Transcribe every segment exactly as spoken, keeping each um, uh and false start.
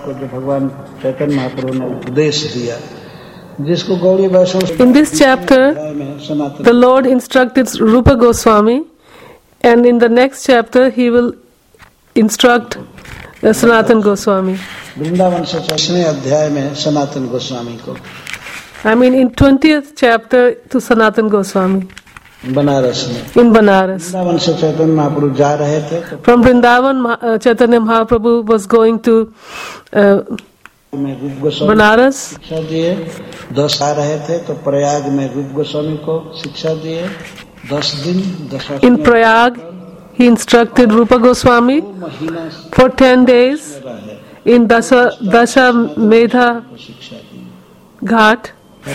को जो भगवान चैतन्य महाप्रभु ने उपदेश दिया, जिसको गौड़ी वैष्णव। In this chapter, the Lord instructed Rupa Goswami, and in the next chapter he will instruct uh, Sanatan Goswami. Vrindavan से चौसवें अध्याय में सनातन गोस्वामी को, I mean in twentieth chapter to Sanatan Goswami. Banaras में, in Banaras. वृंदावन से चैतन्य महाप्रभु जा रहे थे तो From Vrindavan, uh, Chaitanya Mahaprabhu was going to uh, में रूप गोस्वामी Banaras. शिक्षा दिए। दस आ रहे थे तो प्रयाग में रूप गोस्वामी को शिक्षा दिए दस दिन। दस In Prayag, he instructed Rupa Goswami for ten days in Dasa, Dasha Medha Ghat,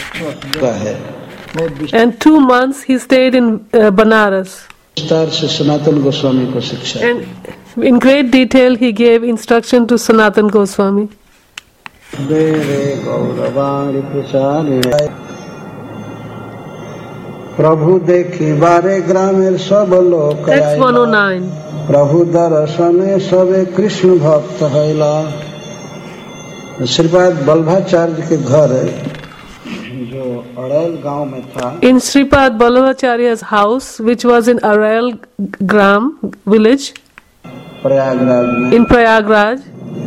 and two months he stayed in uh, Banaras. विस्तार से सनातन गोस्वामी को शिक्षा, And in great detail he gave instruction to Sanatan Goswami. प्रभु देखी बारे ग्रामेर सब लोक, Text one oh nine. प्रभु दर्शने सबे कृष्ण भक्त हैला। श्रीपाद वल्लभाचार्य के घर जो अड़ैल गांव में था, In Sripad Vallabhacharya's house, which was in Arail Gram village Prayagraj में, in Prayagraj,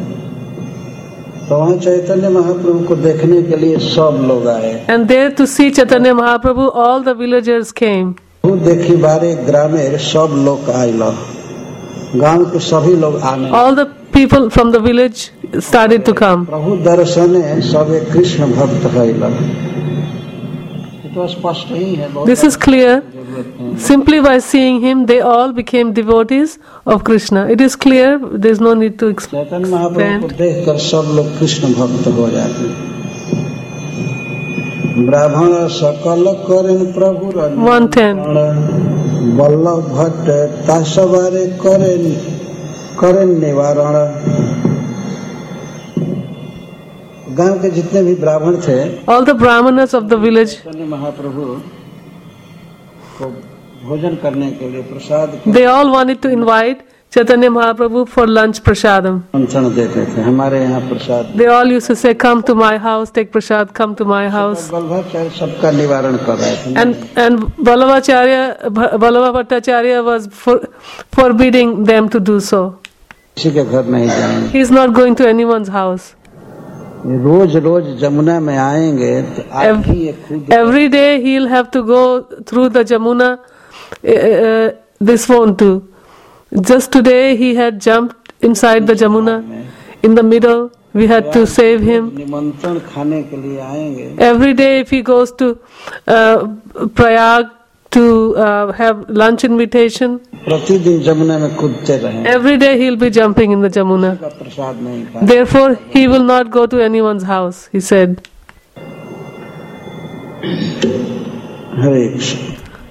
तो वहाँ चैतन्य महाप्रभु को देखने के लिए सब लोग आए। and there to see Chaitanya Mahaprabhu, all the villagers came. प्रभु देखी बारे ग्रामेर सब लोग आइला, गांव के सभी लोग आने। All the people from the village started to come. प्रभु दर्शने सबे कृष्ण भक्त हैला। तो स्पष्ट ही है, बहुत This is clear. Simply by seeing him, they all became devotees of Krishna. It is clear. There is no need to explain. Chaitanya Mahaprabhu को देखकर सब लोग कृष्ण भक्त हो जाते। ब्राह्मण सकल करें प्रभु one ten. वल्लभ भट्ट तासवारे करें करें निवारण। गांव के जितने भी ब्राह्मण थे, All the brahmanas of the village, Chaitanya Mahaprabhu को भोजन करने के लिए प्रसाद they all wanted to invite Chaitanya Mahaprabhu for lunch prasadam. आमंत्रण देते थे, हमारे यहाँ प्रसाद। They all used to say, "Come to my house, take prasad. Come to my house." Vallabhacharya सबका निवारण कर रहे थे। And and Vallabhacharya, Vallabha Bhattacharya was for, forbidding them to do so. किसी के घर नहीं जाएंगे। He is not going to anyone's house. रोज रोज जमुना में आएंगे तो आप ही ये खुद Every day he'll have to go through the Jamuna. Uh, uh, this won't do. Just today he had jumped inside the Jamuna in the middle. We had to save him. निमंत्रण खाने के लिए आएंगे। Every day if he goes to uh, Prayag to uh, have lunch invitation, प्रतिदिन जमुना में कूदते रहे। every day he'll be jumping in the Jamuna. का प्रसाद नहीं खाए। Therefore he will not go to anyone's house, he said. हरे कृष्ण।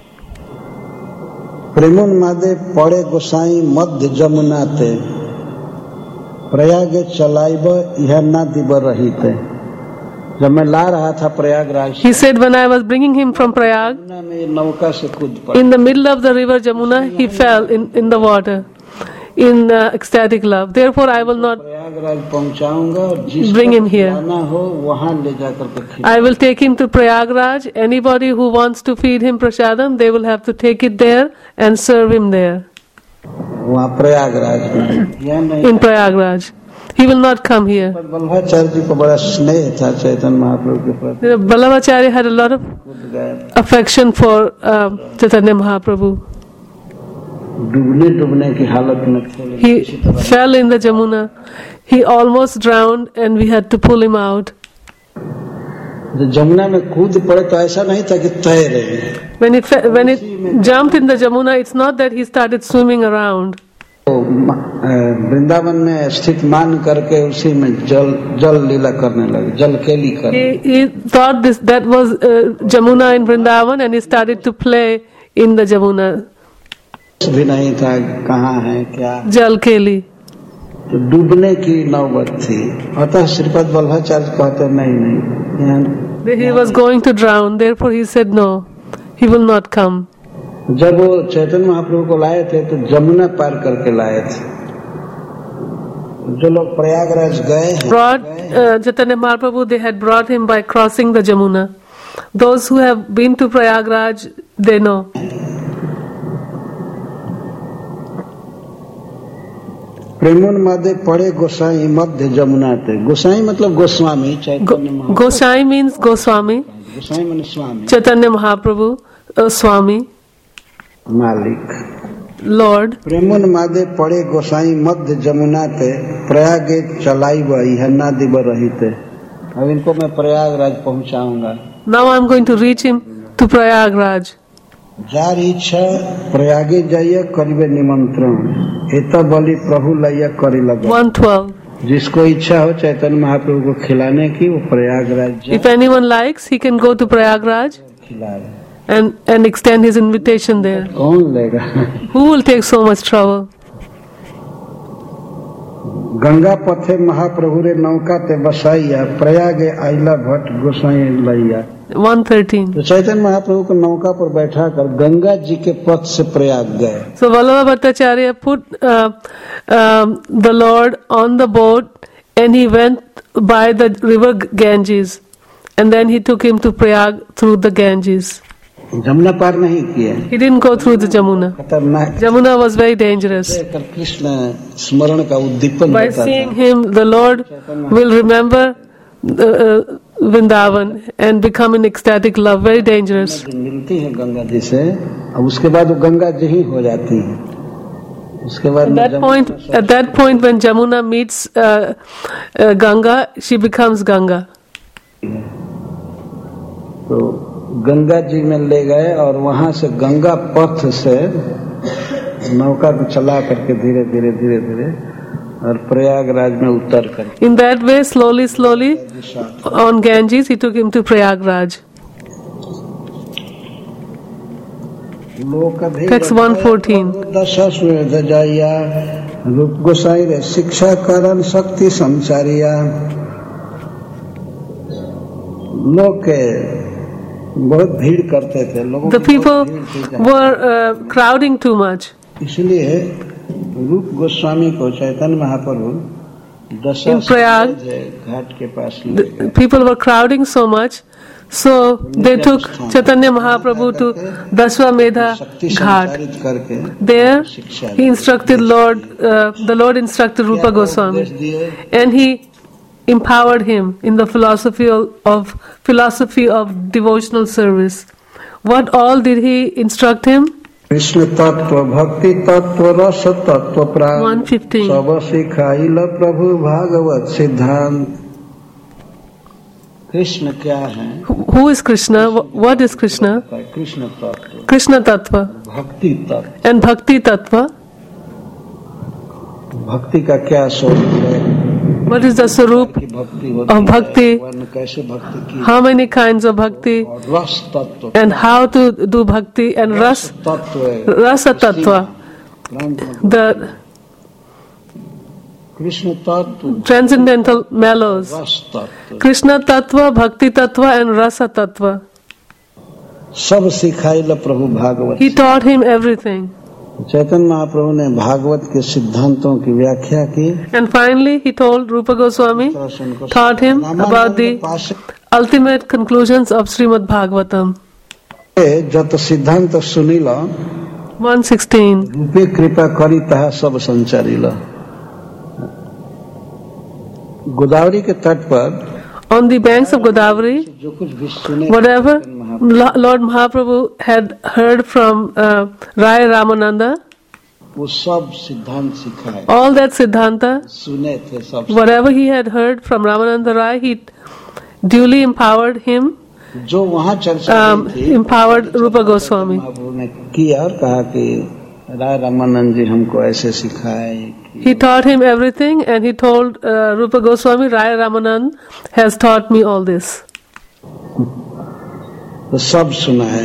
प्रेमोन्मादे पड़े गोसाई मध्य जमुना ते, प्रयाग चलाइब यह ना दिब रहिते। जब मैं ला रहा था Prayagraj, He said, when I was bringing him from Prayag, Jamuna में नौका से कूद पड़ा। in the middle of the river Jamuna, he fell in, in the water in uh, ecstatic love. Therefore I will not Prayagraj पहुंचाऊंगा और जिस bring him here. जाना हो वहां ले जाकर के खिलाऊंगा। I will take him to Prayagraj. Anybody who wants to feed him prasadam, they will have to take it there and serve him there वहाँ प्रयागराज में, या नहीं। in Prayagraj. He will not come here. Vallabhacharya जी को बड़ा स्नेह था चैतन्य महाप्रभु के प्रति। Vallabhacharya had a lot of कूद गए। affection for uh, Chaitanya Mahaprabhu. डूबने डूबने की हालत में थे। He fell in the Jamuna. He almost drowned and we had to pull him out. जब जमुना में कूद पड़े तो ऐसा नहीं था कि तैरे। When it fe- when it jumped in the Jamuna, it's not that he started swimming around. तो वृंदावन में स्थित मान करके उसी में जल जल लीला करने लगे, जल केली कर। He, he thought this that was uh, Jamuna in Vrindavan, and he started to play in the Jamuna. भी नहीं था कहाँ है क्या, Jal Keli. तो डूबने की नौबत थी। अतः श्रीपद वल्लभाचार्य कहते नहीं नहीं यहाँ। He was going to drown. Therefore, he said no, he will not come. जब वो चैतन्य महाप्रभु को लाए थे तो जमुना पार करके लाए थे। जो लोग प्रयागराज गए हैं, brought uh, Chaitanya Mahaprabhu, they had brought him by crossing the Jamuna. Those who have been to Prayagraj, they know. प्रेमोन्मादे पड़े गोसाई मध्य जमुना ते। गोसाई मतलब Goswami, Chaitanya Mahaprabhu. Gosai means Goswami. गोसाई माने स्वामी, Chaitanya Mahaprabhu, uh, Swami, मालिक। Lord. प्रेमोन्मादे पड़े गोसाई मध्य जमुना ते, प्रयागे चलाई वही है नदी ब रही थे। अब इनको मैं प्रयागराज पहुंचाऊंगा। Now I am going to reach him to Prayagraj. जार इच्छा प्रयागे जाइए करीबे निमंत्रण, एत बलि प्रभु लैया करी लगा। one twelve. जिसको इच्छा हो चैतन्य महाप्रभु को खिलाने की, वो प्रयागराज जाए, If anyone likes, he can go to Prayagraj खिलाए। and, and extend his invitation there. कौन लेगा? Who will take so much trouble? Ganga पथे महाप्रभु रे नौका ते बसाइया, प्रयागे आइला भट्ट गोसाई लैया। one thirteen. तो चैतन्य महाप्रभु को नौका पर बैठा कर गंगा जी के पथ से प्रयाग गए। So Vallabha Bhattacharya put uh, um, the Lord on the boat and he went by the river Ganges, and then he took him to Prayag through the Ganges. Jamuna पार नहीं किए, He didn't go through the Jamuna. खतरनाक। Jamuna was very dangerous. देखकर कृष्ण स्मरण का उद्दीपन By होता था। seeing him, the Lord will remember uh, uh, Vrindavan and become in ecstatic love. Very dangerous. मिलती है गंगा जी से, अब उसके बाद वो गंगा जी ही हो जाती है। उसके बाद At that point, at that point, when Jamuna meets uh, uh, Ganga, she becomes Ganga. तो गंगा जी में ले गए और वहां से गंगा पथ से नौका को चला करके धीरे धीरे धीरे धीरे और प्रयागराज में उतर कर। In that way, slowly, slowly, on Ganges, he took him to Prayagraj. Text one fourteen. दशाश्वेध जाइया रूप गोसाई रे शिक्षा कारण शक्ति संचारिया। लोग के बहुत भीड़ करते थे, लोगों The की बहुत people भीड़ थी। were uh, crowding too much. इसलिए रूप गोस्वामी को चैतन्य महाप्रभु In दशाश्वेध Prayag, घाट के पास ले गए। the people were crowding so much, so they took Chaitanya Mahaprabhu to Dashwamedha शक्ति Ghat. संचारित करके There, शिक्षा he instructed Lord, uh, the Lord instructed Rupa उपदेश Goswami, दिए। and he empowered him in the philosophy of, of philosophy of devotional service. What all did he instruct him? Krishna तत्व, भक्ति तत्व, रस तत्व, प्राण one fifteen. सब सिखाइल प्रभु भागवत सिद्धांत। कृष्ण क्या है? Who who is Krishna? Wh- What is Krishna? Krishna तत्व, Krishna Tattva भक्ति तत्व। and Bhakti Tattva. भक्ति का क्या स्वरूप है? What is the Swarup कि भक्ति होती of Bhakti? है, वर्ण कैसे भक्ति की, How many kinds of Bhakti और रस तत्व, and how to do Bhakti and Ras तत्व है। Rasa Tattva. The कृष्ण तत्व, transcendental mellows. रस तत्व, Krishna Tattva, Bhakti Tattva and Rasa Tattva. सब सिखाइल प्रभु Bhagavat. He taught him everything. Chaitanya Mahaprabhu ने भागवत के सिद्धांतों की व्याख्या की। And finally, he told Rupa Goswami, taught him about the ultimate conclusions of Srimad Bhagavatam. जत सिद्धांत सुनिल one sixteen. रूपे कृपा करी तहा सब संचारिल। गोदावरी के तट पर On the banks of Godavari, जो कुछ भी सुने, whatever Lo- Lord Mahaprabhu had heard from uh, Rai Ramananda, वो सब सिद्धांत सिखाए, all that Siddhanta, सुने थे सब। whatever he had heard from Ramananda Rai, he duly empowered him, जो वहाँ चर्चा um, हुई थी, empowered Rupa Goswami. महाप्रभु ने किया और कहा कि राय रामानंद जी हमको ऐसे सिखाए। He taught him everything, and he told uh, Rupa Goswami, Rai Ramanand has taught me all this. तो सब सुना है।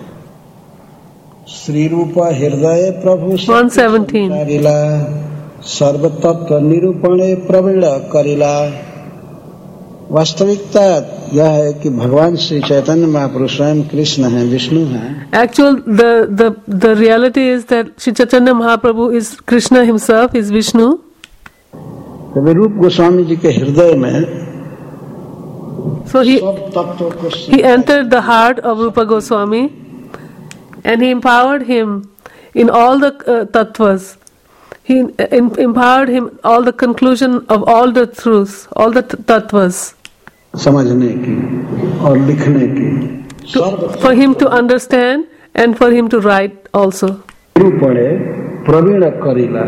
श्री रूप हृदय प्रभु one seventeen. संचारिला, सर्व तत्व निरूपणे प्रवीण करिला। वास्तविकता यह है कि भगवान श्री चैतन्य महाप्रभु स्वयं कृष्ण हैं, विष्णु हैं। Actual, the, the, the reality is that Shri Chaitanya Mahaprabhu is Krishna himself, is Vishnu. तभी रूप गोस्वामी जी के हृदय में So he, सब तत्वों को he entered the heart of Rupa Goswami and he empowered him in all the uh, tattvas. He em- empowered him all the conclusion of all the truths, all the t- tattvas. समझने की और लिखने की To, for him to understand and for him to write also. पढ़े प्रवीण करीला,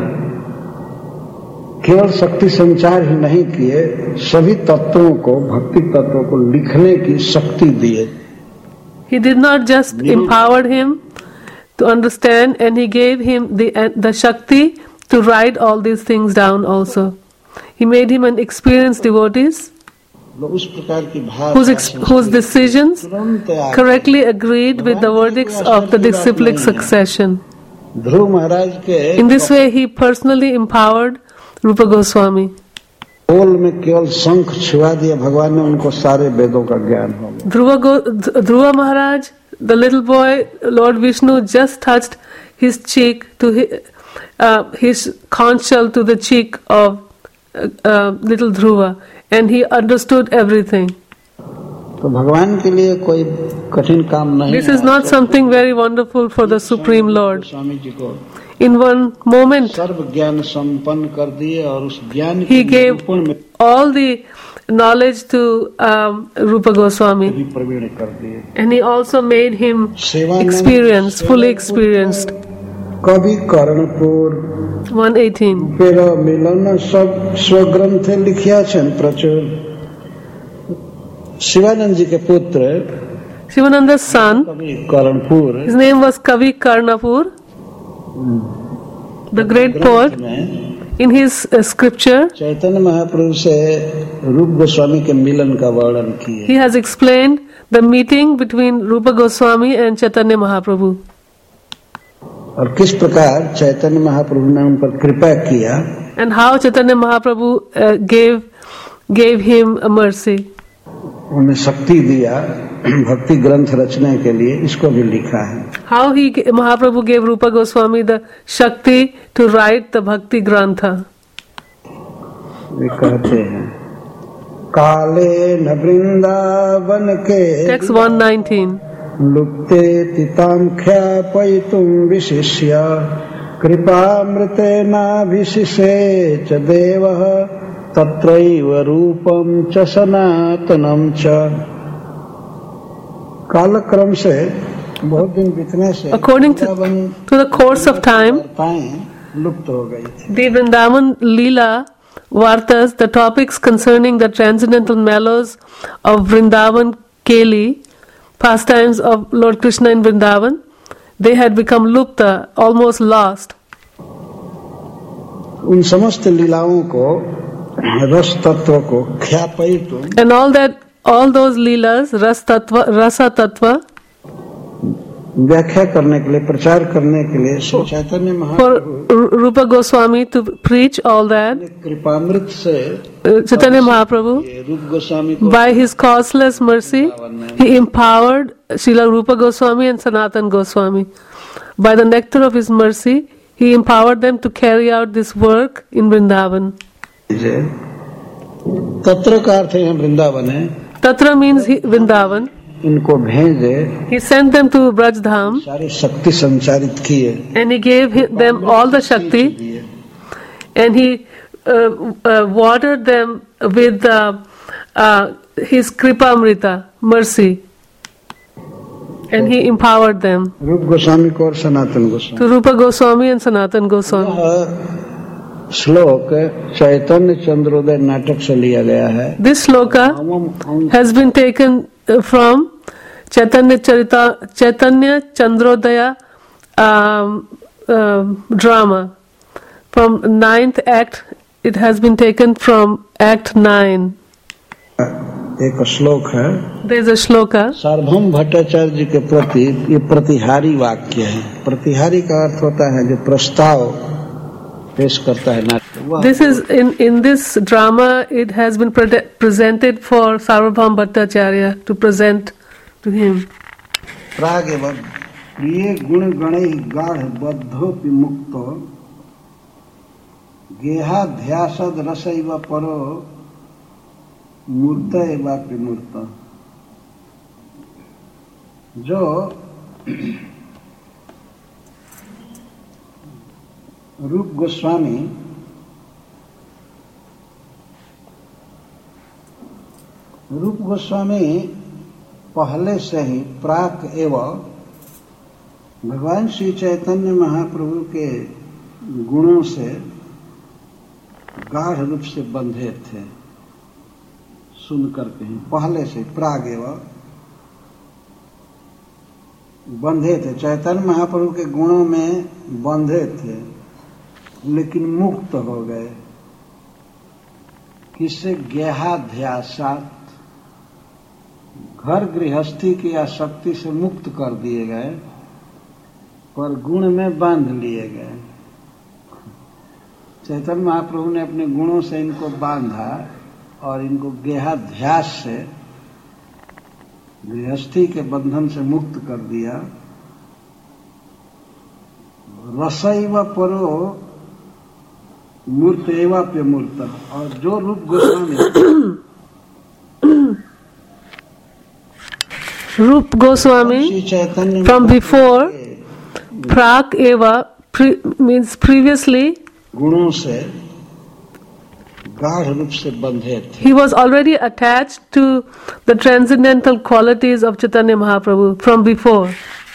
केवल शक्ति संचार ही नहीं किए, सभी तत्वों को, भक्ति तत्वों को लिखने की शक्ति दिए. He did not just empower him to understand, and he gave him the the shakti to write all these things down also. He made him an experienced devotees उस प्रकार की whose, ex- whose decisions correctly agreed with the verdicts of the disciplic succession. ध्रुव महाराज के In this way, he personally empowered Rupa Goswami. बोल में केवल शंख छुआ दिया, भगवान ने उनको सारे वेदों का ज्ञान हो गया. Dhruva, Go- Dhruva Maharaj, the little boy, Lord Vishnu just touched his cheek to his, uh, his conch shell to the cheek of uh, uh, little Dhruva, and he understood everything. तो भगवान के लिए कोई कठिन काम नहीं. This is not something very wonderful for the Supreme Lord. Swami ji को In one moment, सर्व ज्ञान संपन्न कर दिए और उस ज्ञान he के gave निरूपण में all the knowledge to um, Rupa Goswami, भी प्रवीण कर दिए. and he also made him Sevanand experienced, fully experienced. कवि कर्णपुर one eighteen. पेरा मिलन सब स्वग्रंथे लिखिया छन प्रचुर. शिवानंद जी के पुत्र Shivananda's son, कवि Karanpur his name was Kavi Karnapur, the great poet. में In his uh, scripture, Chaitanya Mahaprabhu से रूप गोस्वामी के मिलन का वर्णन किए. he has explained the meeting between Rupa Goswami and Chaitanya Mahaprabhu, और किस प्रकार चैतन्य महाप्रभु ने उन पर कृपा किया. and how Chaitanya Mahaprabhu uh, gave gave him a mercy. उन्हें शक्ति दिया भक्ति ग्रंथ रचने के लिए. इसको भी लिखा है. How he Mahaprabhu gave Rupa Goswami the Shakti to write the Bhakti Grantha. वे कहते हैं काले न वृंदावन के Text one nineteen. लुप्ते तिताम ख्यापयितुम विशिष्य कृपामृते नाभिशिषे च देवः तत्रैव रूपम च सनातनम च. कालक्रम से बहुत दिन बीतने से According to, to the course of time, वार्ताएं लुप्त हो गई थी. the Vrindavan Leela Vartas, the topics concerning the transcendental mellows of Vrindavan Keli, pastimes of Lord Krishna in Vrindavan, they had become lupta, almost lost. उन समस्त लीलाओं को, रस तत्व को ख्यापयितुम, And all that, all those leelas, ras tattva, rasa tattva, व्याख्या करने के लिए, प्रचार करने के लिए Shri Chaitanya for Mahaprabhu Rupa Goswami to preach all that, Kripamrita से uh, Chaitanya Mahaprabhu, ये रूप गोस्वामी को by his causeless mercy, he empowered Srila Rupa Goswami and Sanatan Goswami. By the nectar of his mercy, he empowered them to carry out this work in Vrindavan. तत्र का अर्थ है वृंदावन है. Tatra means he, Vrindavan. इनको भेजे, He sent them to Braj Dham सारी शक्ति संचारित किए, and he gave hi- them all the Shakti, and he uh, uh, watered them with uh, uh, his Kripamrita, mercy, and he empowered them रूप गोस्वामी को और Sanatan Goswami. to Rupa Goswami and Sanatan Goswami. यह श्लोक चैतन्य चंद्रोदय नाटक से लिया गया है. This sloka has been taken uh, from Chaitanya Charita, Chaitanya Chandrodaya um, um, drama. From ninth act, it has been taken from act nine. एक श्लोक है. There is a shloka. सार्वभौम भट्टाचार्य जी के प्रति ये प्रतिहारी वाक्य है. प्रतिहारी का अर्थ होता है जो प्रस्ताव पेश करता है नाटक. This is in in this drama. It has been pre- presented for Sarvabhaum Bhattacharya to present to him. प्राग एवं प्रिय गुण गणै गाढ़ बद्धोपि मुक्तो गेहाध्यासद रसैव परो मूर्त एवापि मूर्त। जो रूप गोस्वामी रूप गोस्वामी पहले से ही प्राक एवं भगवान श्री चैतन्य महाप्रभु के गुणों से गाढ़ रूप से बंधे थे। सुन करके ही पहले से प्राग एवं बंधे थे, चैतन्य महाप्रभु के गुणों में बंधे थे, लेकिन मुक्त हो गए। किससे? गेहाध्यासात, घर गृहस्थी की आसक्ति से मुक्त कर दिए गए, पर गुण में बांध लिए गए। चैतन्य महाप्रभु ने अपने गुणों से इनको बांधा और इनको गेहाध्यास से, गृहस्थी के बंधन से मुक्त कर दिया। रसैव परो मूर्त एवाप्य मूर्त। और जो रूप गोस्वामी रूप Goswami from before Prak Eva pre, means previously गुणों से गाढ़ रूप से बंधे थे। He was already attached to the transcendental qualities of Chaitanya Mahaprabhu from before.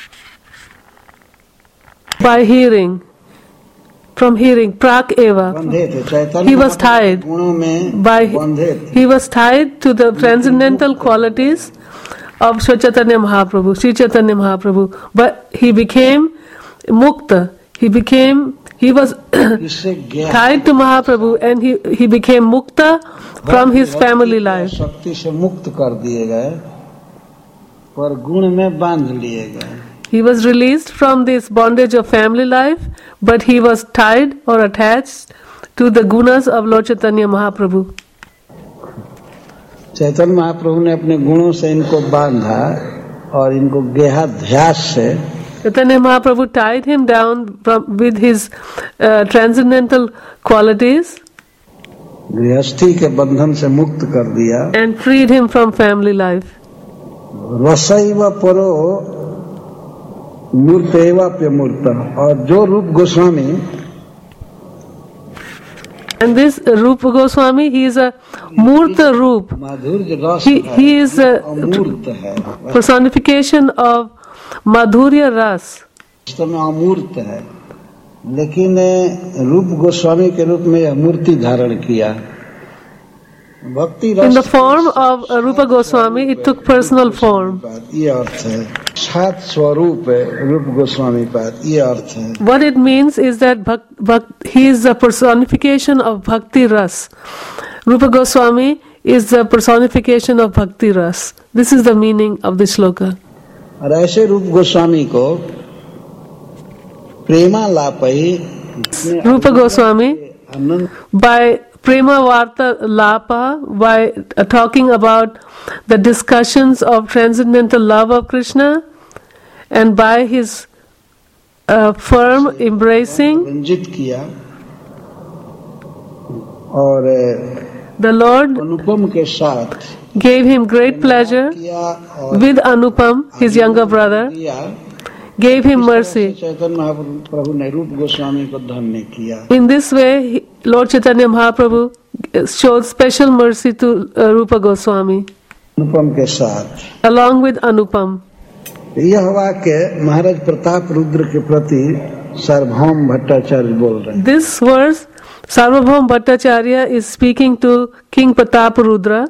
By hearing, from hearing Prak Eva, बंधे थे। चैतन्य he was tied. गुणों में By बंधे थे। he was tied to the transcendental qualities of Sri Chaitanya Mahaprabhu, Sri Chaitanya Mahaprabhu. But he became mukta. He became, he was tied to Mahaprabhu and he, he became mukta from his family life. शक्ति से मुक्त कर दिए गए, पर गुण में बांध लिए गए। He was released from this bondage of family life, but he was tied or attached to the gunas of Lord Chaitanya Mahaprabhu. Chaitanya Mahaprabhu ने अपने गुणों से इनको बांधा और इनको गेहाध्यास से, Chaitanya Mahaprabhu tied him down from, with his uh, transcendental qualities गृहस्थी के बंधन से मुक्त कर दिया। and freed him from family life. रसैव परो मूर्त एवाप्य मूर्त। और जो रूप Goswami, and this Rupa Goswami, he is a Murta Roop. माधुर्य रस He, he is a अमूर्त है, personification of Madhurya Ras. वास्तव में अमूर्त है, लेकिन रूप गोस्वामी के रूप में यह मूर्ति धारण किया। भक्ति रस In the form of Rupa Goswami, it took personal form. ये अर्थ है, सात स्वरूप है रूप गोस्वामी पाद, ये अर्थ है। What it means is that bhakt, bhakt, he is the personification of Bhakti Ras. Rupa Goswami is the personification of Bhakti Ras. This is the meaning of this shloka. और ऐसे रूप गोस्वामी को प्रेमा लापई, Rupa Goswami, Anand by Prema Varta Lapa, by uh, talking about the discussions of transcendental love of Krishna, and by his uh, firm embracing, Ranjit किया और the Lord अनुपम के साथ gave him great pleasure किया और with Anupam, his younger brother, किया। gave him mercy. Chaitanya Mahaprabhu ने रूप गोस्वामी को धन्य किया। In this way, he- Lord Chaitanya Mahaprabhu showed special mercy to uh, Rupa Goswami, अनुपम के साथ। along with Anupam. यह वाक्य महाराज प्रताप रुद्र के प्रति सार्वभौम भट्टाचार्य बोल रहे हैं। This verse, Sarvabhaum Bhattacharya is speaking to King Pratap Rudra.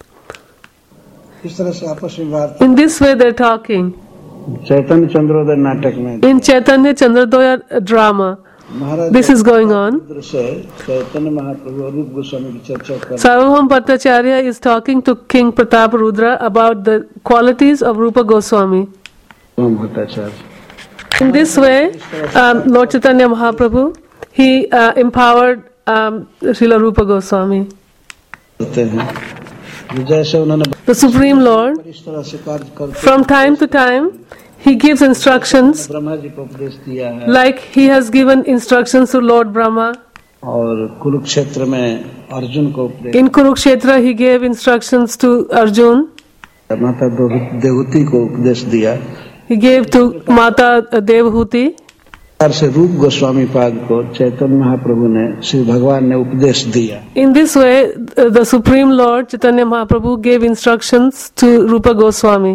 इस तरह से आपस में बात In this way they're talking. चैतन्य चंद्रोदय नाटक में In Chaitanya Chandradoya drama, Maharaj this is going on. Rudra से चैतन्य महाप्रभु और रूप गोस्वामी की चर्चा कर Sarvabhaum Bhattacharya is talking to King Pratap Rudra about the qualities of Rupa Goswami. Bhattacharya. In this way, um, Lord Chaitanya Mahaprabhu, he uh, empowered um, Srila Rupa Goswami. करते हैं जैसे उन्होंने The Supreme Lord, इस तरह से कार्य करते from time to time, he gives instructions Brahma ji को उपदेश दिया है। like he has given instructions to Lord Brahma. और कुरुक्षेत्र में अर्जुन को उपदेश, In Kurukshetra, he gave instructions to Arjun. माता देवहूति को उपदेश दिया। He gave to Mata Devhuti. से रूप गोस्वामी पाद को चैतन्य महाप्रभु ने श्री भगवान ने उपदेश दिया। In this way, the Supreme Lord Chaitanya Mahaprabhu gave instructions to Rupa Goswami.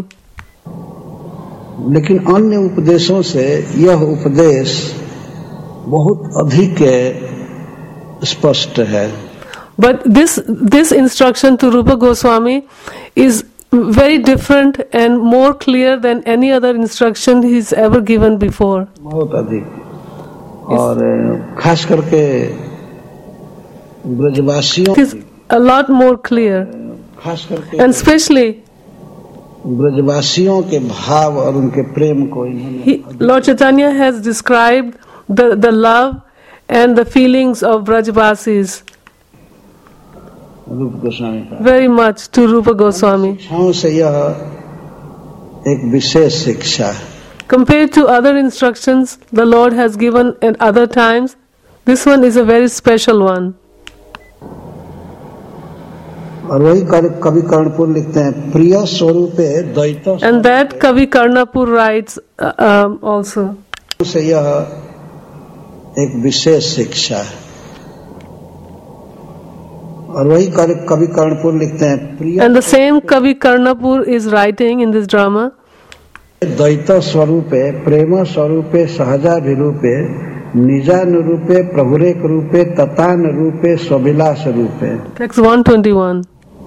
लेकिन अन्य उपदेशों से यह उपदेश बहुत अधिक स्पष्ट है। But this this instruction to Rupa Goswami is very different and more clear than any other instruction he's ever given before. बहुत अधिक, और खास करके ब्रजवासियों, It is a lot more clear, खास करके and especially ब्रजवासियों के भाव और उनके प्रेम को इन्होंने he, Lord Chaitanya has described the the love and the feelings of Brajvasis रूप गोस्वामी का very much to Rupa Goswami. शिक्षाओं से यह एक विशेष शिक्षा है। Compared to other instructions the Lord has given at other times, this one is a very special one. और वही कवि कर्णपुर लिखते हैं, प्रिय स्वरूपे द्वैत And that Kavi Karnapur writes uh, um, also. से यह एक विशेष शिक्षा है। और वही कवि कर्णपुर लिखते हैं, प्रिय And the same Kavi Karnapur is writing in this drama. द्वैत स्वरूपे प्रेम स्वरूपे सहजाभिरूपे निजानुरूपे प्रभुरेक रूपे ततान रूपे स्वविलास रूपे। Text one twenty-one.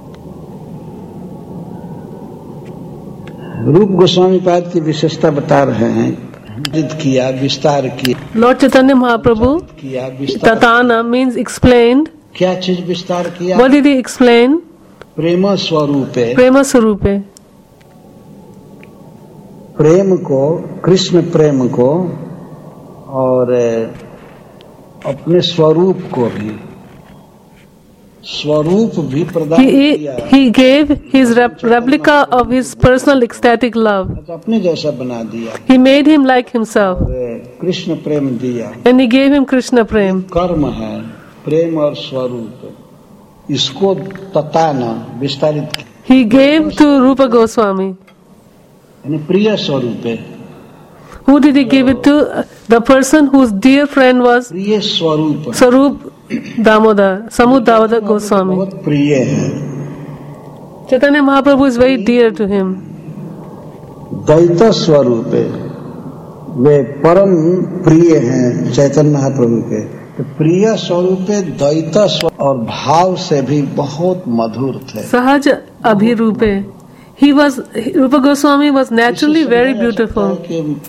रूप गोस्वामी पाद की विशेषता बता रहे हैं। किया विस्तार किया, Lord Chaitanya Mahaprabhu, किया विस्तार, Tatana means explained. क्या चीज विस्तार किया? What did he explain? प्रेम स्वरूपे, Prema Sarupe. प्रेम को, कृष्ण प्रेम को और अपने स्वरूप को भी, स्वरूप भी प्रदान He, किया, he gave his rep- replica of his personal ecstatic love. अपने जैसा बना दिया He made him like himself और कृष्ण प्रेम दिया। and he gave him Krishna Prem. कर्म है प्रेम और स्वरूप, इसको तताना विस्तारित किया, He gave to Rupa Goswami. यानी प्रिय स्वरूप है। Who did he give it to? The person whose dear friend was प्रिय स्वरूप Sarup Damodar, Samud Damodar Goswami. बहुत प्रिय है। Chaitanya Mahaprabhu is very dear to him. द्वैत स्वरूप है, वे परम प्रिय हैं चैतन्य महाप्रभु के। तो प्रिय स्वरूप है द्वैत स्वरूप और भाव से भी बहुत मधुर थे। Sahaj Abhirupe. He was, Rupa Goswami was naturally very beautiful.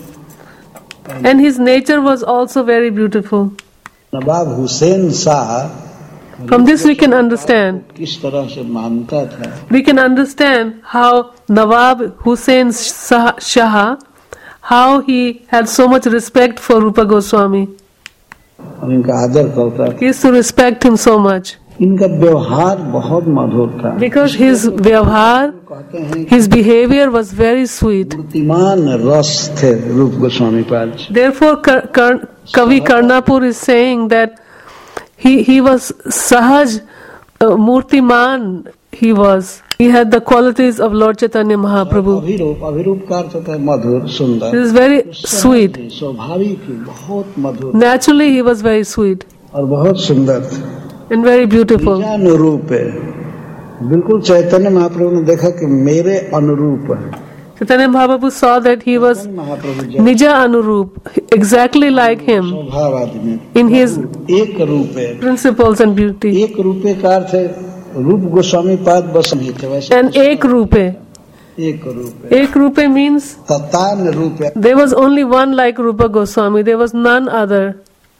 And his nature was also very beautiful. Nawab Hussain Shah From this we can understand. किस तरह से मानता था, We can understand how Nawab Hussain Shah, Shah, how he had so much respect for Rupa Goswami. और इनका आदर करता था। He used to respect him so much. इनका व्यवहार बहुत मधुर था। Because his vyavhar, कहते हैं his behavior was very sweet. मूर्तिमान रस थे रूप गोस्वामी पाद। Therefore, Kar- Kar- Kavi Karnapur is saying that he, he was Sahaj uh, Murtiman, he was. He had the qualities of Lord Chaitanya Mahaprabhu. Abhiroop, Abhiroop का अर्थ होता है मधुर, सुंदर। He is very sweet. स्वाभाविक ही बहुत मधुर Naturally, he was very sweet और बहुत सुंदर थे। and very beautiful. अनुरूप है, बिल्कुल चैतन्य महाप्रभु ने देखा कि मेरे अनुरूप है। Chaitanya Mahaprabhu saw that he was Mahaprabhu Nija Anurup, exactly like him स्वभाव आदमी in his एक रूप है। principles and beauty. एक रूपे का अर्थ है रूप गोस्वामी पाद बस नहीं थे, वैसे And Ek Rupe. एक रूप है। Ek Rupe means ततान रूप है, there was only one like Rupa Goswami, there was none other.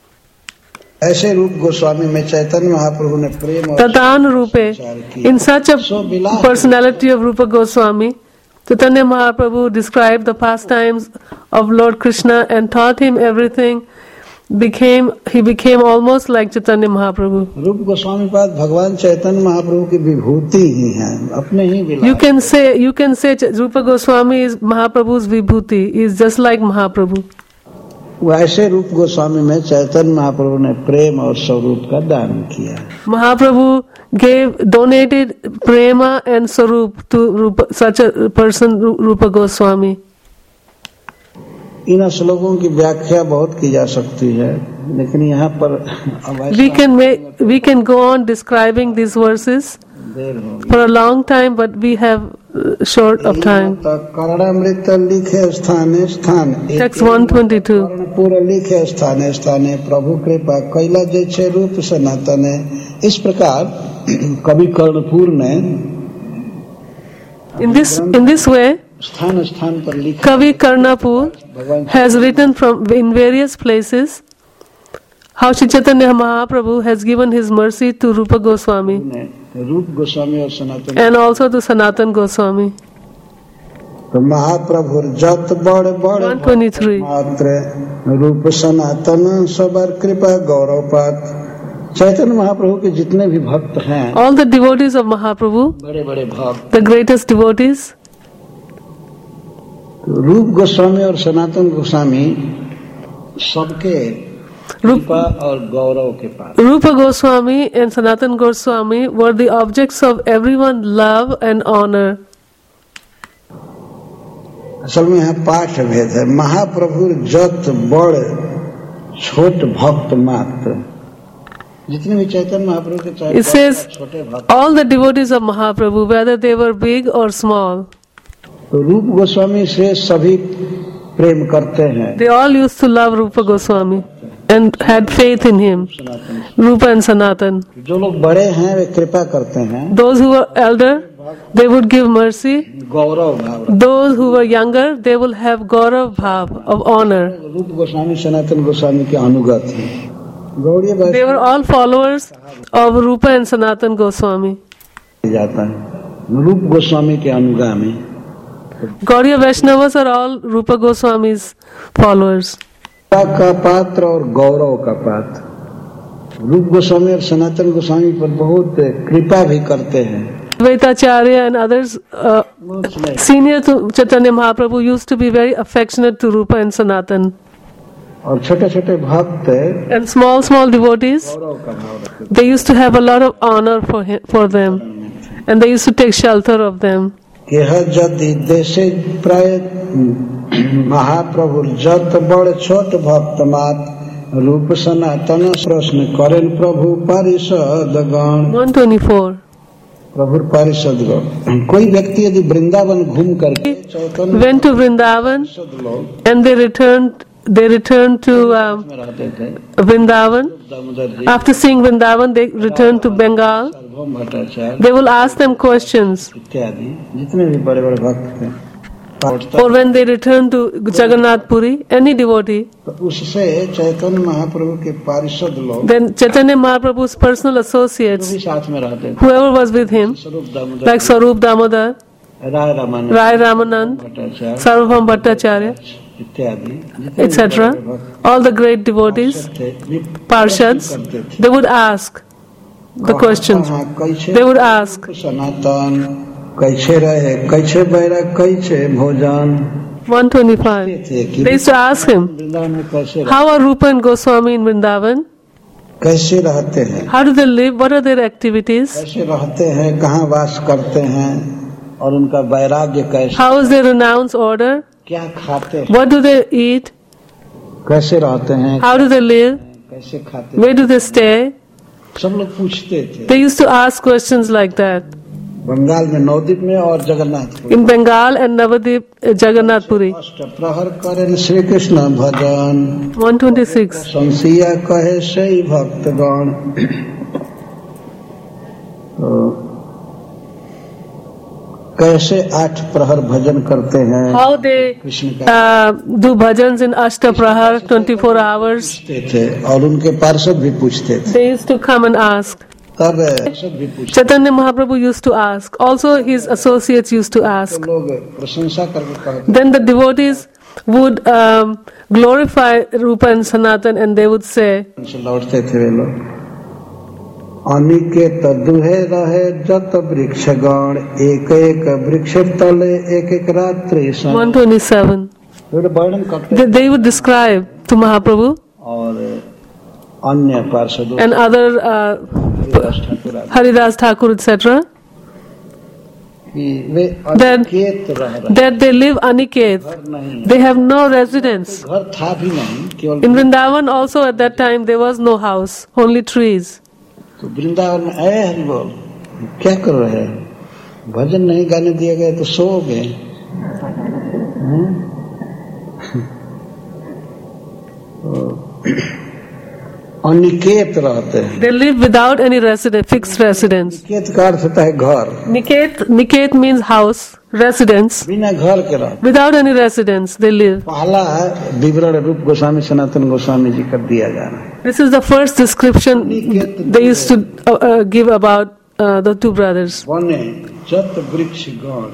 ऐसे रूप गोस्वामी में चैतन्य महाप्रभु ने प्रेम और Tatan Rupe. In such a personality of Rupa Goswami, Chaitanya Mahaprabhu described the pastimes of Lord Krishna and taught him everything. Became he became almost like Chaitanya Mahaprabhu. रूप गोस्वामी पाद भगवान चैतन्य महाप्रभु की विभूति ही है, अपने ही विलास। You can say you can say Ch- Rupa Goswami is Mahaprabhu's vibhuti, he is just like Mahaprabhu. वैसे रूप गोस्वामी में चैतन्य महाप्रभु ने प्रेम और स्वरूप का दान किया। Mahaprabhu gave, donated prema and swarup to Rupa, such a person, Rupa Goswami. इन श्लोकों की व्याख्या बहुत की जा सकती है, लेकिन यहाँ पर We can make, we can go on describing these verses देर होगी। for a long time, but we have uh, short of time. कर्णामृत लिखे स्थाने स्थान Text one twenty-two. पूरा लिखे स्थाने स्थाने प्रभु कृपा कैला जैसे रूप सनातने। इस प्रकार कवि कर्णपुर ने In this, in this way, स्थान स्थान पर लिखा Kavi Karnapur has written from in various places how Shri Chaitanya Mahaprabhu has given his mercy to Rupa Goswami ने रूप गोस्वामी और सनातन and also to Sanatan Goswami. तो महाप्रभु जत बड़ बड़ one twenty-three. मात्र रूप सनातन सबर कृपा गौरव पात। चैतन्य महाप्रभु के जितने भी भक्त हैं, All the devotees of Mahaprabhu, बड़े बड़े भक्त, the greatest devotees, रूप गोस्वामी और सनातन गोस्वामी सबके कृपा और गौरव के पास। Rupa Goswami and Sanatan Goswami were the objects of everyone's love and honor. असल में यहाँ पाठ भेद है। महाप्रभु जत बड़ छोट भक्त मात्र, जितने भी चैतन्य महाप्रभु के चाहे It says, छोटे भक्त, all the devotees of Mahaprabhu, whether they were big or small, तो रूप गोस्वामी से सभी प्रेम करते हैं। they all used to love Rupa Goswami and had faith in him, Sanatan Rupa and Sanatan. जो लोग बड़े हैं वे कृपा करते हैं, Those who were elder, they would give mercy. गौरव भाव रखते Those who were younger, they will have Gaurav Bhav of honor. हैं। रूप गोस्वामी सनातन गोस्वामी के अनुगत हैं। Gaudiya They were all followers of Rupa and Sanatan Goswami. जाता है रूप गोस्वामी के अनुगामी। Gauriya Vaishnavas are all Rupa Goswami's followers. कृपा का पात्र और गौरव का पात्र। रूप गोस्वामी और सनातन गोस्वामी पर बहुत कृपा भी करते हैं। Vaitacharya and others, uh, senior to Chaitanya Mahaprabhu, used to be very affectionate to Rupa and Sanatan. और छोटे छोटे भक्त And small, small devotees, गौरव का भाव रखते they used to have a lot of honor for him, for them. And they used to take shelter of them. कि यह यदि देशे प्राय महाप्रभु जत बड़ छोट भक्त मात रूप सनातन प्रश्न करें प्रभु पारिषद गण। one twenty-four. प्रभु पारिषद गण। कोई व्यक्ति यदि वृंदावन घूम करके चैतन्य Went to Vrindavan पारिषद लोग and they returned, they returned to um, में रहते थे, Vrindavan. Damodar ji, After seeing Vrindavan, they returned to Bengal. Sarvabhauma Bhattacharya They will ask them questions. इत्यादि जितने भी बड़े बड़े भक्त थे। Or when they return to Jagannath Puri, any devotee, तो उससे चैतन्य महाप्रभु के पारिषद लोग then Chaitanya Mahaprabhu's personal जो associates, भी साथ में रहते थे, whoever was with him, स्वरूप दामोदर like Swarup Damodar, राय Ramanand Rai Ramanand, Bhattacharya Sarvabhaum Bhattacharya, इत्यादि जितने भी et cetera, बड़े भक्त all the great devotees, थे, वे Parshads, प्रश्न करते थे। they would ask the questions. कहाँ कैसे They would ask, सनातन कैसे रहे, कैसे बैरा, कैसे भोजन one twenty-five. थे कि They used to ask him, Vrindavan में कैसे रह- how are Rupa and Goswami in Vrindavan? कैसे रहते हैं, How do they live? What are their activities? कैसे रहते हैं, कहाँ वास करते हैं और उनका वैराग्य कैसे, How is their renounce order? क्या खाते हैं, What do they eat? कैसे रहते हैं, How do they live? कैसे खाते हैं, Where do they stay? सब लोग पूछते थे। They used to ask questions like that. Bengal में नवद्वीप में और Jagannathpur In Bengal and Navadip, uh, Jagannath Puri. अष्ट प्रहर करें श्री कृष्ण भजन one twenty-six. संसिया कहे सही भक्तगण। तो कैसे आठ प्रहर भजन करते हैं How they कृष्ण का uh, do bhajans in Ashta Prahar, twenty-four hours. पूछते थे और उनके पार्षद भी पूछते थे। They used to come and ask. तब पार्षद भी पूछते Chaitanya Mahaprabhu used to ask. Also his associates used to थे, ask. लोग प्रशंसा करके कहते Then the devotees would um, glorify Rupa and Sanatan and they would say, से लौटते थे वे लोग। अनिकेत दुहे रहे जत वृक्ष गण एक एक वृक्ष तले एक एक रात्रि सन। one twenty-seven. फिर वर्णन करते They, they would describe to Mahaprabhu और अन्य पार्षदों and other uh, Haridas Thakur आदि Haridas Thakur, et cetera, कि वे Then- अनिकेत रह रहे that they live aniket. घर नहीं They have no residence. घर था भी नहीं केवल In Vrindavan also at that time there was no house, only trees. तो वृंदावन में आए हरि बोल क्या कर रहे हैं भजन नहीं गाने दिए गए तो सो गए हम्म? अनिकेत रहते हैं They live without any residence, fixed residence. Niket का अर्थ होता है घर Niket, Niket means house, residence. बिना घर के रहते Without any residence, they live. पहला विवरण रूप गोस्वामी सनातन गोस्वामी जी कर दिया जा रहा है This is the first description they used to uh, uh, give about uh, the two brothers. वने जत वृक्ष गण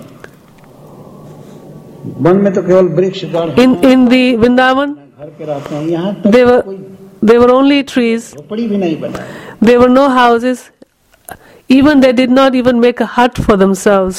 वन में तो केवल वृक्ष गण In in the Vrindavan, घर पे रहते हैं यहाँ तक they were कोई they were only trees. झोपड़ी भी नहीं बनाए There were no houses. Even they did not even make a hut for themselves.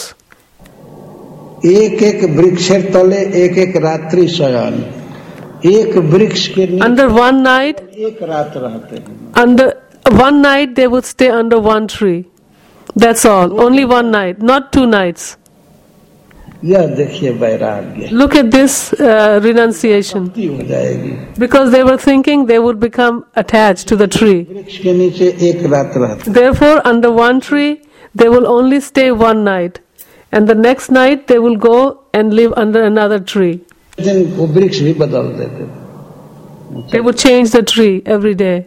एक एक वृक्षेर तले एक एक रात्रि शयन एक वृक्ष के नीचे Under one night, एक रात रहते हैं under one night they would stay under one tree. That's all. Only one night, not two nights. यह देखिए वैराग्य Look at this uh, renunciation. मुक्ति हो जाएगी Because they were thinking they would become attached to the tree. वृक्ष के नीचे एक रात रहते Therefore, under one tree, they will only stay one night. And the next night, they will go and live under another tree. दिन वो वृक्ष भी बदल देते थे They would change the tree every day.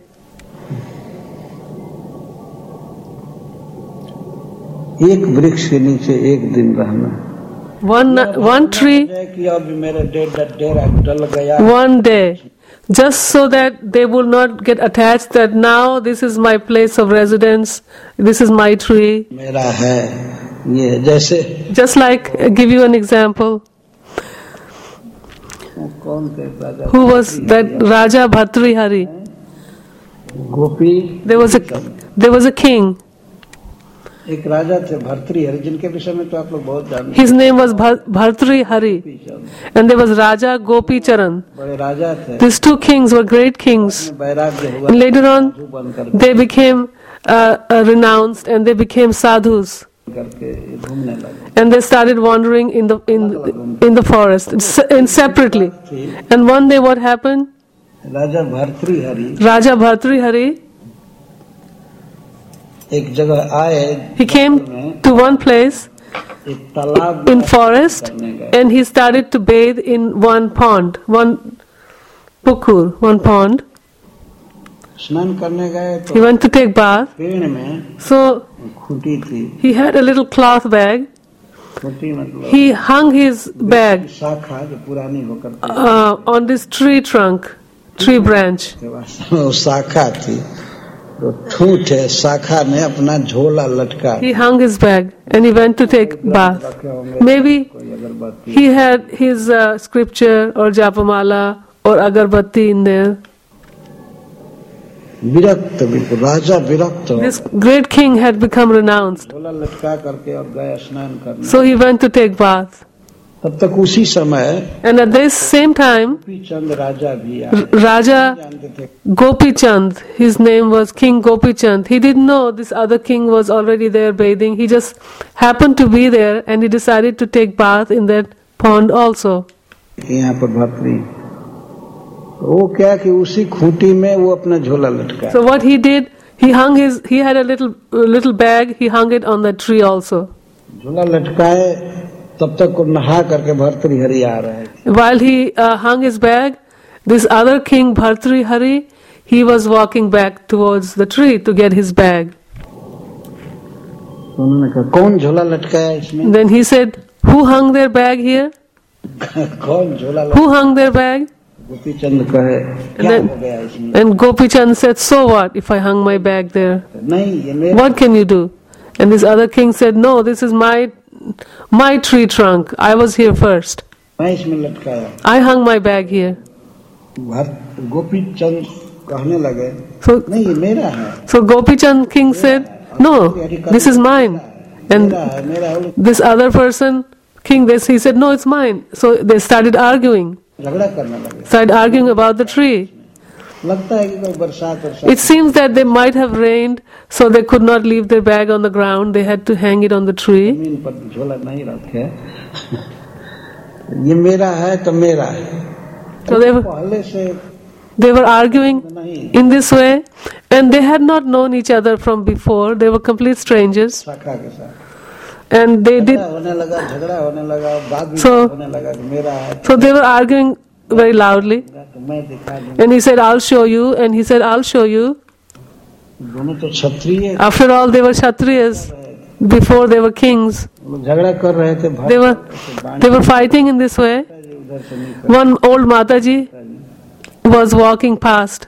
एक वृक्ष के नीचे एक दिन रहना One, one tree, कि अब मेरे डेरा डेरा डल गया one day. Just so that they will not get attached that now this is my place of residence, this is my tree. मेरा है ये जैसे Just like, uh, give you an example. कौन थे राजा Who was that Raja Bhartrihari? Gopi There was a there was a king. एक राजा थे भर्तृहरि जिनके विषय में तो आप लोग बहुत जानते His name was Bhar- Bhartrihari, हैं and there was Raja Gopi Charan. बड़े राजा थे These two kings were great kings. वैराग्य हुआ And later on, साधु बन कर they became uh, uh, renounced and they became sadhus. करके घूमने लगे And they started wandering in the in in the forest, se- and separately. And one day, what happened? Raja Bhartrihari Raja Bhartrihari, एक जगह आए he came to one place एक तालाब in में forest, करने गए and he started to bathe in one pond, one pukur, one pond. स्नान करने गए He तो went to take bath. पेड़ में So खूंटी थी he had a little cloth bag. Khunti मतलब He hung his bag शाखा जो पुरानी होकर के uh, on this tree trunk, tree branch. वास्तव में वो शाखा थी तो ठूठ है शाखा ने अपना झोला लटका He hung his bag and he went to take bath. रखे होंगे Maybe कोई अगरबत्ती he had his uh, scripture or japamala or agarbatti in there. विरक्त बिल्कुल राजा विरक्त हो This great king had become renounced. झोला लटका करके और गया स्नान करने So he went to take bath. तब तक उसी समय And at this same time, चंद राजा भी आए R- Raja जानते थे Gopi Chand, his name was King Gopi Chand. He didn't know this other king was already there bathing. He just happened to be there and he decided to take bath in that pond also. कि यहाँ पर भर्तरी वो क्या कि उसी खूंटी में वो अपना झोला लटका So what he did, he hung his, he had a little little bag, he hung it on the tree also. झोला लटकाए तब तक को नहा करके भर्तृहरि आ रहे थे While he uh, hung his bag, this other king Bhartrihari, he was walking back towards the tree to get his bag. तो उन्होंने कहा कौन झोला लटकाया इसमें Then he said, who hung their bag here? कौन झोला Who hung their bag? Gopi Chand कहे क्या then- हो गया इसमें And Gopi Chand said, so what if I hung my bag there? नहीं ये मेरा What can you do? And this other king said, no, this is my my tree trunk. I was here first. मैं इसमें लटकाया I hung my bag here. भर- गोपी चंद कहने लगे So, नहीं ये मेरा है so Gopi Chand king said, no, this is mine. And मेरा है मेरा है this other person, king, this, he said, no, it's mine. So they started arguing. झगड़ा करने लगे। started arguing about the tree. लगता है कि कोई बरसात बरसात It seems that they might have rained, so they could not leave their bag on the ground. They had to hang it on the tree. जमीन पर झोला नहीं रखे। ये मेरा है तो मेरा है। So they were, पहले से they were arguing नहीं in this way, and they had not known each other from before. They were complete strangers, शाखा के साथ and they did. झगड़ा होने लगा, झगड़ा होने लगा, बात भी So- होने लगा कि मेरा है So they were arguing very loudly, तो मैं दिखा दूं। and he said, "I'll show you," and he said, "I'll show you." दोनों तो क्षत्रिय After all, they were Kshatriyas. Before they were kings. लोग झगड़ा कर रहे थे। They were they were fighting in this way. उधर से नहीं One old Mataji was walking past.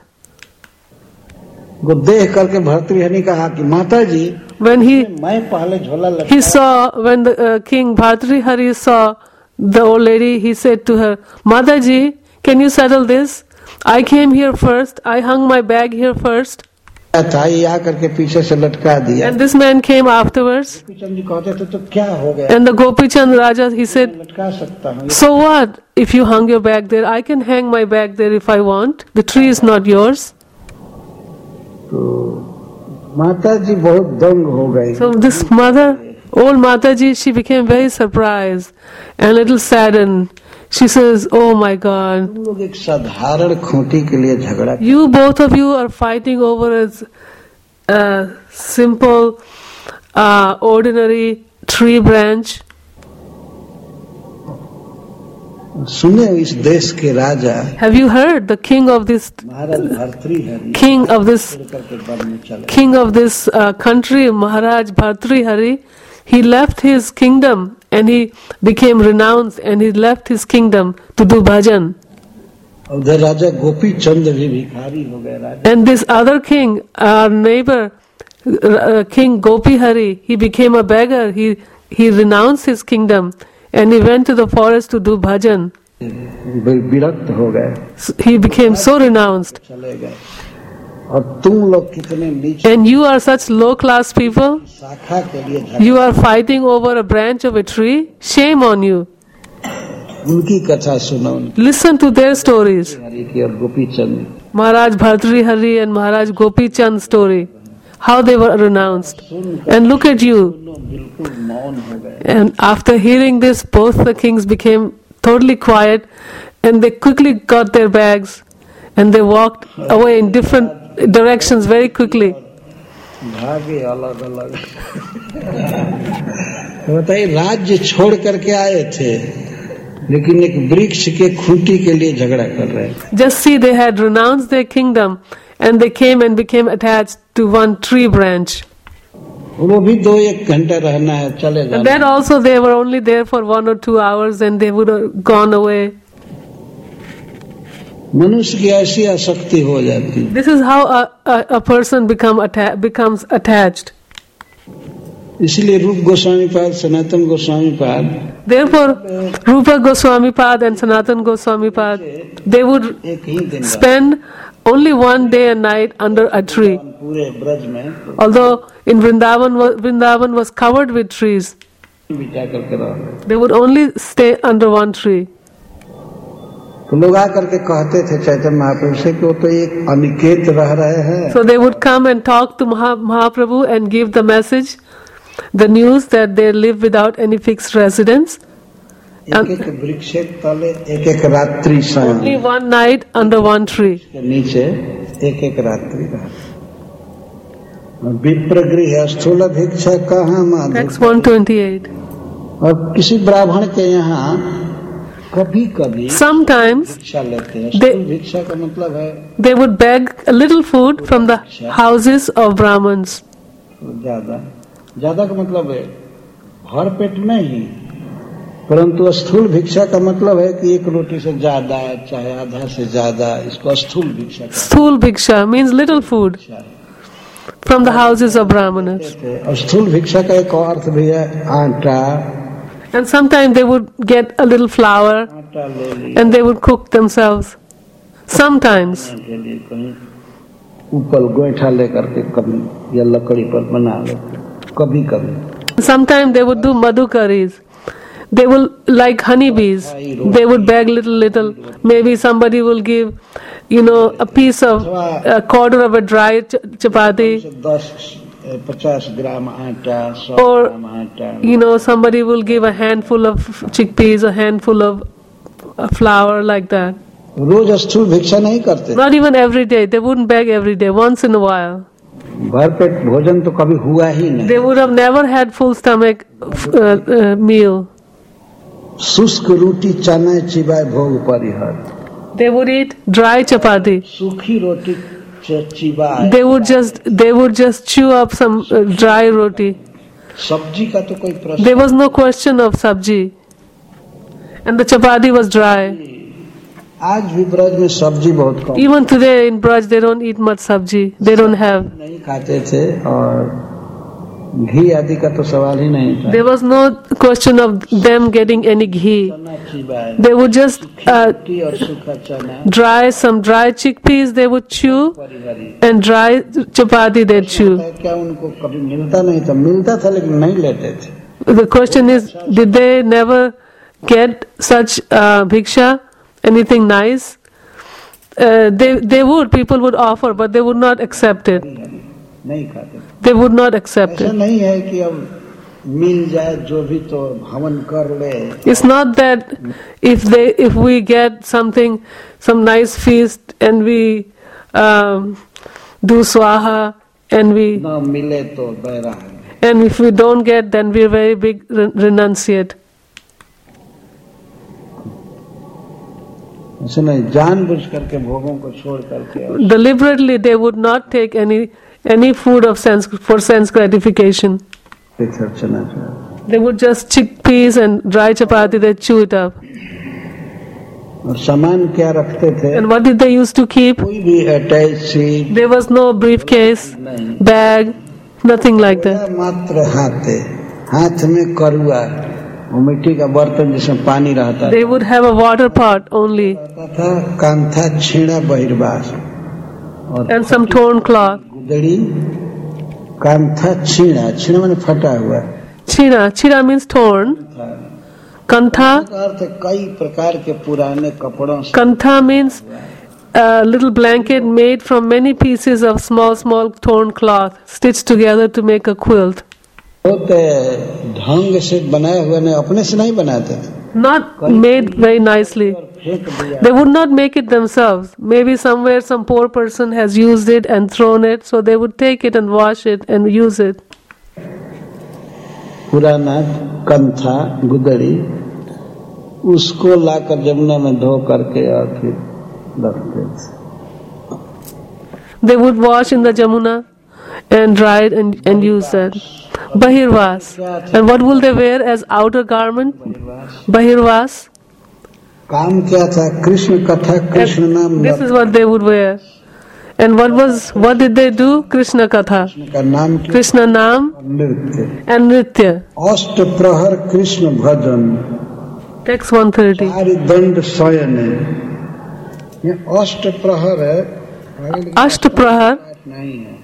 वो देख करके भर्तृहरि ने कहा कि माता जी When he मैं पहले झोला he लटका saw when the uh, king Bhartrihari saw the old lady, he said to her, "Mataji, can you settle this? I came here first. I hung my bag here first." था, ये आकर के पीछे से लटका दिया। And this man came afterwards. Gopichand जी कहते थे तो क्या हो गया, And the Gopichand Raja, he said, लटका सकता हूँ। "So what? If you hung your bag there, I can hang my bag there if I want. The tree is not yours." तो माता जी बहुत दंग हो गई। So this mother, old Mataji, she became very surprised and a little saddened. She says, "Oh my God, तुम लोग एक साधारण खूंटी के लिए झगड़ा, you both of you are fighting over a, a simple, uh, ordinary tree branch." सुने इस देश के राजा Have you heard the king of this Maharaj Bhartrihari king of this छोड़ करके वन में चले। king of this uh, country, Maharaj Bhartrihari? He left his kingdom and he became renounced, and he left his kingdom to do bhajan. उधर राजा गोपी चंद भी भिखारी हो गए। राजा And this other king, our neighbor, uh, King Gopi Hari, he became a beggar. He he renounced his kingdom and he went to the forest to do bhajan. विरक्त हो गए, So he became so renounced. चले गए। और तुम लोग कितने नीचे And you are such low class people. शाखा के लिए झगड़ा, You are fighting over a branch of a tree. Shame on you. उनकी कथा सुनो, Listen to their stories. Hari की और Gopi Chand. Maharaj Bhartrihari and Maharaj Gopi Chand story. How they were renounced. And look at you. दोनों बिल्कुल मौन हो गए। And after hearing this, both the kings became totally quiet, and they quickly got their bags and they walked away in different directions very quickly. भागे अलग अलग। बताइए, राज्य छोड़ करके आए थे लेकिन एक वृक्ष के खूंटी के लिए झगड़ा कर रहे हैं। Just see, they had renounced their kingdom and they came and became attached to one tree branch. वो भी दो एक घंटा रहना है, चले And जाना। then also they were only there for one or two hours and they would have gone away. मनुष्य की ऐसी आसक्ति हो जाती है। This is how a, a, a person become atta- becomes attached. इसलिए रूप गोस्वामी पाद, सनातन गोस्वामी पाद Therefore, Rupa Goswami Pad and Sanatan Goswami Pad, they would एक ही दिन spend only one day and night under a tree. पूरे ब्रज में Although in Vrindavan, wa- Vrindavan was covered with trees, बिता करके रह रहे। they would only stay under one tree. तो लोग आकर के कहते थे चैतन्य महाप्रभु से कि वो तो एक अनिकेत रह रहे हैं। So they would come and talk to Maha, Mahaprabhu and give the message, the news that they live without any fixed residence. एक एक वृक्ष के तले एक एक रात्रि Only शाम one night under one tree. के नीचे एक एक रात्रि रहा। विप्रगृह स्थूल भिक्षा कहाँ माधु। Text one twenty-eight. और किसी ब्राह्मण के यहाँ कभी कभी Sometimes भिक्षा लेते हैं। दे- स्थूल भिक्षा का मतलब है they would beg a little food from the houses of Brahmins. ज्यादा, ज्यादा का मतलब है भर पेट नहीं, परंतु स्थूल भिक्षा का मतलब है कि एक रोटी से ज्यादा चाहे आधा से ज्यादा, इसको स्थूल भिक्षा Sthul Bhiksha means little food कहते हैं। from the houses of Brahmanas. और स्थूल भिक्षा का एक और अर्थ भी है आटा, And sometimes they would get a little flour आटा ले लिया and they would cook themselves. Sometimes. के लिए कहीं ऊपर गोईठा लेकर के कभी या लकड़ी पर बना लेते, कभी कभी। Sometimes they would do madhu curries. they will, like honeybees, they would beg little, little. Maybe somebody will give, you know, a piece of, a quarter of a dry ch- chapati. ten fifty gram आटा, सौ Or, ग्राम आटा. you know, somebody will give a handful of chickpeas, a handful of uh, flour, like that. रोज स्थूल भिक्षा नहीं करते. Not even every day. They wouldn't beg every day, once in a while. भरपेट भोजन तो कभी हुआ ही नहीं. They would have never had full stomach uh, uh, meal. शुष्क रोटी चना चिबाए भोग परिहर. They would eat dry chapati. सूखी रोटी चिबाए. They would just they would just chew up some uh, dry roti. सब्जी का तो कोई प्रश्न. There was no question of sabji, and the chapati was dry. आज भी ब्रज में सब्जी बहुत कम. Even today in Braj, they don't eat much sabji. They don't have. नहीं खाते थे और घी आदि का तो सवाल ही नहीं था. There was no question of them getting any ghee. चना चिबाए. They would just uh, रोटी और सूखा चना. dry some dry chickpeas. They would chew, परिहरी. and dry chapati they'd chew. क्या उनको कभी मिलता नहीं था. मिलता था लेकिन नहीं लेते थे. The question is, did they never get such uh, bhiksha, anything nice? Uh, they they would, people would offer, but they would not accept it. नहीं खाते. They would not accept ऐसा it. नहीं है कि अब मिल जाए जो भी तो हवन कर ले. It's not that if they if we get something, some nice feast, and we um, do swaha, and we न मिले तो बैरा है. and if we don't get, then we're very big re- renunciate. ऐसे नहीं जानबूझ करके भोगों को छोड़ करके और Deliberately, they would not take any any food of sense for sense gratification. चना चाहिए. They would just chickpeas and dry chapati. They chew it up. और सामान क्या रखते थे. And what did they used to keep? कोई भी अटैची There was no briefcase, bag, nothing like that. मात्र हाथे हाथ में करुआ वो मिट्टी का बर्तन जिसमें पानी रहता They would have a water pot only था. कांथा छीणा बहिर्वास और and some torn cloth. गुदड़ी. कांथा छीणा छीणा मैंने फटा हुआ Chira, chira means torn. था. Kantha, अर्थ कई प्रकार के पुराने कपड़ों से kantha means a little blanket made from many pieces of small, small torn cloth stitched together to make a quilt. बहुत ढंग से बनाए हुए ने अपने से नहीं बनाते थे. Not made very nicely. फेंक दिया. They would not make it themselves. Maybe somewhere some poor person has used it and thrown it, so they would take it and wash it and use it. पुराना कंथा गुदड़ी उसको लाकर जमुना में धो करके और फिर रखते थे. They would wash in the Jamuna and dry it and, and use that. Bahirvas. And what will they wear as outer garment? Bahirvas. काम क्या था. कृष्ण कथा कृष्ण नाम This is what they would wear. And what was what did they do? Krishna Katha. का नाम क्या. Krishna Naam नृत्य. and Nritya. अष्ट प्रहर कृष्ण भजन. Text one thirty. चारि दंड शयन. ये अष्ट प्रहर है. Ashta Prahar. नहीं है.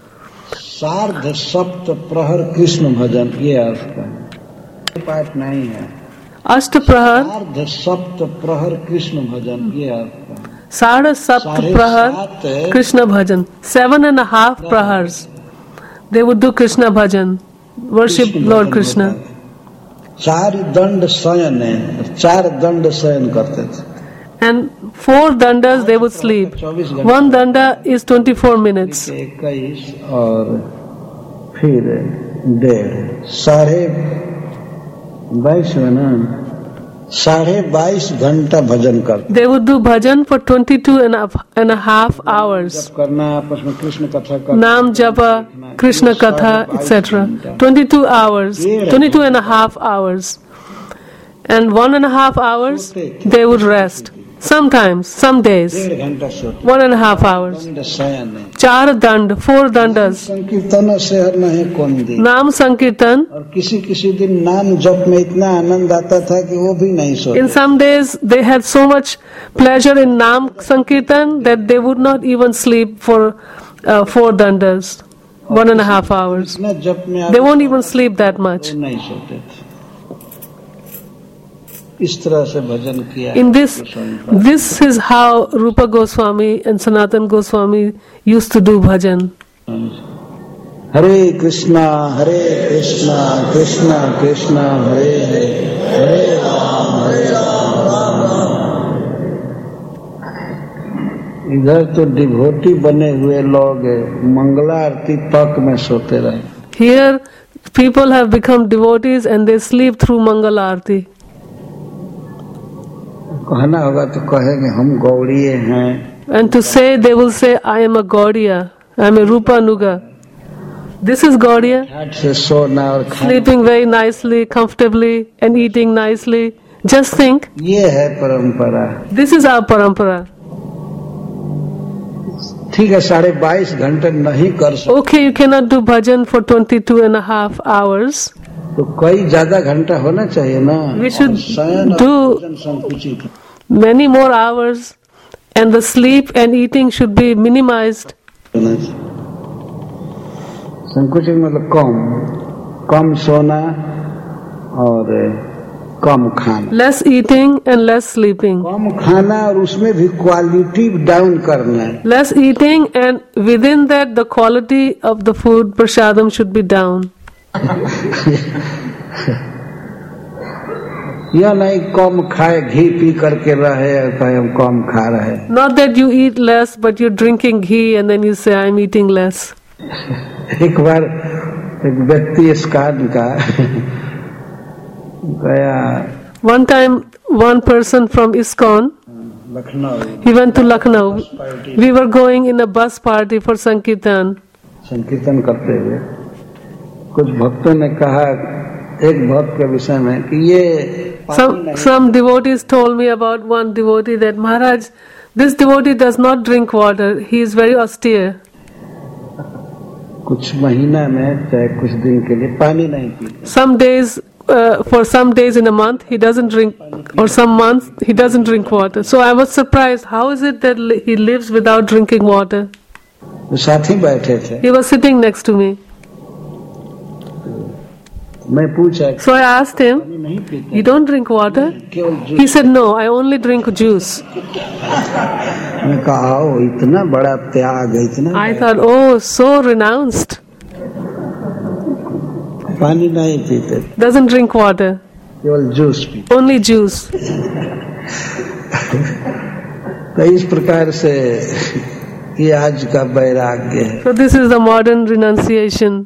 सार्ध सप्त प्रहर कृष्ण भजन ये अर्थ का है. पाठ नहीं है. Ashta Prahar. सार्ध सप्त प्रहर कृष्ण भजन ये अर्थ का है. Sada Sapt Prahar Krishna Bhajan. Seven and a half Prahars. They would do Krishna Bhajan. Worship Lord Krishna. चार दंड शयन है. चार दंड शयन करते थे. And four dandas they would sleep. One danda is twenty-four minutes. इक्कीस और फिर डेढ़ साढ़े बाईस में ना साढ़े बाईस घंटा भजन करते. They would do bhajan for twenty-two and a, and a half hours. जब करना आपस में कृष्ण कथा करना. Nam Japa, Krishna Katha, et cetera. twenty-two hours, twenty-two and a half hours. And one and a half hours they would rest. Sometimes, some days, डेढ़ घंटा सोते. one and a half hours. दंड शयन है. Char dand, four dandas. संकीर्तन से हर नहीं कौन दी. Nam Sankirtan. और किसी किसी दिन नाम जप में इतना आनंद आता था कि वो भी नहीं सोते. In some days, they had so much pleasure in Nam Sankirtan that they would not even sleep for uh, four dandas, one and a half hours. इतना जप में They won't even sleep that much. नहीं सोते थे. इस तरह से भजन किया। In this, this is how Rupa Goswami and Sanatan Goswami used to do bhajan. हरे कृष्णा हरे कृष्णा कृष्णा कृष्णा हरे हरे हरे राम हरे राम राम राम। इधर तो डिवोटी बने हुए लोग मंगला आरती तक में सोते रहे। Here people have become devotees and they sleep through Mangala Aarti. कहना होगा तो कहेंगे हम गौड़ीय हैं। And to say, they will say, I am a Gaudiya, I am a Rupa Nuga. This is Gaudiya, खाट से सोना और खाना, sleeping very nicely, comfortably and eating nicely. Just think, ये है परंपरा। this is our parampara. ठीक है, साढ़े बाईस घंटे नहीं कर सकते Okay, you cannot do bhajan for twenty-two and a half hours. तो कई ज्यादा घंटा होना चाहिए ना। We should और शयन और do- भोजन संकुचित। Many more hours, and the sleep and eating should be minimized. होना चाहिए। संकुचित मतलब कम कम सोना और कम खाना। Less eating and less sleeping. कम खाना और उसमें भी क्वालिटी डाउन करना है। Less eating, and within that the quality of the food, prasadam, should be down. यह नहीं कम खाए घी पी करके रहे और कहे हम कम खा रहे हैं। Not that you eat less, but you're drinking ghee and then you say, I'm eating less. एक बार एक व्यक्ति स्कान का गया One time, one person from ISKCON, Lucknow, he went to Lucknow. We were going in a bus party for Sankirtan. संकीर्तन करते हुए कुछ भक्तों ने कहा एक भक्त के विषय में कि ये पानी Some, नहीं, some devotees told me about one devotee that, Maharaj, this devotee does not drink water. He is very austere. कुछ महीना में चाहे कुछ दिन के लिए पानी नहीं पीते। Some days, uh, for some days in a month, he doesn't drink, or some months, he doesn't drink water. So I was surprised. How is it that li- he lives without drinking water? वो साथ ही बैठे थे। He was sitting next to me. मैं पूछा So I asked him, पानी नहीं पीते you don't drink water? केवल juice. He said, no, I only drink juice. मैं कहा ओ इतना बड़ा त्याग है, इतना I thought, oh, so renounced. पानी नहीं पीते Doesn't drink water, केवल जूस पीते। only juice. तो इस प्रकार से ये आज का वैराग्य है। So this is the modern renunciation.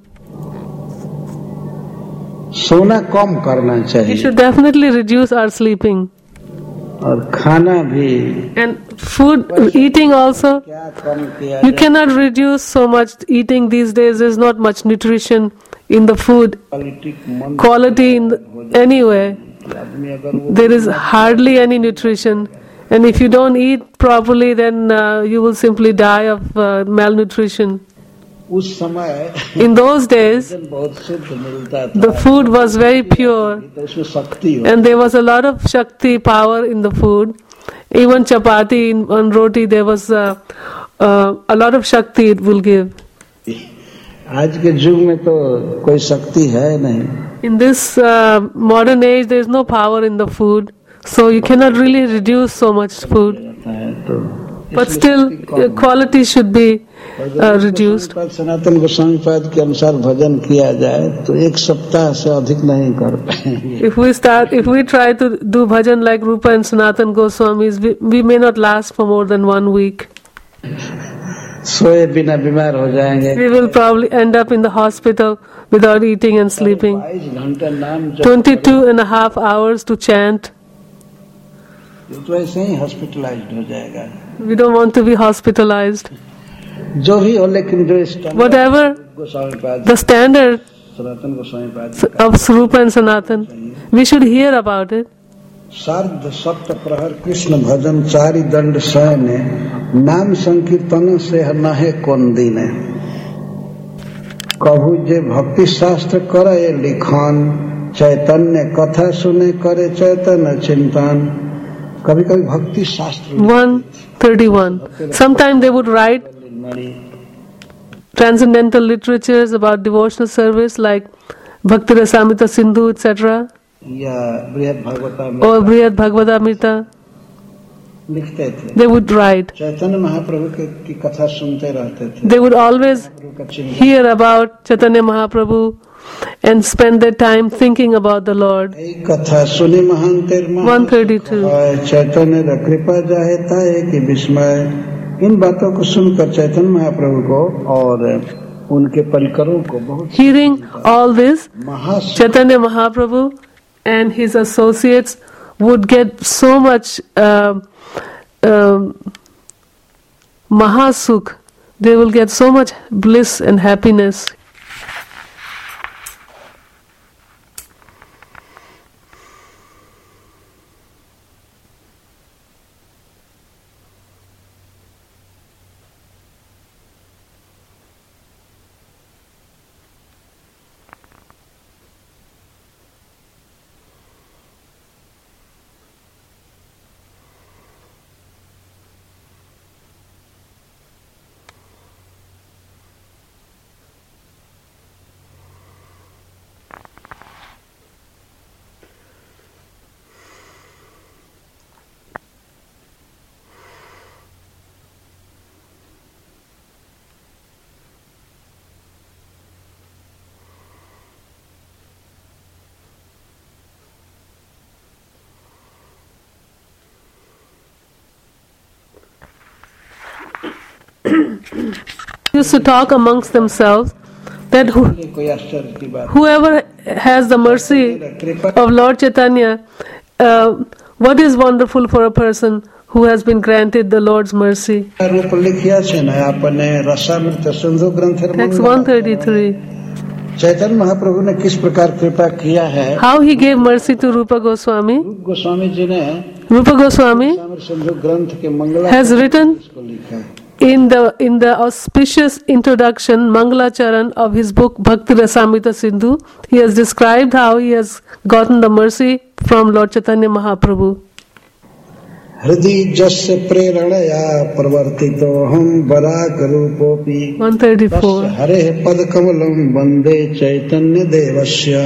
सोना कम करना We चाहिए should definitely reduce our sleeping. और खाना भी And food, eating also. क्या कम किया You जाए। cannot reduce so much eating these days. There's not much nutrition in the food, quality मन quality in the, anywhere. आदमी अगर वो There is hardly any nutrition. And if you don't eat properly, then uh, you will simply die of uh, malnutrition. उस समय In those days, भोजन बहुत शुद्ध मिलता था, the food was very pure, तो उसमें शक्ति हो। and there was a lot of Shakti power in the food. Even chapati in, on roti, there was uh, uh, a lot of Shakti it will give. आज के युग में तो कोई शक्ति है नहीं। In this uh, modern age, there is no power in the food, so you cannot really reduce so much food. तो But still, uh, quality should be uh, reduced. Sanatan Goswami पाद के अनुसार भजन किया जाए तो एक सप्ताह से अधिक नहीं कर पाएंगे। If we start, if we try to do bhajan like Rupa and Sanatan Goswamis, we, we may not last for more than one week. सोए बिना बीमार हो जाएंगे। We will probably end up in the hospital without eating and sleeping. बाईस घंटे नाम जप twenty-two and a half hours to chant. करें तो ऐसे ही हॉस्पिटलाइज्ड हो जाएगा। We don't want to be hospitalized. जो भी हो, लेकिन जो standard Whatever गोस्वामी पाद the standard सनातन गोस्वामी पाद of Rupa and Sanatan, we should hear about it. सार्ध सप्त प्रहर कृष्ण भजन चारि दंड सहने नाम संकीर्तन से नहे कौन दीने कहू जे भक्ति शास्त्र करे लिखन चैतन्य कथा सुने करे चैतन्य चिंतन। कभी कभी भक्ति शास्त्र one thirty-one. Sometime they would write transcendental literatures about devotional service like Bhakti Rasamrita Sindhu, et cetera. या बृहद भागवता में or Brihad Bhagavatamrita, लिखते थे। they would write. Chaitanya Mahaprabhu के की कथा सुनते रहते थे। They would always प्रभु का चिंतन। hear about Chaitanya Mahaprabhu and spend their time thinking about the Lord. एक कथा सुनी महांतेर one thirty-two. चैतन्य र कृपा जाहेता है कि विस्मय। इन बातों को सुनकर चैतन्य महाप्रभु को और उनके परिकरों को बहुत Hearing all this, महास Chaitanya Mahaprabhu and his associates would get so much uh, uh, mahasukh. They will get so much bliss and happiness. Used to talk amongst themselves that who, कोई आश्चर्य की बात whoever has the mercy of Lord Chaitanya, uh, what is wonderful for a person who has been granted the Lord's mercy. रूप लिखिया छे ने आपने रसामृत सिंधु ग्रंथ Text one thirty-three. Chaitanya Mahaprabhu ने किस प्रकार कृपा किया है। How he gave mercy to Rupa Goswami. रूप गोस्वामी जी ने Rupa Goswami रसामृत सिंधु ग्रंथ के मंगला has written को लिखा है। in the in the auspicious introduction Mangala Charan of his book Bhakti Rasamrita Sindhu, he has described how he has gotten the mercy from Lord Chaitanya Mahaprabhu. हृदय जस्य प्रेरणया प्रवर्तितो हम Barack रूपोपि one thirty-four. हरे पद कमलम वंदे चैतन्य देवस्य।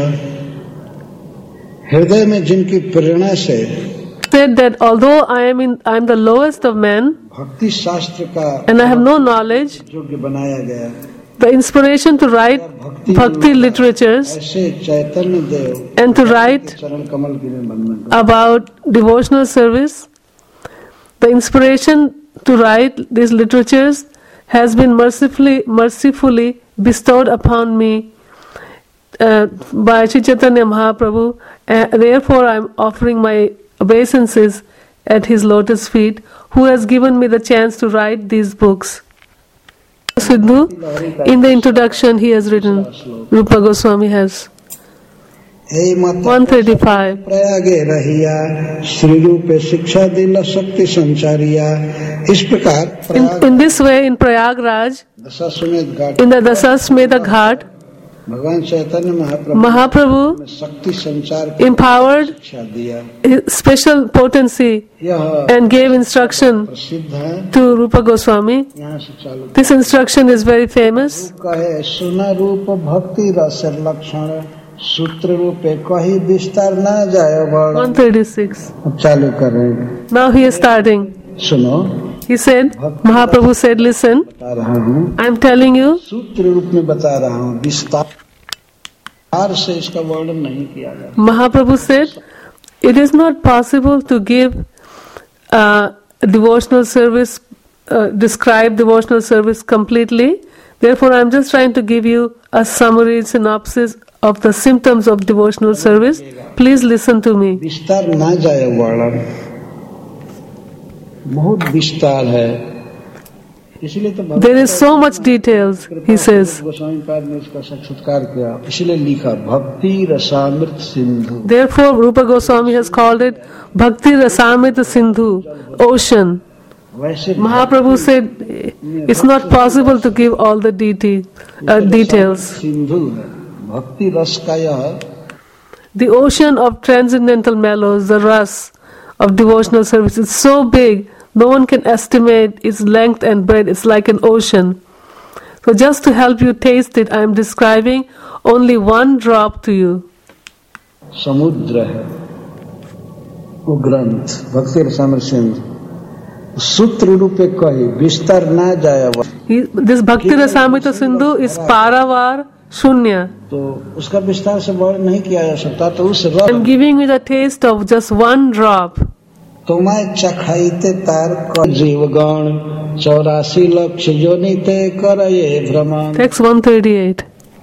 हृदय में जिनकी प्रेरणा से Said that although I am in I am the lowest of men भक्ति शास्त्र का and I have no knowledge, योग्य बनाया गया, the inspiration to write bhakti literatures ऐसे चैतन्य देव and to write चरण कमल की में बंधन about devotional service, the inspiration to write these literatures has been mercifully mercifully bestowed upon me uh, by Sri Chaitanya Mahaprabhu. Uh, therefore, I am offering my obeisances at his lotus feet, who has given me the chance to write these books. Sindhu, in the introduction he has written, Rupa Goswami has. हे माता one thirty-five. प्रयागे रहिया श्री रूपे शिक्षा दिला शक्ति संचारिया। इस प्रकार In, Prayag in this way, in Prayagraj, Dashashwamedh Ghat in the Dasasmedha Ghat, भगवान Chaitanya Mahaprabhu Mahaprabhu ने शक्ति संचार की empowered शिक्षा दिया। his special potency यह and gave instruction प्रसिद्ध है, to Rupa Goswami. यहाँ से चालू This instruction is very famous. कहे सुना रूप भक्ति रस लक्षण सूत्र रूपे कही विस्तार ना जाए बड़। one thirty-six. अब चालू कर रहे हैं, Now he is starting. सुनो He said, Mahaprabhu said, listen, बता रहा हूँ, I am telling you, सूत्र रूप में बता रहा हूँ, विस्तार से इसका वर्णन नहीं किया गया। Mahaprabhu said, it is not possible to give uh, devotional service, uh, describe devotional service completely. Therefore, I am just trying to give you a summary, synopsis of the symptoms of devotional service. Please listen to me. विस्तार ना जाए वर्णन, बहुत विस्तार है, इसलिए तो भक्त- There is so much details, he says. Goswami पाद ने इसका साक्षात्कार किया, इसलिए लिखा भक्ति Rasamrita Sindhu. Therefore, Rupa Goswami has called it Bhakti Rasamrita Sindhu, ocean. वैसे Mahaprabhu said, it's not possible to give all the detail, uh, details. Sindhu है, भक्ति रस का यह The ocean of transcendental mellows, the ras of devotional service, is so big, no one can estimate its length and breadth. It's like an ocean. So just to help you taste it, I am describing only one drop to you. समुद्र है वो ग्रंथ भक्ति रसामृत सिंधु सूत्र रूपे कही विस्तार ना जाए। दिस भक्ति रसामृत सिंधु इज पारावार शून्य, तो उसका विस्तार से वर्णन नहीं किया जा सकता। तो उस रस I am giving you the taste of just one drop. तुम्हें चखाइते तार कर जीवगण चौरासी लक्ष योनिते करे भ्रमण। Text one thirty-eight।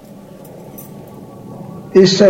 इससे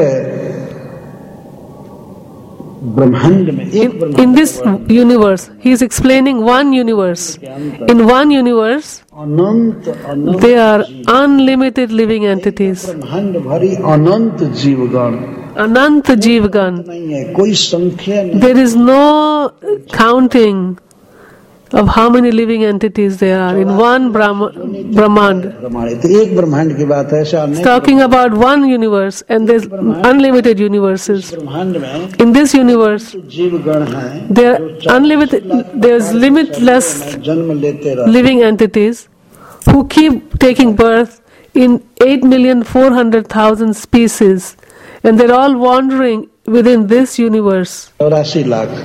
ब्रह्मांड में एक in, in this universe he is explaining one universe. In one universe Anant Anant there are unlimited living entities, ब्रह्मांड भरी अनंत जीवगण, अनंत जीवगण। नहीं है कोई संख्या नहीं। There is no counting of how many living entities there are in one Brahma, Brahmand. तो एक ब्रह्मांड की बात है। It's talking about one universe and there's unlimited universes. ब्रह्मांड में In this universe जीवगण है, there are unlimited, there's limitless जन्म लेते रह living entities who keep taking birth in eight million four hundred thousand species, and they're all wandering within this universe. चौरासी लाख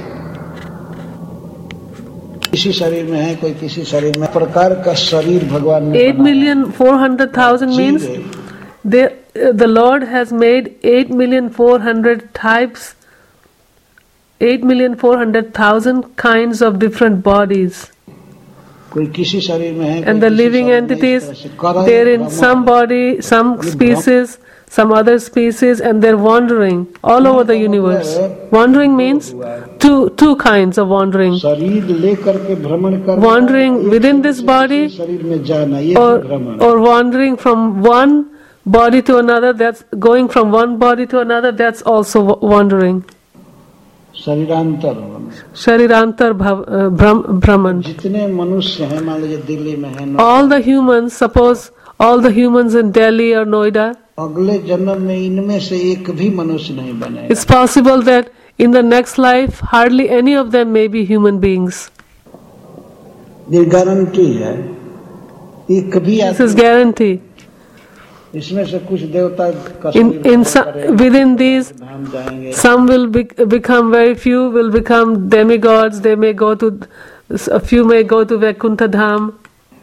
किसी शरीर में है, कोई किसी शरीर में प्रकार का शरीर भगवान ने eight million four hundred thousand means they, uh, the Lord has made eight million four hundred types, eight million four hundred thousand kinds of different bodies. कोई किसी शरीर में है, And the living entities, they're in some body, some species, some other species, and they're wandering all over the universe. Wandering means two two kinds of wandering. शरीर लेकर के भ्रमण कर Wandering within this body, शरीर में जाना, ये or भ्रमण। or wandering from one body to another. That's going from one body to another. That's also wa- wandering. शरीरांतर Sharirantar bhav- uh, bhram- Brahman. जितने मनुष्य हैं, मान लीजिए दिल्ली में है, All the humans, suppose all the humans in Delhi or Noida, अगले जन्म में इनमें से एक भी मनुष्य नहीं बनेगा। it's possible that in the next life hardly any of them may be human beings. ये गारंटी है, ये कभी This is guarantee. इसमें से कुछ देवता In in some, within these, धाम जाएंगे, some will be, become very few will become demigods. They may go to, a few may go to Vaikuntha Dham.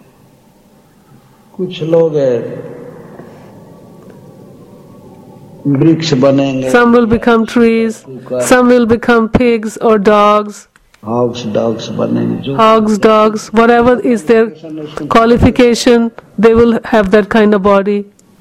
कुछ लोग वृक्ष बनेंगे, Some will become trees. Some will become pigs or dogs, hogs dogs बनेंगे। जो hogs, dogs, whatever is their qualification, they will have that kind of body.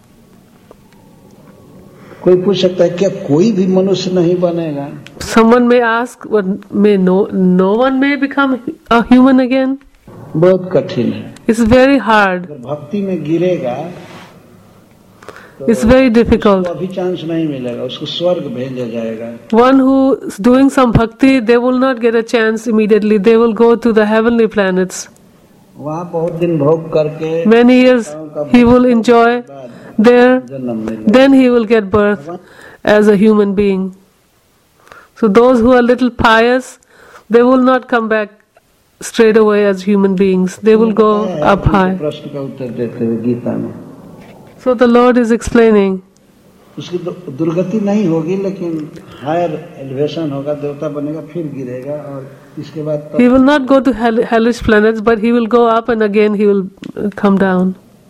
कोई पूछ सकता है क्या कोई भी मनुष्य नहीं बनेगा? Someone may ask, what may no no one may become a human again? बहुत कठिन है। It's very hard. अगर भक्ति में गिरेगा It's very difficult. तो अभी चांस नहीं मिलेगा, उसको स्वर्ग भेजा जाएगा। One who is doing some bhakti, they will not get a chance immediately. They will go to the heavenly planets. वहाँ बहुत दिन भोग करके Many years he will enjoy there. जन्म मिलेगा। Then he will get birth as a human being. So those who are little pious, they will not come back straight away as human beings. They will go up high. प्रश्न का उत्तर देते हुए गीता में So the Lord is explaining. उसकी दु- दुर्गति नहीं होगी, लेकिन हायर एलिवेशन होगा, देवता बनेगा, फिर गिरेगा, और इसके बाद He will not go to hell, hellish planets, but he will go up and again he will uh, come down.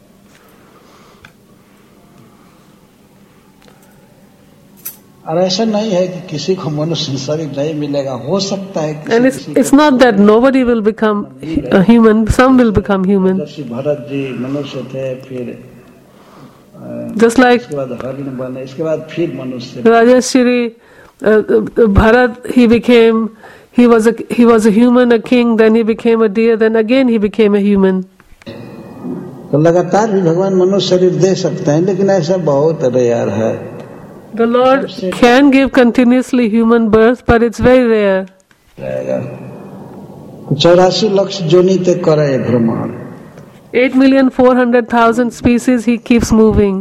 और ऐसा नहीं है कि किसी को मनुष्य शरीर नहीं मिलेगा, हो सकता है किसी- And it's किसी it's not that nobody will become a human. Some will become human. जैसे भरत जी मनुष्य थे, फिर अ, Just like इसके बाद हरिण बने, इसके बाद फिर मनुष्य। Rajashri, uh, uh, Bharat, he became, he was a he was a human, a king. Then he became a deer. Then again he became a human. तो लगातार भी भगवान मनुष्य शरीर दे सकते हैं, लेकिन ऐसा बहुत रेयर है। The Lord can give continuously human birth, but it's very rare. रहेगा चौरासी लक्ष जोनी ते करे भ्रमण। Eight million four hundred thousand species he keeps moving.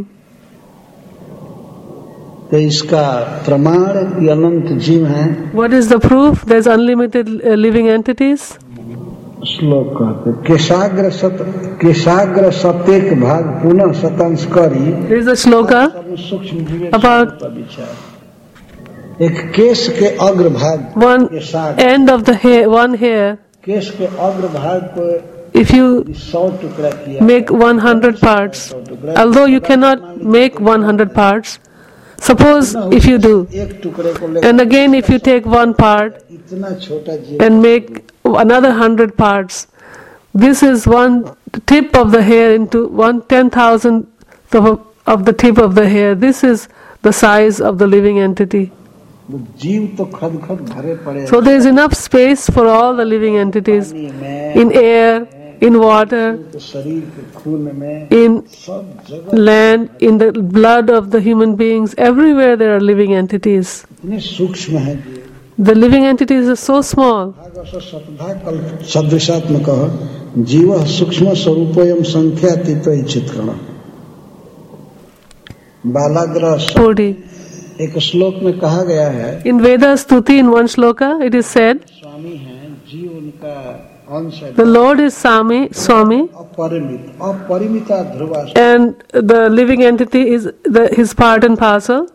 तो इसका प्रमाण कि अनंत जीव हैं। What is the proof? There's unlimited uh, living entities. श्लोक कहते केशाग्र सत केशाग्र सत्यक भाग पुनः शतांश करी There is a shloka सूक्ष्म जीव about विचार एक केश के अग्रभाग one के साथ end of the hair, one hair, केश के अग्रभाग को if you सौ टुकड़ा किया, make one hundred parts, although you cannot make one hundred parts, suppose if you do, एक टुकड़े को लेकर and again if you take one part इतना छोटा जीव and make another hundred parts, this is one tip of the hair into one ten thousand of, of the tip of the hair. This is the size of the living entity. जीव तो खद खद भरे पड़े So there is enough space for all the living entities in air, in water, तो शरीर के खून में in सब जगह land, in the blood of the human beings. Everywhere there are living entities. इतने सूक्ष्म है जीव। The living entities are so small. शतधा कल्प सदृशात्मक जीव सूक्ष्म स्वरूपोयम संख्यातीत चित्रण बालाग्रह forty. एक श्लोक में कहा गया है In Vedas Stuti, in one shloka, it is said, स्वामी है जीव उनका अंश है the Lord is Swami, Swami, अपरिमित अपरिमिता Dhruva and the living entity is the, his part and parcel.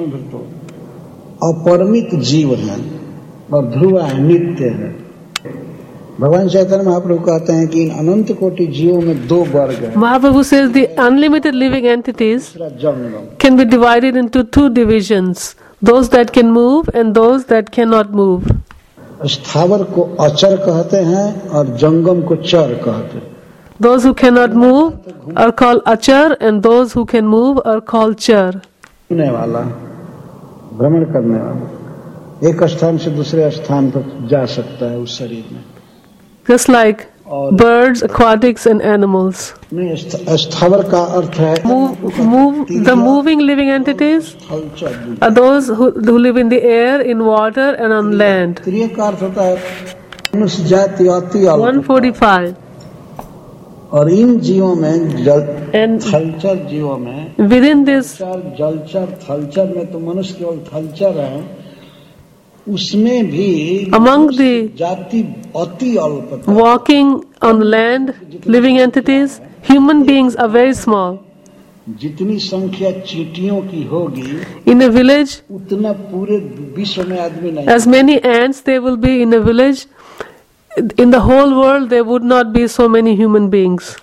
अपरिमित जीव है और ध्रुवा है नित्य है। भगवान चैतन्य महाप्रभु कहते हैं कि इन अनंत कोटि जीवों में दो वर्ग है। Mahaprabhu says the unlimited living entities दूसरा जंगम can be divided into two divisions, those that can move and those that cannot move. स्थावर को अचर कहते हैं और जंगम को चर कहते हैं। Those who cannot move are called achar and those who can move are called char. घूमने वाला, भ्रमण करने वाला, एक स्थान से दूसरे स्थान पर जा सकता है उस शरीर में। Just like birds, aquatics and animals. नहीं, स्थ- स्थावर का अर्थ है Move, move, the moving living entities हलचल। are those who, who live in the air, in water and on land. त्रिय का अर्थ होता है मनुष्य जाति अति अल्प। one forty-five. और इन जीवों में जल And थलचर जीवों में within this, जलचर जलचर थलचर में तो मनुष्य केवल थलचर है, उसमें भी among the जाति अति अल्प। walking on land, living entities, human beings are very small. जितनी संख्या चींटियों की होगी In a village, उतना पूरे विश्व में आदमी नहीं। as many ants there will be in a village, in the whole world there would not be so many human beings.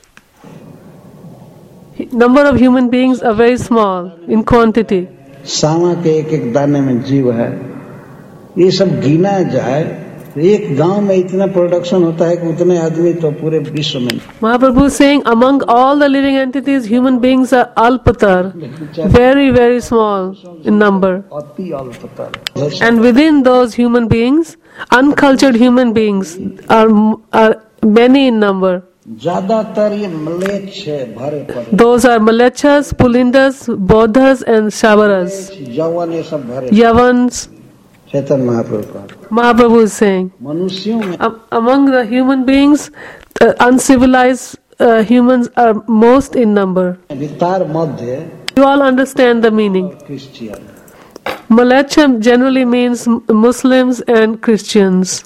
Number of human beings are very small in quantity. सामा के एक एक दाने में जीव है। ये सब गिना जाए तो एक गांव में इतना प्रोडक्शन होता है कि उतने आदमी तो पूरे विश्व में। Mahaprabhu is saying among all the living entities, human beings are alpatar, very very small in number. अति अल्पतर। And within those human beings, uncultured human beings are, are many in number. ज्यादातर ये मलेच्छ है भरे पड़े। Those are Malechas, Pulindas, Bodhas and Shavaras. यौवन ये सब भरे। Yavans, चैतन्य महाप्रभु का Mahaprabhu is saying. मनुष्यों में Um, among the human beings, uh, uncivilized uh, humans are most in number. वितार मध्य You all understand the meaning. Christian Malecha generally means Muslims and Christians.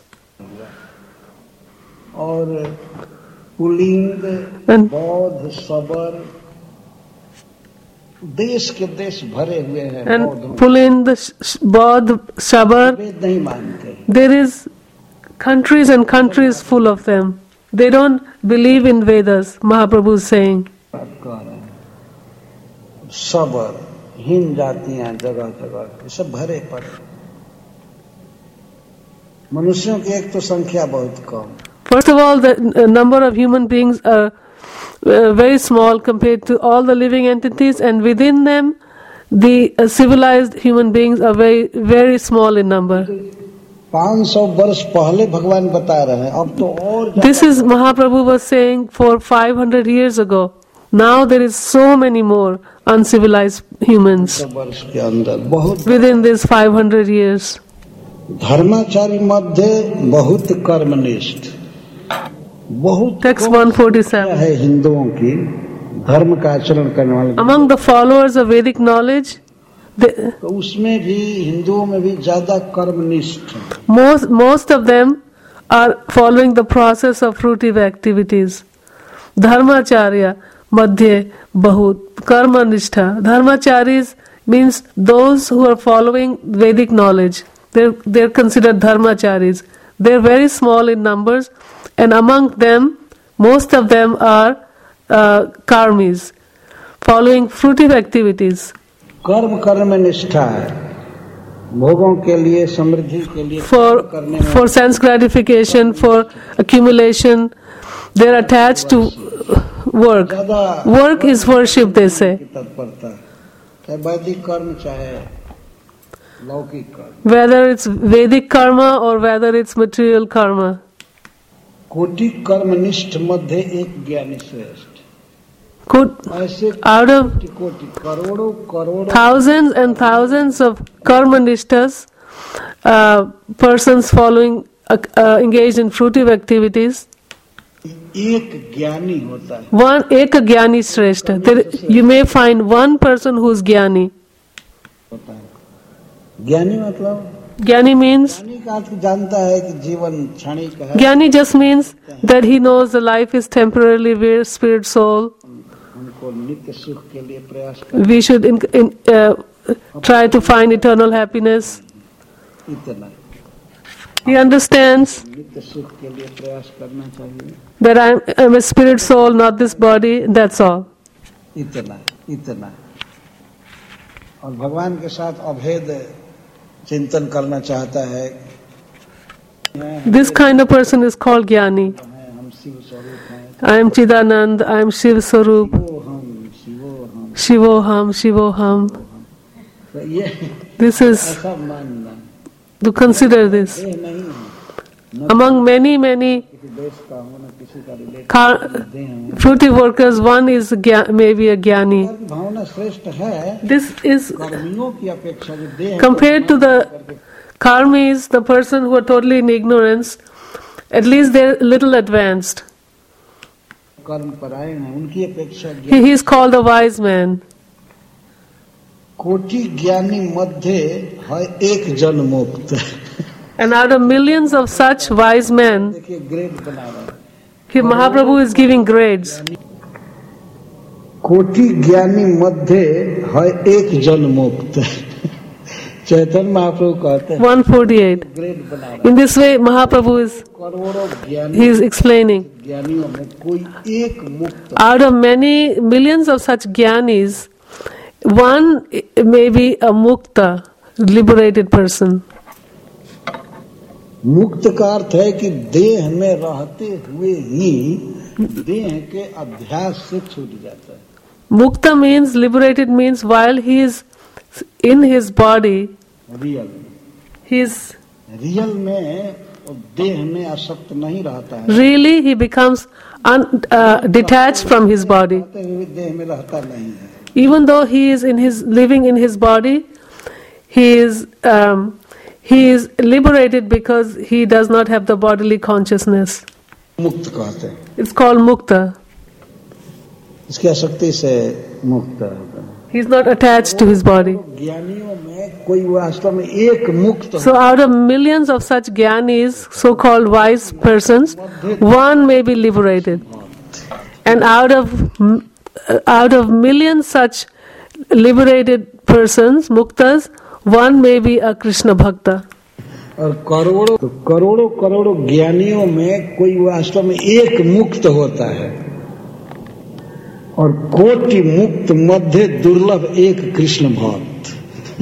और पुलिंग And बौद्ध सबर देश के देश भरे हुए हैं। and बौद्धों pull in the sh- Bodh, Shabar. वेद नहीं मानते। There is countries and countries full of them. They don't believe in Vedas, Mahaprabhu is saying. बात कह रहे हैं सबर हीन जातियां जगह जगह ये सब भरे पड़े। मनुष्यों की एक तो संख्या बहुत कम। First of all, the uh, number of human beings are uh, very small compared to all the living entities, and within them, the uh, civilized human beings are very, very small in number. पाँच सौ वर्ष पहले भगवान बता रहे हैं, अब तो और ज्यादा। This is Mahaprabhu was saying for five hundred years ago. Now there is so many more uncivilized humans सौ वर्ष के अंदर बहुत within these five hundred years. धर्माचारी मध्य बहुत कर्मनिष्ठ बहुत Text कम one forty-seven. है हिंदुओं की धर्म का आचरण करने वाले। Among the followers of Vedic knowledge, the, तो उसमें भी हिंदुओं में भी ज्यादा कर्मनिष्ठ हैं। most most of them are following the process of fruitive activities. Dharmacharya madhye bahut karma nishtha. Dharmacharis means those who are following Vedic knowledge. They're, they're considered dharmacharis. They're very small in numbers, and among them, most of them are uh, karmis, following fruitive activities. कर्म कर्म में निष्ठा है, भोगों के लिए, समृद्धि के लिए, For, for sense gratification, for accumulation, they're attached to work. Work is worship, they say. तत्परता, चाहे वैदिक कर्म चाहे लौकिक कर्म, Whether it's Vedic karma or whether it's material karma. कोटि कर्मनिष्ठ मध्य एक ज्ञानी श्रेष्ठ. Could, ऐसे out of कोटि कोटि करोड़ों करोड़ों thousands and thousands of karma nishtas, uh, persons following, uh, uh, engaged in fruitive activities, एक ज्ञानी होता है. one ek jnani shrestha. There, you may find one person who is jnani. होता है ज्ञानी मतलब Jnani means, ज्ञानी का अर्थ जानता है कि जीवन क्षणिक है. jnani just means that he knows the life is temporarily, we're spirit soul. हमको नित्य सुख के लिए प्रयास कर, We should in, in, uh, try to find eternal happiness. इतना He understands नित्य सुख के लिए प्रयास करना चाहिए. that I'm, I'm a spirit soul, not this body, that's all. इतना इतना और भगवान के साथ अभेद चिंतन करना चाहता है. This kind of person is called jnani. हम शिव स्वरूप हैं, I am Chidanand, I am Shiv Sarup, वो हम शिवो हम. Shivoham, Shivoham. तो ये This is, ऐसा मानना to consider this. देह नहीं है, Among many, many किसी देश का हो न किसी का रिलेट car, देह है. fruitive workers, one is gya, maybe a jnani. भावना श्रेष्ठ है This is कर्मियों की अपेक्षा. जो देह compared to the karmis, the person who are totally in ignorance, at least they're a little advanced. कर्म परायण है, उनकी अपेक्षा He, ज्ञान. he is called the wise man. कोटि ज्ञानी मध्य है एक जन मुक्त. And out of millions of such wise men, देखिए ग्रेड बना रहा है. he, Mahaprabhu is giving grades. कोटि ज्ञानी मध्य है एक जन मुक्त. चैतन्य महाप्रभु कहते हैं one forty-eight. ग्रेड बना रहा है. In this way, Mahaprabhu is, करोड़ों ज्ञानी he is explaining. ज्ञानियों में कोई एक मुक्त. Out of many millions of such jnanis, one may be a mukta, liberated person. मुक्त का अर्थ है कि देह में रहते हुए ही देह के अध्यास से छूट जाता है. Mukta means, liberated means while he is in his body, real he is real में वो देह में आसक्त नहीं रहता है. really, he becomes un, uh, detached from his body. रहते हुए देह में रहता नहीं है. Even though he is in his living in his body, he is um, he is liberated because he does not have the bodily consciousness. मुक्त कहते हैं. It's called mukta. इसकी आसक्ति से मुक्त होता है. He is not attached to his body. ज्ञानियों में कोई वास्तव में एक मुक्त. So out of millions of such jnanis, so-called wise persons, one may be liberated. And out of out of millions such liberated persons, muktas, one may be a Krishna bhakta. और करोड़ों तो करोड़ों करोड़ों ज्ञानियों में कोई वास्तव में एक मुक्त होता है. और कोटि मुक्त मध्य दुर्लभ एक कृष्ण भक्त.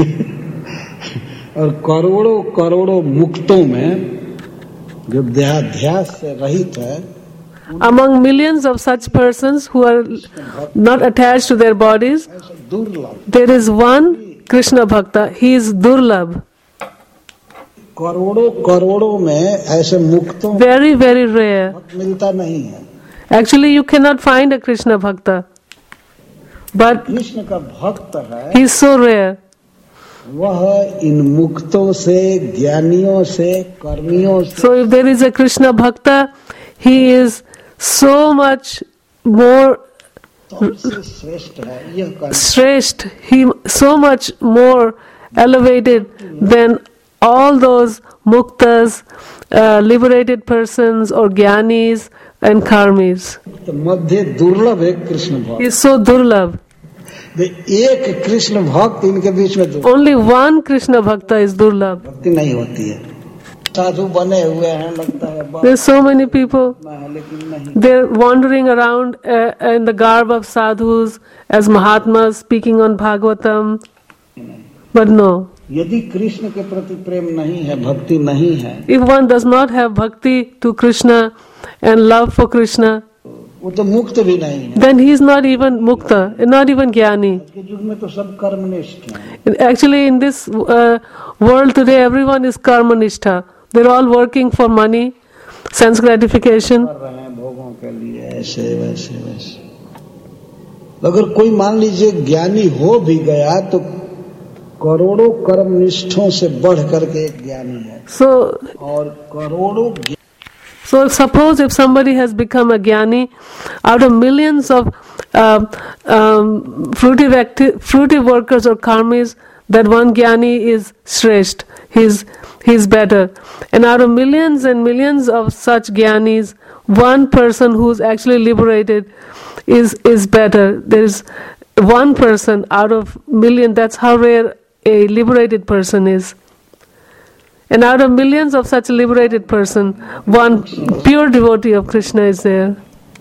और करोड़ों करोड़ों मुक्तों में जो देहाध्यास से रहित है, Among millions of such persons who are not attached to their bodies, दुर्लभ. there is one Krishna bhakta. He is durlabh, करोड़ों करोड़ों में ऐसे मुक्तों very very rare. भक्त मिलता नहीं है. Actually, you cannot find a Krishna bhakta, but Krishna का भक्त है, he is so rare. वह इन मुक्तों से, ज्ञानियों से, कर्मियों से So if there is a Krishna bhakta, he is so much more सबसे श्रेष्ठ है. यह कर Shrestha, he so much more elevated than all those muktas, uh, liberated persons or jnanis and karmis. तो मध्य दुर्लभ है कृष्ण He भक्त. is so durlabh. वे एक कृष्ण भक्त इनके बीच में दुर्लभ, Only one Krishna Bhakta is Durlabh. भक्ति नहीं होती है। साधु बने हुए हैं, लगता है बहुत There's so many people, है, लेकिन नहीं। they're wandering around uh, in the garb of sadhus as Mahatmas speaking on Bhagavatam. But no, यदि कृष्ण के प्रति प्रेम नहीं है, भक्ति नहीं है, if one does not have bhakti to Krishna and love for Krishna, वो तो मुक्त भी नहीं है। then he is not even mukta, not even jnani. आज के युग में तो सब कर्मनिष्ठ हैं। Actually, in this uh, world today, everyone is karmanishta. They're all working for money, sense gratification. कर रहे हैं भोगों के लिए, ऐसे वैसे वैसे। अगर कोई मान लीजिए ज्ञानी हो भी गया तो करोड़ों कर्मनिष्ठों से बढ़ करके एक ज्ञानी है। So, और करोड़ों ज्ञ- so suppose if somebody has become a jnani, out of millions of uh, um, fruitive acti- fruitive workers or karmis, that one jnani is shresht. He's he's better. And out of millions and millions of such jnanis, one person who's actually liberated is is better. There's one person out of million. That's how rare a liberated person is. And out of millions of such a liberated person, one pure devotee of Krishna is there.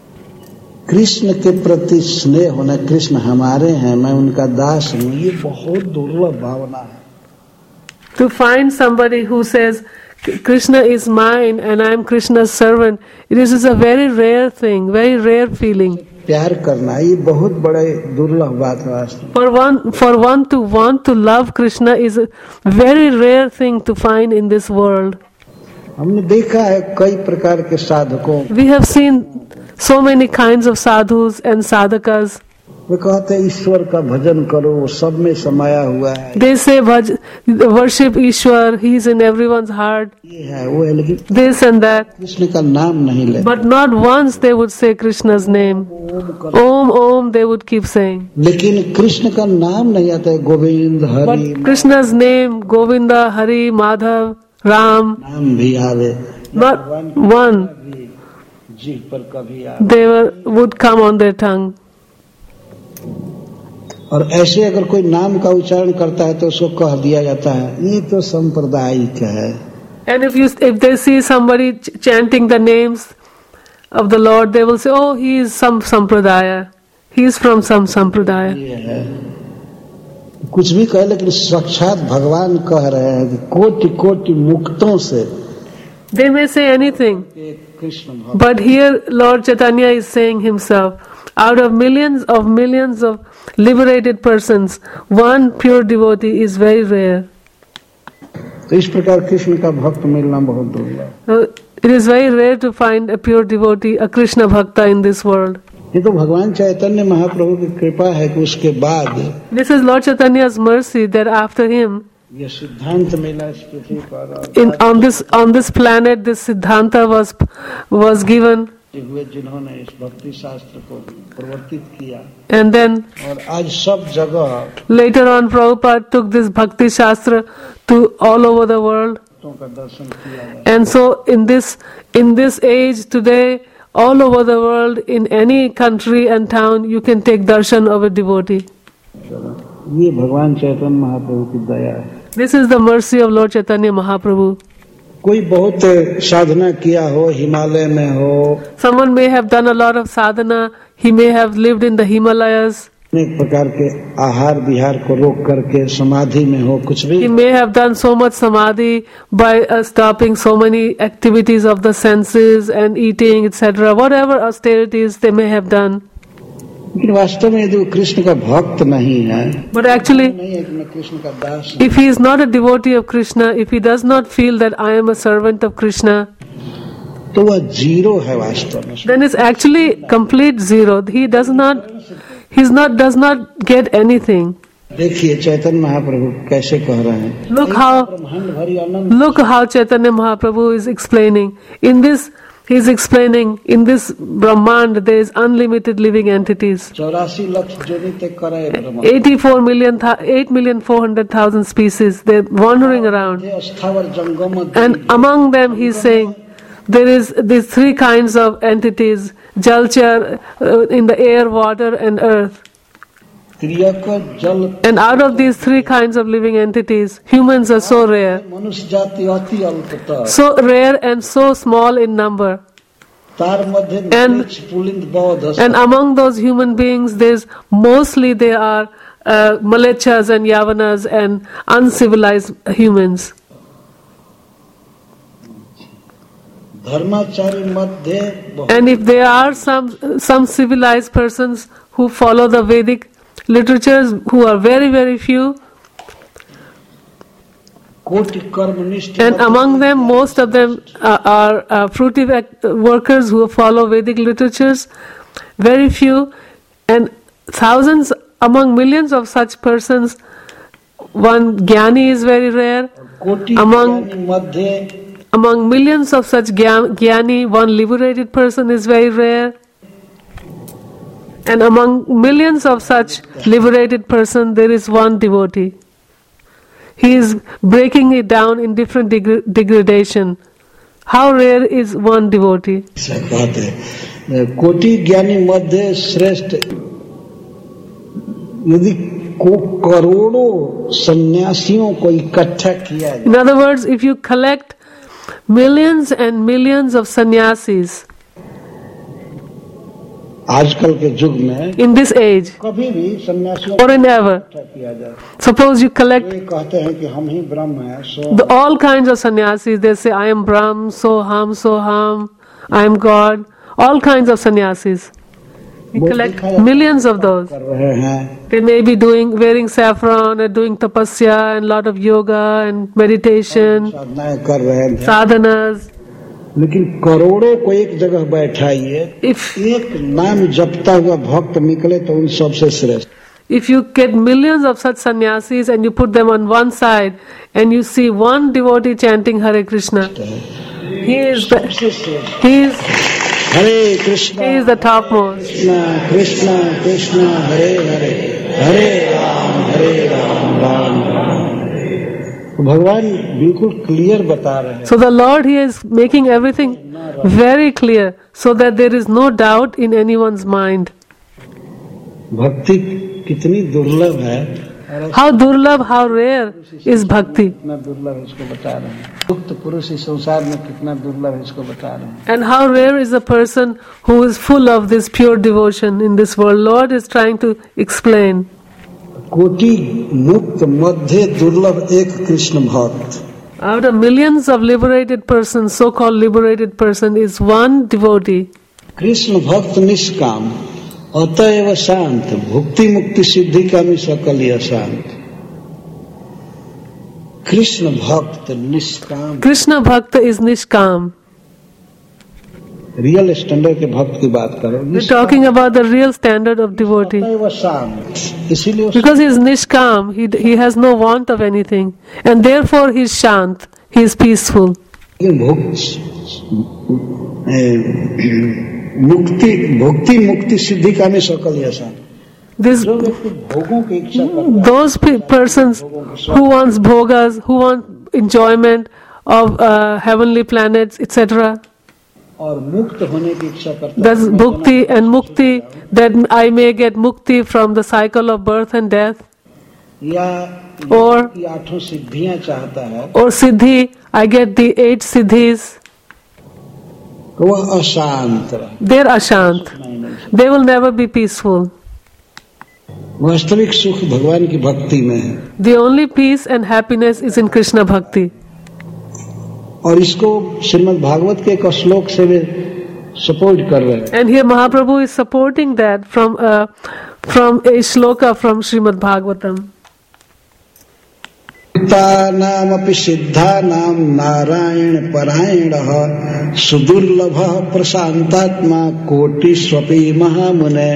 Krishna के प्रति स्नेह होना, कृष्ण हमारे हैं, मैं उनका दास हूँ, ये बहुत दुर्लभ भावना है। To find somebody who says, Krishna is mine and I am Krishna's servant, it is a very rare thing, very rare feeling. प्यार करना ये बहुत बड़े दुर्लभ बात है वास्तव में। For one, for one to want to love Krishna is a very rare thing to find in this world. हमने देखा है कई प्रकार के साधकों, We have seen so many kinds of sadhus and sadhakas. वे कहते हैं ईश्वर का भजन करो, वो सब में समाया हुआ है, They say bhaj, worship Ishwar, he is in everyone's heart, ये है वो है, लेकिन this and that. कृष्ण का नाम नहीं लेते। But not once they would say Krishna's name. ओम करो, Om, Om, they would keep saying. लेकिन कृष्ण का नाम नहीं आता है। Govind Hari But Krishna's name, Govinda, Hari, Madhav, Ram, नाम भी आवे, not one, जीभ पर कभी आवे। they were, would come on their tongue. और ऐसे अगर कोई नाम का उच्चारण करता है तो उसको कह दिया जाता है ये तो सांप्रदायिक है। And if you, if they see somebody ch- chanting the names of the Lord, they will say, oh, he is some sampradaya. He is from some sampradaya. ये है, कुछ भी कहे लेकिन साक्षात भगवान कह रहे हैं कि कोटि कोटि मुक्तों से They may say anything, Krishna भक्त, but here Lord Chaitanya is saying himself, out of millions of millions of liberated persons, one pure devotee is very rare. तो इस प्रकार कृष्ण का भक्त मिलना बहुत दुर्लभ। Uh, it is very rare to find a pure devotee, a Krishna Bhakta in this world. ये तो भगवान चैतन्य महाप्रभु की कृपा है कि उसके बाद This is Lord Chaitanya's mercy that after him, ये सिद्धांत मिला इस पृथ्वी पर, in on this on this planet, this Siddhanta was was given, हुए जिन्होंने इस भक्ति शास्त्र को प्रवर्तित किया, and then और आज सब जगह later on Prabhupada took this Bhakti Shastra to all over the world. भक्तों का दर्शन किया है। And so in this in this age today, all over the world, in any country and town, you can take darshan of a devotee. ये भगवान चैतन्य महाप्रभु की दया है। This is the mercy of Lord Chaitanya Mahaprabhu. कोई बहुत साधना किया हो, हिमालय में हो, Someone may have done a lot of sadhana, he may have lived in the Himalayas, अनेक प्रकार के आहार विहार को रोक करके समाधि में हो, कुछ भी he may have done so much samadhi by uh, stopping so many activities of the senses and eating, et cetera. Whatever austerities they may have done. लेकिन वास्तव में यदि वो कृष्ण का भक्त नहीं है, But actually, नहीं है कि मैं कृष्ण का दास हूं, if he is not a devotee of Krishna, if he does not feel that I am a servant of Krishna, तो वह जीरो है वास्तव में। then it's actually complete zero. He does not, he's not, does not get anything. देखिए चैतन्य महाप्रभु कैसे कह रहे हैं, Look how, ब्रह्मांड भरी अनंत, look how Chaitanya Mahaprabhu is explaining. In this, he is explaining, in this Brahmand there is unlimited living entities. चौरासी लाख जोनिते करे ब्रह्म, eighty-four million, eight million four hundred thousand species, they're wandering around. स्थावर जंगम, And among them he is saying, there is these three kinds of entities, Jalchar, uh, in the air, water and earth. त्रियक जल And out of these three kinds of living entities, humans are so rare, मनुष्य जाति अति अल्पता so rare and so small in number. तार मध्य And- नीच पुलिंद बौद्ध And among those human beings, there's mostly they are uh, Malechas and Yavanas and uncivilized humans. धर्माचारी मध्य बहुत And if there are some some civilized persons who follow the Vedic literatures, who are very very few, कोटि कर्मनिष्ठ and among them most of them uh, are uh, fruitive act- workers who follow Vedic literatures, very few, and thousands among millions of such persons, one Jnani is very rare. कोटि among- ज्ञानी मध्य Among millions of such gya- Jnani, one liberated person is very rare. And among millions of such liberated person, there is one devotee. He is breaking it down in different deg- degradation. How rare is one devotee? ऐसा बात है कोटि ज्ञानी मध्य श्रेष्ठ यदि को करोड़ों सन्यासियों को इकट्ठा किया जाए In other words, if you collect millions and millions of sannyasis आजकल के युग में in this age, कभी भी सन्यासियों को or in ever, इकट्ठा किया जाए suppose you collect वे कहते हैं कि हम ही ब्रह्म हैं सो the, all kinds of sannyasis, they say, I am Brahm, so ham, so ham, I am God, all kinds of sannyasis. We collect millions of those. कर रहे हैं They may be doing wearing saffron and doing tapasya and lot of yoga and meditation, साधनाएं कर रहे हैं sadhanas. लेकिन करोड़ों को एक जगह बैठाइए If एक नाम जपता हुआ भक्त निकले तो उन सबसे श्रेष्ठ if you get millions of such sannyasis and you put them on one side and you see one devotee chanting Hare Krishna, he is the, सबसे श्रेष्ठ he is Hare Krishna he is the topmost. Krishna Krishna Krishna Hare Hare Hare Ram हरे राम राम राम हरे। तो भगवान बिल्कुल clear बता रहे हैं So the Lord here is making everything very clear so that there is no doubt in anyone's mind. भक्ति कितनी दुर्लभ है और How durlabh, how rare is bhakti. कितना दुर्लभ है इसको बता रहे हैं मुक्त पुरुष इस संसार में कितना दुर्लभ है इसको बता रहे हैं And how rare is a person who is full of this pure devotion in this world. Lord is trying to explain. कोटि मुक्त मध्य दुर्लभ एक कृष्ण भक्त Out of millions of liberated persons, so-called liberated person, is one devotee. Krishna भक्त निष्काम अतएव शांत भुक्ति मुक्ति सिद्धि का भी सकल यह शांत कृष्ण भक्त निष्काम Krishna Bhakta is Nishkam. Real standard के भक्त की बात करो We're talking about the real standard of devotee. अतएव शांत इसीलिए उस- Because he is Nishkam, he, he has no want of anything. And therefore he is Shant, he is peaceful. भुक्त ए, मुक्ति भुक्ति मुक्ति सिद्धि का भी सकल यह शांत This, जो व्यक्ति भोगों की इच्छा करता है those pe- persons who wants bhogas, who want enjoyment of uh, heavenly planets, et cetera. और मुक्त होने की इच्छा करता That's है bhukti and mukti, that I may get mukti from the cycle of birth and death. या और- की आठों सिद्धियां चाहता है Or siddhi, I get the eight siddhis. तो वह अशांत रहे They're ashant. They will never be peaceful. वास्तविक सुख भगवान की भक्ति में है The only peace and happiness is in Krishna Bhakti. और इसको श्रीमद् भागवत के एक श्लोक से वे सपोर्ट कर रहे हैं And here Mahaprabhu is supporting that from uh, from a shloka from Srimad Bhagavatam. नामपि सिद्धा नाम नारायण परायण सुदुर्लभ प्रशांतात्मा कोटि स्वपी महामुने।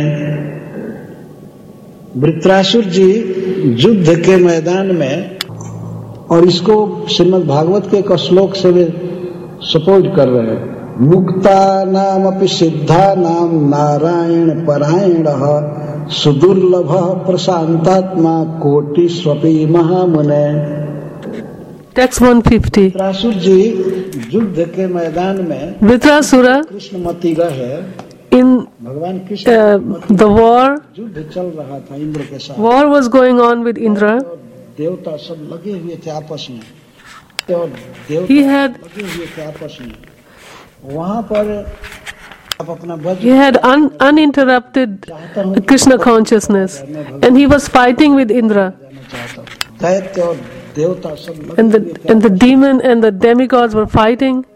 वृत्रासुर जी युद्ध के मैदान में और इसको श्रीमद् भागवत के एक श्लोक से वे सपोर्ट कर रहे हैं मुक्ता नामपि सिद्धा नाम नारायण परायण सुदुर्लभ प्रशांतात्मा कोटि स्वपी महामुने। Text one fifty. Vritrasura ji युद्ध के मैदान में Vritrasura कृष्णमती रहे in भगवान कृष्ण uh, the war, युद्ध चल रहा था इंद्र के साथ, war was going on with Indra. और देवता सब लगे हुए थे आपस में, और देवता He had लगे हुए थे आपस में। वहां पर आप अपना वज्र he had un, uninterrupted Krishna consciousness, and he was fighting with Indra, जाना चाहता हूं। दैत्य और देवता सब लगे and हुए the थे। and the demon and the demigods were fighting.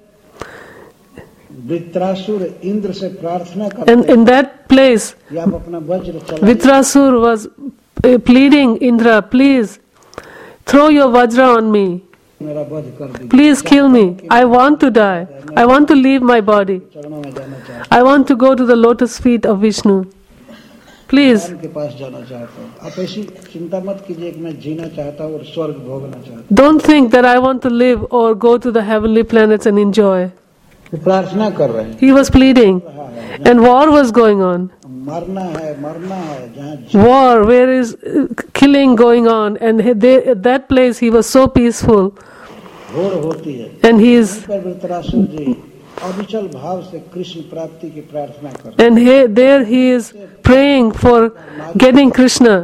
Vritrasura Indra से प्रार्थना And करते in that place, कि आप अपना वज्र चलाइए। Vitrasur was uh, pleading, Indra, please throw your vajra on me. मेरा वध कर दीजिए। Please kill me. I want to die. I want to leave my body. चरणों में जाना चाहता I want to go to the lotus feet of Vishnu. Please. हूं, के पास जाना चाहता हूँ। आप ऐसी चिंता मत कीजिए कि मैं जीना चाहता हूँ और स्वर्ग भोगना चाहता हूँ। Don't think that I want to live or go to the heavenly planets and enjoy. वो प्रार्थना कर रहे हैं। He was pleading, and war was going on. मरना है, मरना है, जहाँ War, where is uh, killing going on, and he- they, at that place he was so peaceful, घोर होती है। and he is, पर वृत्रासुर जी अविचल भाव से कृष्ण प्राप्ति की प्रार्थना कर रहे and he, there he is praying for getting Krishna,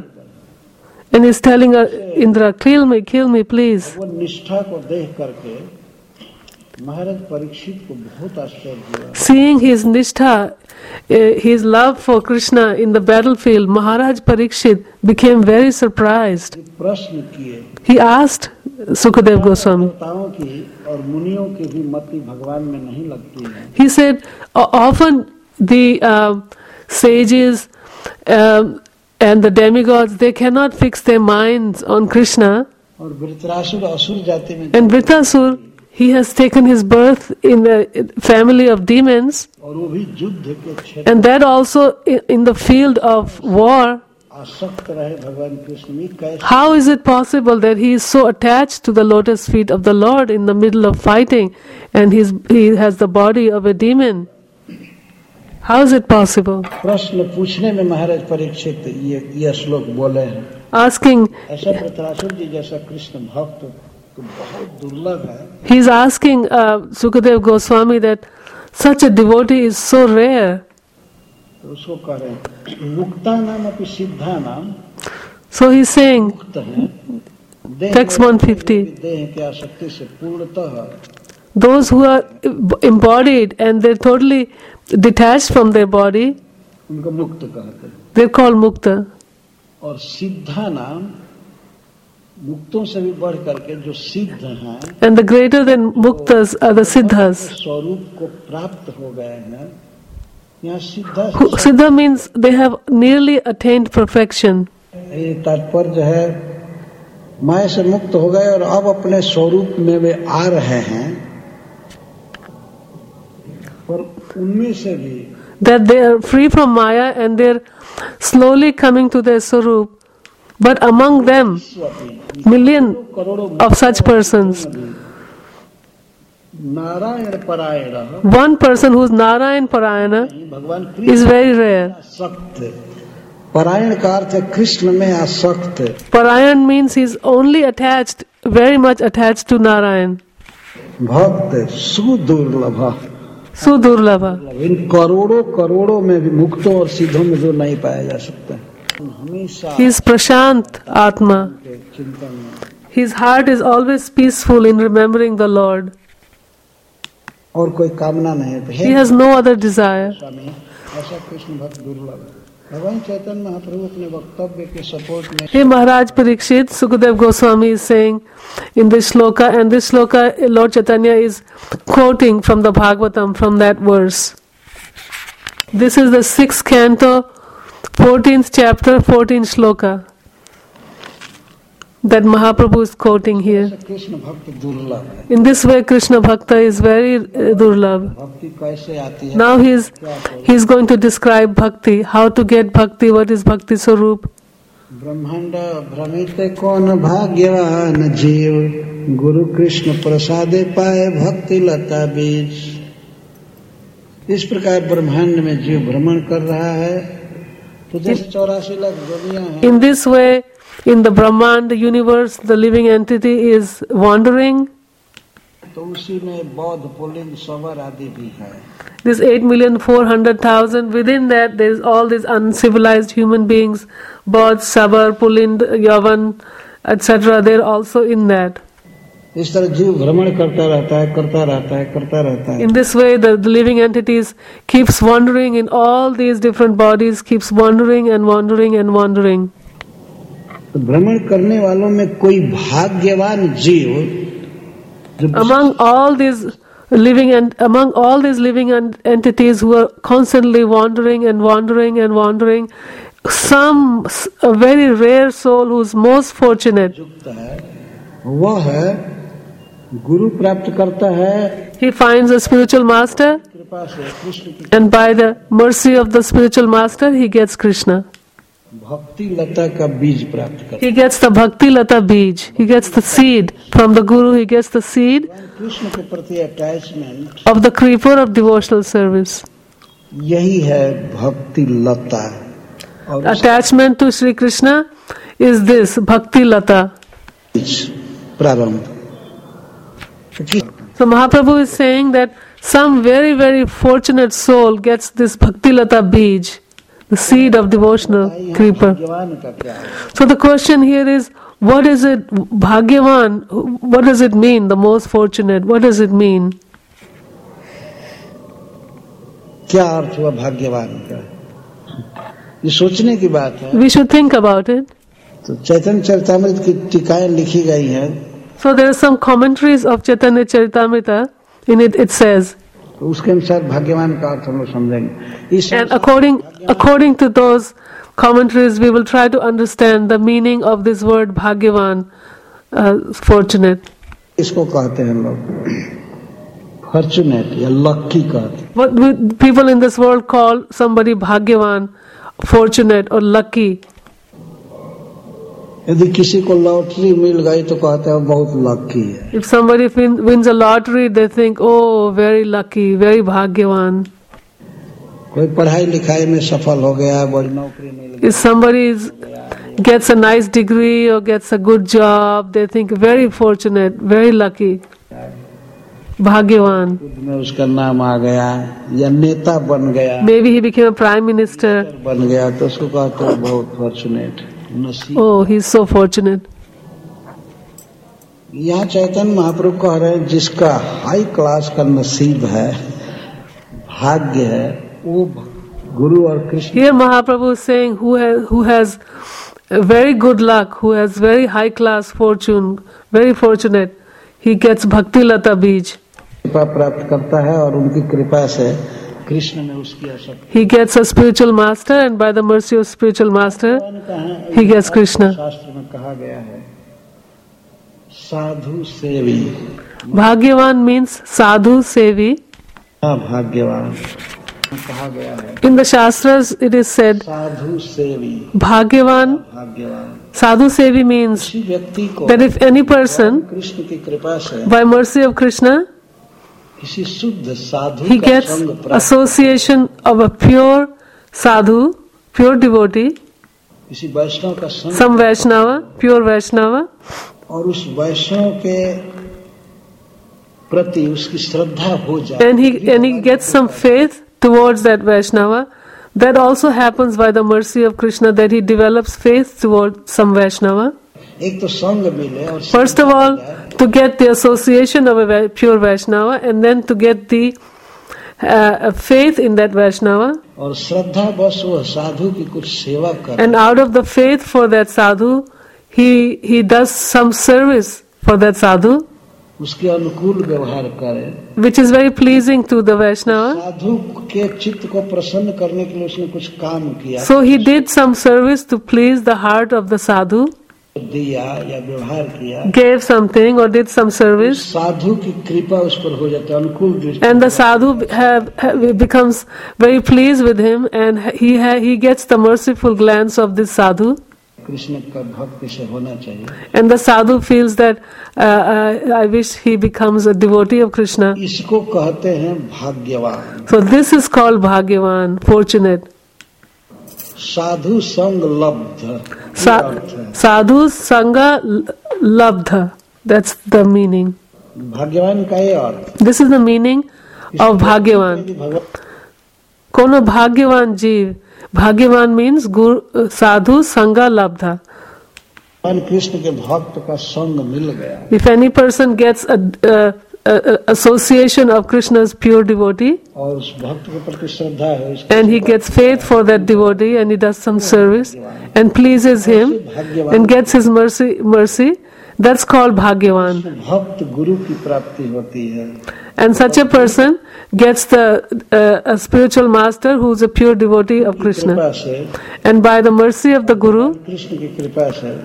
and he's telling uh, Indra, kill me, kill me, please. हैं। वो निष्ठा को देख करके महाराज परीक्षित को बहुत आश्चर्य हुआ। Seeing his nishtha, uh, his love for Krishna in the battlefield, Maharaj Parikshit became very surprised. ये प्रश्न किए He asked Sukadev Goswami. देवताओं की और मुनियों की भी मति भगवान में नहीं लगती है। He said, "O- often the uh, sages um, and the demigods, they cannot fix their minds on Krishna. और वृत्रासुर असुर जाति में And Vritrasur, he has taken his birth in the family of demons, और वो भी युद्ध के क्षेत्र and that also i- in the field of war. आसक्त रहे भगवान कृष्ण में। कैसे How is it possible that he is so attached to the lotus feet of the Lord in the middle of fighting, and he's, he has the body of a demon? How is it possible?" प्रश्न पूछने में महाराज परीक्षित ये ये श्लोक बोले हैं। Asking, ऐसा वृत्रासुर जी जैसा कृष्ण भक्त तो बहुत दुर्लभ है। he is asking uh, Sukadev Goswami that such a devotee is so rare. तो उसको कह रहे हैं मुक्ता नाम अपनी सिद्धा नाम So he is saying, मुक्त है। देह Text में- one fifty. देह की आसक्ति से पूर्णतः those who are embodied and they're totally detached from their body, उनको मुक्त कहते हैं। they're called mukta. और सिद्धा नाम मुक्तों से भी बढ़ करके जो सिद्ध हैं, And the greater than muktas are the siddhas. स्वरूप को प्राप्त हो गए हैं। यहाँ सिद्धा Who, siddha means they have nearly attained perfection. ये तात्पर्य है माया से मुक्त हो गए और अब अपने स्वरूप में वे आ रहे हैं। और उनमें से भी That they are free from Maya and they're slowly coming to their Swarup. But among them, million करोड़ों of such persons, नारायण परायण one person who's Narayan Parayana भगवान is very rare. आसक्त। परायण का अर्थ है कृष्ण में आसक्त। Parayan means he's only attached, very much attached to Narayan. भक्त सुदुर्लभ, Sudurlabha. इन करोड़ों करोड़ों में भी मुक्तों और सिद्धों में जो नहीं पाया जा सकता। हमेशा He is Prashant Atma. के चिंतन में His heart is always peaceful in remembering the Lord. और कोई कामना नहीं है। He has no other desire. स्वामी ऐसा कृष्ण भक्त दुर्लभ है। भगवान चैतन्य महाप्रभु अपने वक्तव्य के सपोर्ट में Hey Maharaj Parikshit, Sukadev Goswami is saying in this shloka, and this shloka Lord Chaitanya is quoting from the Bhagavatam, from that verse. This is the sixth canto, fourteenth chapter, fourteenth shloka that Mahaprabhu is quoting here. Krishna भक्त दुर्लभ है। In this way Krishna Bhakta is very uh, durlabh. भक्ति कैसे आती है? Now he is he is going to describe bhakti, how to get bhakti, what is bhakti swarup. ब्रह्मांड भ्रमित कौन भाग्यवान जीव, गुरु कृष्ण प्रसादे पाए भक्ति लता बीज। इस प्रकार ब्रह्मांड में जीव भ्रमण कर रहा है, तो जैसे चौरासी लाख दुनिया है। In this way, in the Brahman, the universe, the living entity is wandering, तो उसी में बौद्ध, पुलिंग, सवर आदि भी है. This eight million four hundred thousand, within that there is all these uncivilized human beings, Bodh, Sabar, Pulind, Yavan, et cetera. They are also in that. इस तरह जीव भ्रमण करता रहता है, करता रहता है, करता रहता है. In this way, the, the living entities keeps wandering in all these different bodies, keeps wandering and wandering and wandering. तो भ्रमण करने वालों में कोई भाग्यवान जीव among all these living and among all these living and entities who are constantly wandering and wandering and wandering, some a very rare soul who is most fortunate. वह है गुरु प्राप्त करता है. He finds a spiritual master, and by the mercy of the spiritual master, he gets Krishna. भक्ति लता का बीज प्राप्त करता है. He gets the bhakti lata beej. He gets the seed from the guru. He gets the seed Krishna के प्रति attachment of the creeper of devotional service. यही है भक्ति लता. और Attachment to Sri Krishna is this bhakti lata. प्रारंभ. So Mahaprabhu is saying that some very very fortunate soul gets this bhakti lata beej, the seed of devotional creeper. So the question here is, what is it, Bhagyavan? What does it mean, the most fortunate? What does it mean? क्या अर्थ हुआ भाग्यवान का? ये सोचने की बात है. We should think about it. तो चैतन्य चरितामृत की टीकाएं लिखी गई हैं. So there are some commentaries of Chaitanya Charitamrita. In it, it says, उसके अनुसार भाग्यवान का अर्थ हम लोग समझेंगे. and according according to those commentaries, we will try to understand the meaning of this word Bhagyavan, uh, fortunate. इसको कहते हैं लोग फॉर्चुनेट या लकी कहते हैं. What we- people in this world call somebody Bhagyavan, fortunate or lucky. यदि किसी को लॉटरी मिल गई तो कहते हैं बहुत लकी है. If somebody win, wins a lottery, they think, oh, very lucky, very Bhagyavan. कोई पढ़ाई लिखाई में सफल हो गया, बड़ी नौकरी मिल गई. If somebody is, gets a nice degree or gets a good job, they think very fortunate, very lucky, Bhagyavan. में उसका नाम आ गया या नेता बन गया, Maybe he became a prime minister. बन गया तो उसको कहते हैं बहुत फॉर्चुनेट, नसीब. Oh, he's so fortunate. यहाँ चैतन्य महाप्रभु कह रहे हैं जिसका हाई क्लास का नसीब है, भाग्य है, वो गुरु और Krishna. Here Mahaprabhu is saying who has, who has a very good luck, who has very high class fortune, very fortunate, he gets Bhakti Lata Beej. कृपा प्राप्त करता है और उनकी कृपा से कृष्ण ने उसकी आसक्ति. He gets a spiritual master, and by the mercy of spiritual master, he gets Krishna. शास्त्र में कहा गया है साधु सेवी. Bhagyavan means sadhu sevi. हाँ, भाग्यवान कहा गया है. In the Shastras it is said साधु सेवी, Bhagyavan, भाग्यवान. sadhu sevi means किसी व्यक्ति को that if any person, Krishna की कृपा से by mercy of Krishna, किसी शुद्ध साधु he का gets संग प्राप्त, association of a pure sadhu, pure devotee, किसी वैष्णव का संग, some Vaishnava, pure Vaishnava, और उस वैष्णव के प्रति उसकी श्रद्धा हो जाए, and he and he gets some faith towards that Vaishnava. That also happens by the mercy of Krishna, that he develops faith towards some Vaishnava. एक तो संग मिले और First of all, to get the association of a Va- pure Vaishnava, and then to get the uh, faith in that Vaishnava, और श्रद्धा बस वह साधु की कुछ सेवा करे, and out of the faith for that sadhu, he he does some service for that sadhu, उसके अनुकूल व्यवहार करे. which is very pleasing to the Vaishnava. साधु के चित्त को प्रसन्न करने के लिए उसने कुछ काम किया, So he did some service to please the heart of the sadhu, दिया या व्यवहार किया. gave something or did some service, साधु की कृपा उस पर हो जाती है, अनुकूल दृष्टि. and the sadhu have, have becomes very pleased with him, and he ha, he gets the merciful glance of this sadhu, Krishna का भक्त से होना चाहिए. and the sadhu feels that uh, uh, I wish he becomes a devotee of Krishna. इसको कहते हैं भाग्यवान. So this is called Bhagyavan, fortunate. साधु संग लब्ध, Sa- sadhu sanga l- labdha. That's the meaning. भाग्यवान का ये अर्थ। This is the meaning of Bhagyavan. Kono Bhagyavan Jeev. Bhagyavan means Guru, Sadhu Sangha Labdha. भगवान कृष्ण के भक्त का संग मिल गया, If any person gets a, a, a, a association of Krishna's pure devotee, और उस भक्त के प्रति श्रद्धा है, उसकी and he gets faith for that devotee and he does some service and pleases him and gets his mercy, mercy, that's called Bhagyavan. भक्त गुरु की प्राप्ति होती है, And such a person gets the uh, a spiritual master who is a pure devotee of Krishna. कृपा से, And by the mercy of the Guru, Krishna की कृपा से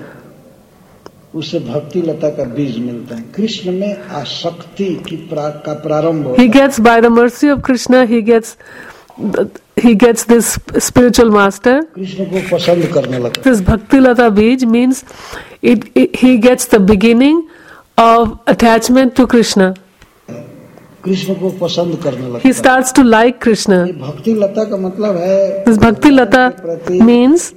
उसे भक्ति लता का बीज मिलता है। कृष्ण में आसक्ति की प्रा, का प्रारंभ होता he है। gets, by the mercy of Krishna, he gets he gets this spiritual master. Krishna को पसंद करने लगता This Bhakti Lata Bij means it, it, he gets the beginning of attachment to Krishna. है, कृष्ण को पसंद करने लगता He है। starts to like Krishna. ये भक्ति लता का मतलब है This Bhakti Lata means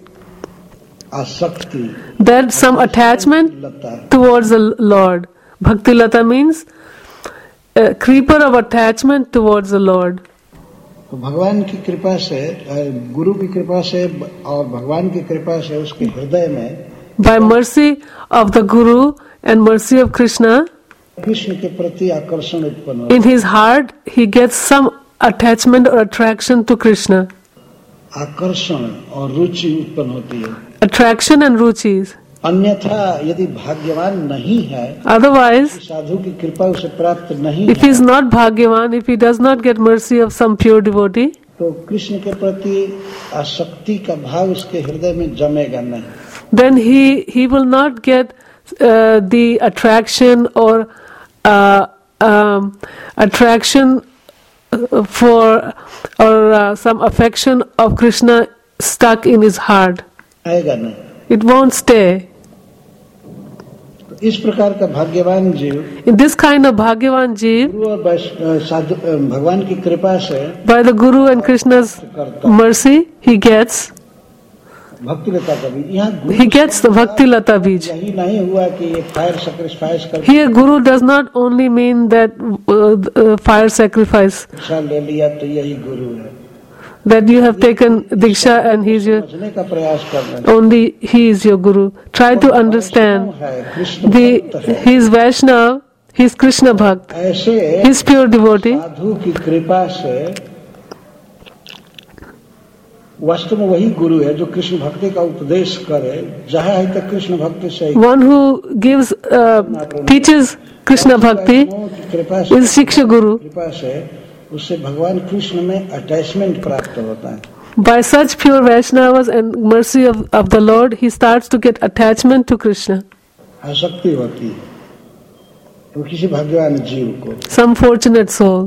आसक्ति that some attachment Lata, towards the Lord. Bhakti Lata means a creeper of attachment towards the Lord. तो भगवान की कृपा से, गुरु की कृपा से और भगवान की कृपा से उसके हृदय में By mercy of the Guru and mercy of Krishna, Krishna के प्रति आकर्षण उत्पन्न होता in his heart he gets some attachment or attraction to Krishna. है, आकर्षण और रुचि उत्पन्न होती है। Attraction and ruchis. अन्यथा यदि भाग्यवान नहीं है, Otherwise, साधु की कृपा उसे प्राप्त नहीं if है, he is not Bhagyavan, if he does not get mercy of some pure devotee, तो कृष्ण के प्रति आसक्ति का भाव उसके हृदय में जमेगा नहीं। then he he will not get uh, the attraction or uh, um, attraction uh, for or uh, some affection of Krishna stuck in his heart. आएगा नहीं। It won't stay. तो इस प्रकार का भाग्यवान जीव In this kind of Bhagyavan Jeev, गुरु और वैष्णव साधु भगवान की कृपा से by the Guru and Krishna's mercy, he gets भक्ति लता का बीज। यहाँ गुरु he gets the Bhakti Lata Bij. यही नहीं हुआ कि ये फायर सैक्रिफाइस कर Here, Guru does not only mean that uh, uh, fire sacrifice, शिक्षा ले लिया तो यही गुरु है। that you have taken Diksha and he's your, समझने का प्रयास कर रहे हैं। only he is your Guru. Try to understand. है, कृष्ण The भक्त है। he is Vaishnav, he is Krishna Bhakt, ऐसे he is pure devotee. साधु की कृपा से वास्तव में वही गुरु है जो कृष्ण भक्ति का उपदेश करे, जहाँ है तक कृष्ण भक्ति से ही। One who gives, uh, teaches Krishna Bhakti वैष्णवों की कृपा से, is Shiksha Guru. कृपा से उससे भगवान कृष्ण में अटैचमेंट प्राप्त होता है। By such pure Vaishnavas and mercy of, of the Lord, he starts to get attachment to Krishna. आसक्ति होती है तो किसी भाग्यवान जीव को। Some fortunate soul.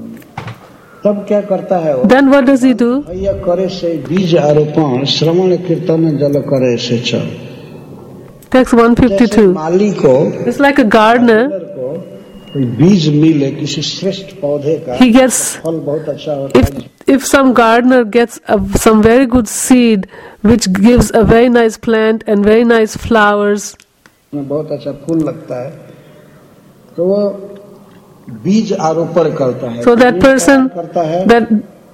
तब क्या करता है वो? Then what does he do? भैया करे से बीज आरोपण श्रवण कीर्तन जल करे से चल। Text one जैसे fifty-two. माली को It's like a gardener. को कोई बीज मिले किसी श्रेष्ठ पौधे का, He gets, फल बहुत अच्छा होता if है, if some gardener gets a, some very good seed which gives a very nice plant and very nice flowers, में बहुत अच्छा फूल लगता है, तो वो बीज आरोपण करता है। so that बीज person, करता है, that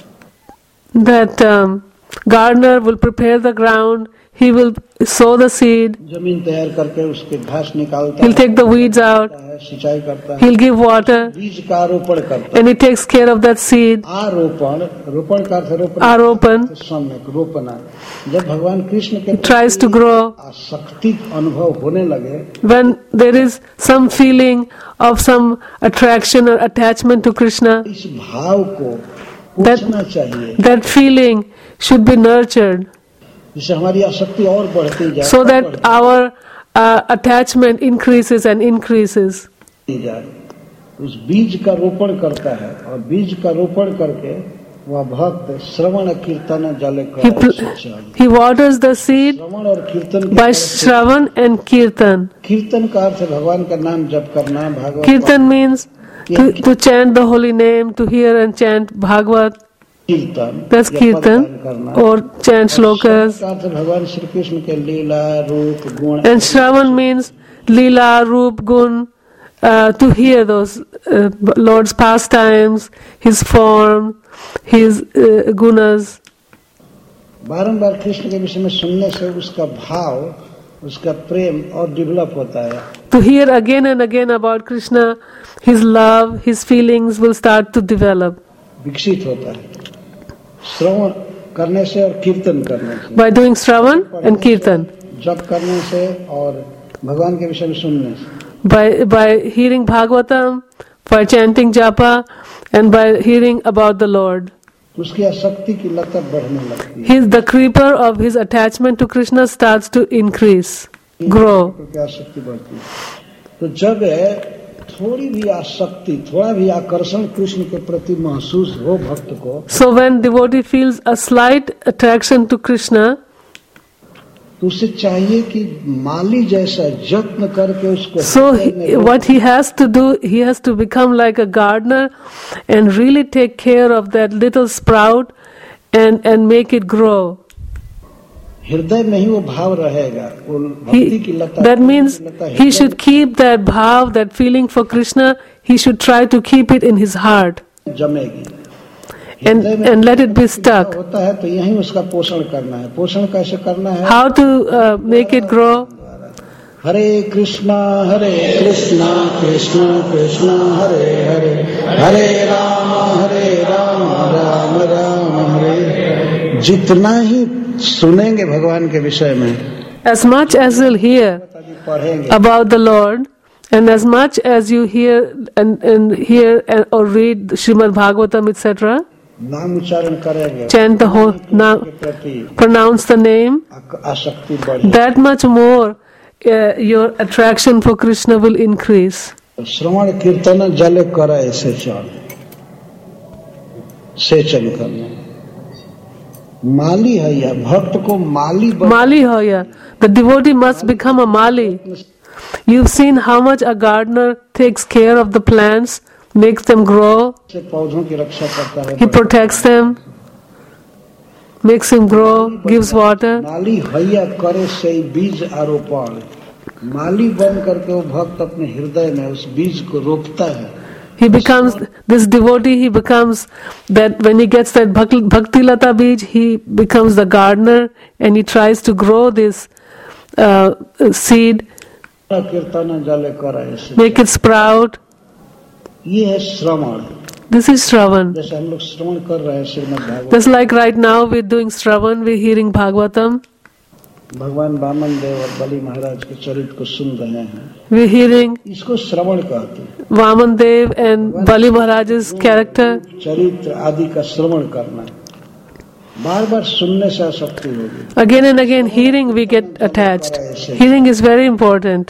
that um, gardener will prepare the ground, he will sow the seed, जमीन तैयार करके उसके घास निकालता he'll take the weeds out, है, सिंचाई करता है, he'll give water, बीज का आरोपण करता है। and he takes care of that seed. आरोपण, रोपण का अर्थ रोपण, Aropan, सम्यक रोपना। जब भगवान कृष्ण के tries to grow. आसक्ति अनुभव होने लगे, When there is some feeling of some attraction or attachment to Krishna, इस भाव को That- पूछना चाहिए, that feeling should be nurtured जिससे हमारी आसक्ति और बढ़ती जाए, so और that बढ़ती our uh, attachment increases and increases. जाए। उस बीज का रोपण करता है और बीज का रोपण करके वह भक्त श्रवण कीर्तन जल He, कर pl- he waters the seed श्रवण और कीर्तन के by तरफ से- Shravan and Kirtan. कीर्तन का अर्थ है भगवान का नाम जप करना, Bhagavat Kirtan means to, to chant the holy name, to hear and chant Bhagavad, कीर्तन, that's या पद गान Kirtan, करना। or chant shlokas. का अर्थ है भगवान श्री कृष्ण के लीला रूप गुण And Shravan means Leela, Roop, Gun, uh, to hear those uh, Lord's pastimes, His form, His uh, gunas. बारंबार कृष्ण के विषय में सुनने से उसका भाव, उसका प्रेम और डेवलप होता है. To hear again and again about Krishna, His love, His feelings will start to develop. विकसित होता है श्रवण करने से और कीर्तन करने से. By doing Shravan and Kirtan. जप करने से और भगवान के विषय में सुनने से. By by hearing Bhagavatam, by chanting japa, and by hearing about the Lord. उसकी आसक्ति की लता बढ़ने लगती है. His the creeper of his attachment to Krishna starts to increase, grow. की आसक्ति बढ़ती है. तो जब थोड़ी भी आसक्ति, थोड़ा भी आकर्षण कृष्ण के प्रति महसूस हो भक्त को, So when devotee feels a slight attraction to Krishna, तो उसे चाहिए कि माली जैसा यत्न करके उसको. So he, what he has to do, he has to become like a gardener and really take care of that little sprout and and make it grow. हृदय में ही वो भाव रहेगा. वो भक्ति की He, Lata. that means he should keep that bhav, that feeling for Krishna. He should try to keep it in his heart जमेगी. and and let it be stuck. होता है तो यही उसका पोषण करना है. पोषण कैसे करना है? How to uh, make it grow? हरे कृष्णा हरे कृष्णा कृष्णा कृष्णा हरे हरे हरे राम हरे राम राम राम हरे. जितना ही सुनेंगे भगवान के विषय में, As much as you'll hear पढ़ेंगे, about the Lord, and as much as you hear and, and hear and, or read Srimad Bhagavatam, et cetera, नाम उच्चारण करेंगे, chant the whole, now, pronounce the name, आसक्ति बढ़े. that much more uh, your attraction for Krishna will increase. श्रवण कीर्तन जल करे सेचन. सेचन करना. माली है यह, भक्त को माली बन... Mali hoya, the devotee must become a mali. You've seen how much a gardener takes care of the plants, makes them grow. पौधों की रक्षा करता है. He protects them, makes him grow, gives water. माली हैया करे से बीज आरोपण. माली बन करके वो भक्त अपने हृदय में उस बीज को रोपता है. He becomes, this devotee, he becomes that when he gets that bhakti, bhakti lata bij, he becomes the gardener and he tries to grow this uh, seed, कीर्तन जल करे से. make it sprout. ये है श्रवण. This is Shravan. जैसे हम लोग श्रवण कर रहे हैं Shrimad Bhagavat. Just like right now we're doing Shravan, we're hearing Bhagavatam, भगवान वामन देव और बलि महाराज के चरित्र को सुन रहे हैं. we're hearing इसको श्रवण कहते हैं. Vaman Dev and Bali Maharaj's character. चरित्र आदि का श्रवण करना. बार बार सुनने से आसक्ति होगी. Again and again hearing we get attached. Hearing is very important.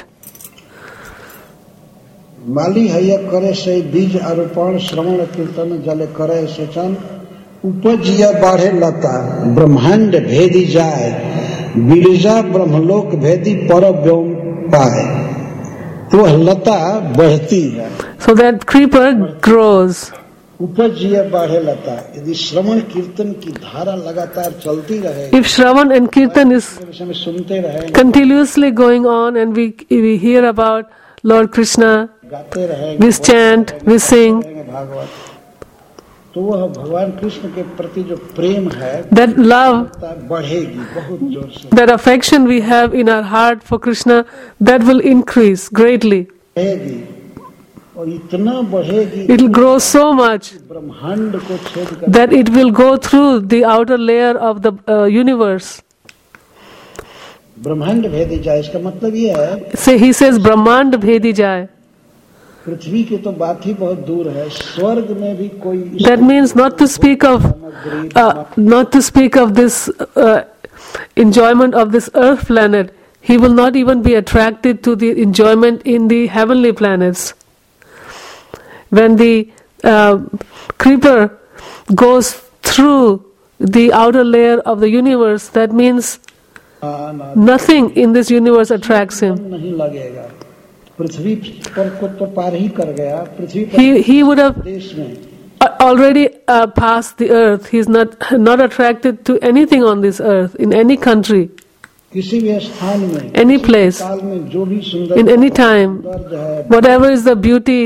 माली हैया करे से बीज आरोपण श्रवण कीर्तन जल करे सेचन. उपजिया बाढ़े लता ब्रह्मांड भेदी जाए. बिरजा ब्रह्मलोक भेदी पर व्योम पाए. तो लता बढ़ती है. So that creeper grows. उपजिया बाढ़े लता. यदि श्रवण कीर्तन की धारा लगातार चलती रहे, If Shravan and Kirtan is विषय में सुनते रहे, continuously going on and we we hear about Lord Krishna, गाते रहेंगे, we chant, we sing, Bhagavat, तो वह भगवान कृष्ण के प्रति जो प्रेम है that love, बढ़ेगी बहुत जोर से. that affection we have in our heart for Krishna, that will increase greatly. बढ़ेगी और इतना बढ़ेगी It will grow so much ब्रह्मांड को छेद कर that it will go through the outer layer of the uh, universe. ब्रह्मांड भेदी जाए. इसका मतलब ये है, Say he says Brahmand bhedi jai. पृथ्वी की तो बात ही बहुत दूर है. स्वर्ग में भी कोई इस That means not to speak of, uh, not to speak of this uh, enjoyment of this earth planet. He will not even be attracted to the enjoyment in the heavenly planets. When the uh, creeper goes through the outer layer of the universe, that means nothing in this universe attracts him. नहीं लगेगा. पृथ्वी पर को तो पार ही कर गया. पृथ्वी पर He he would have देश में already uh, passed the earth. He's not not attracted to anything on this earth in any country. किसी भी स्थान में, any place, काल में जो भी सुंदर in any time, सौंदर्य है, whatever is the beauty,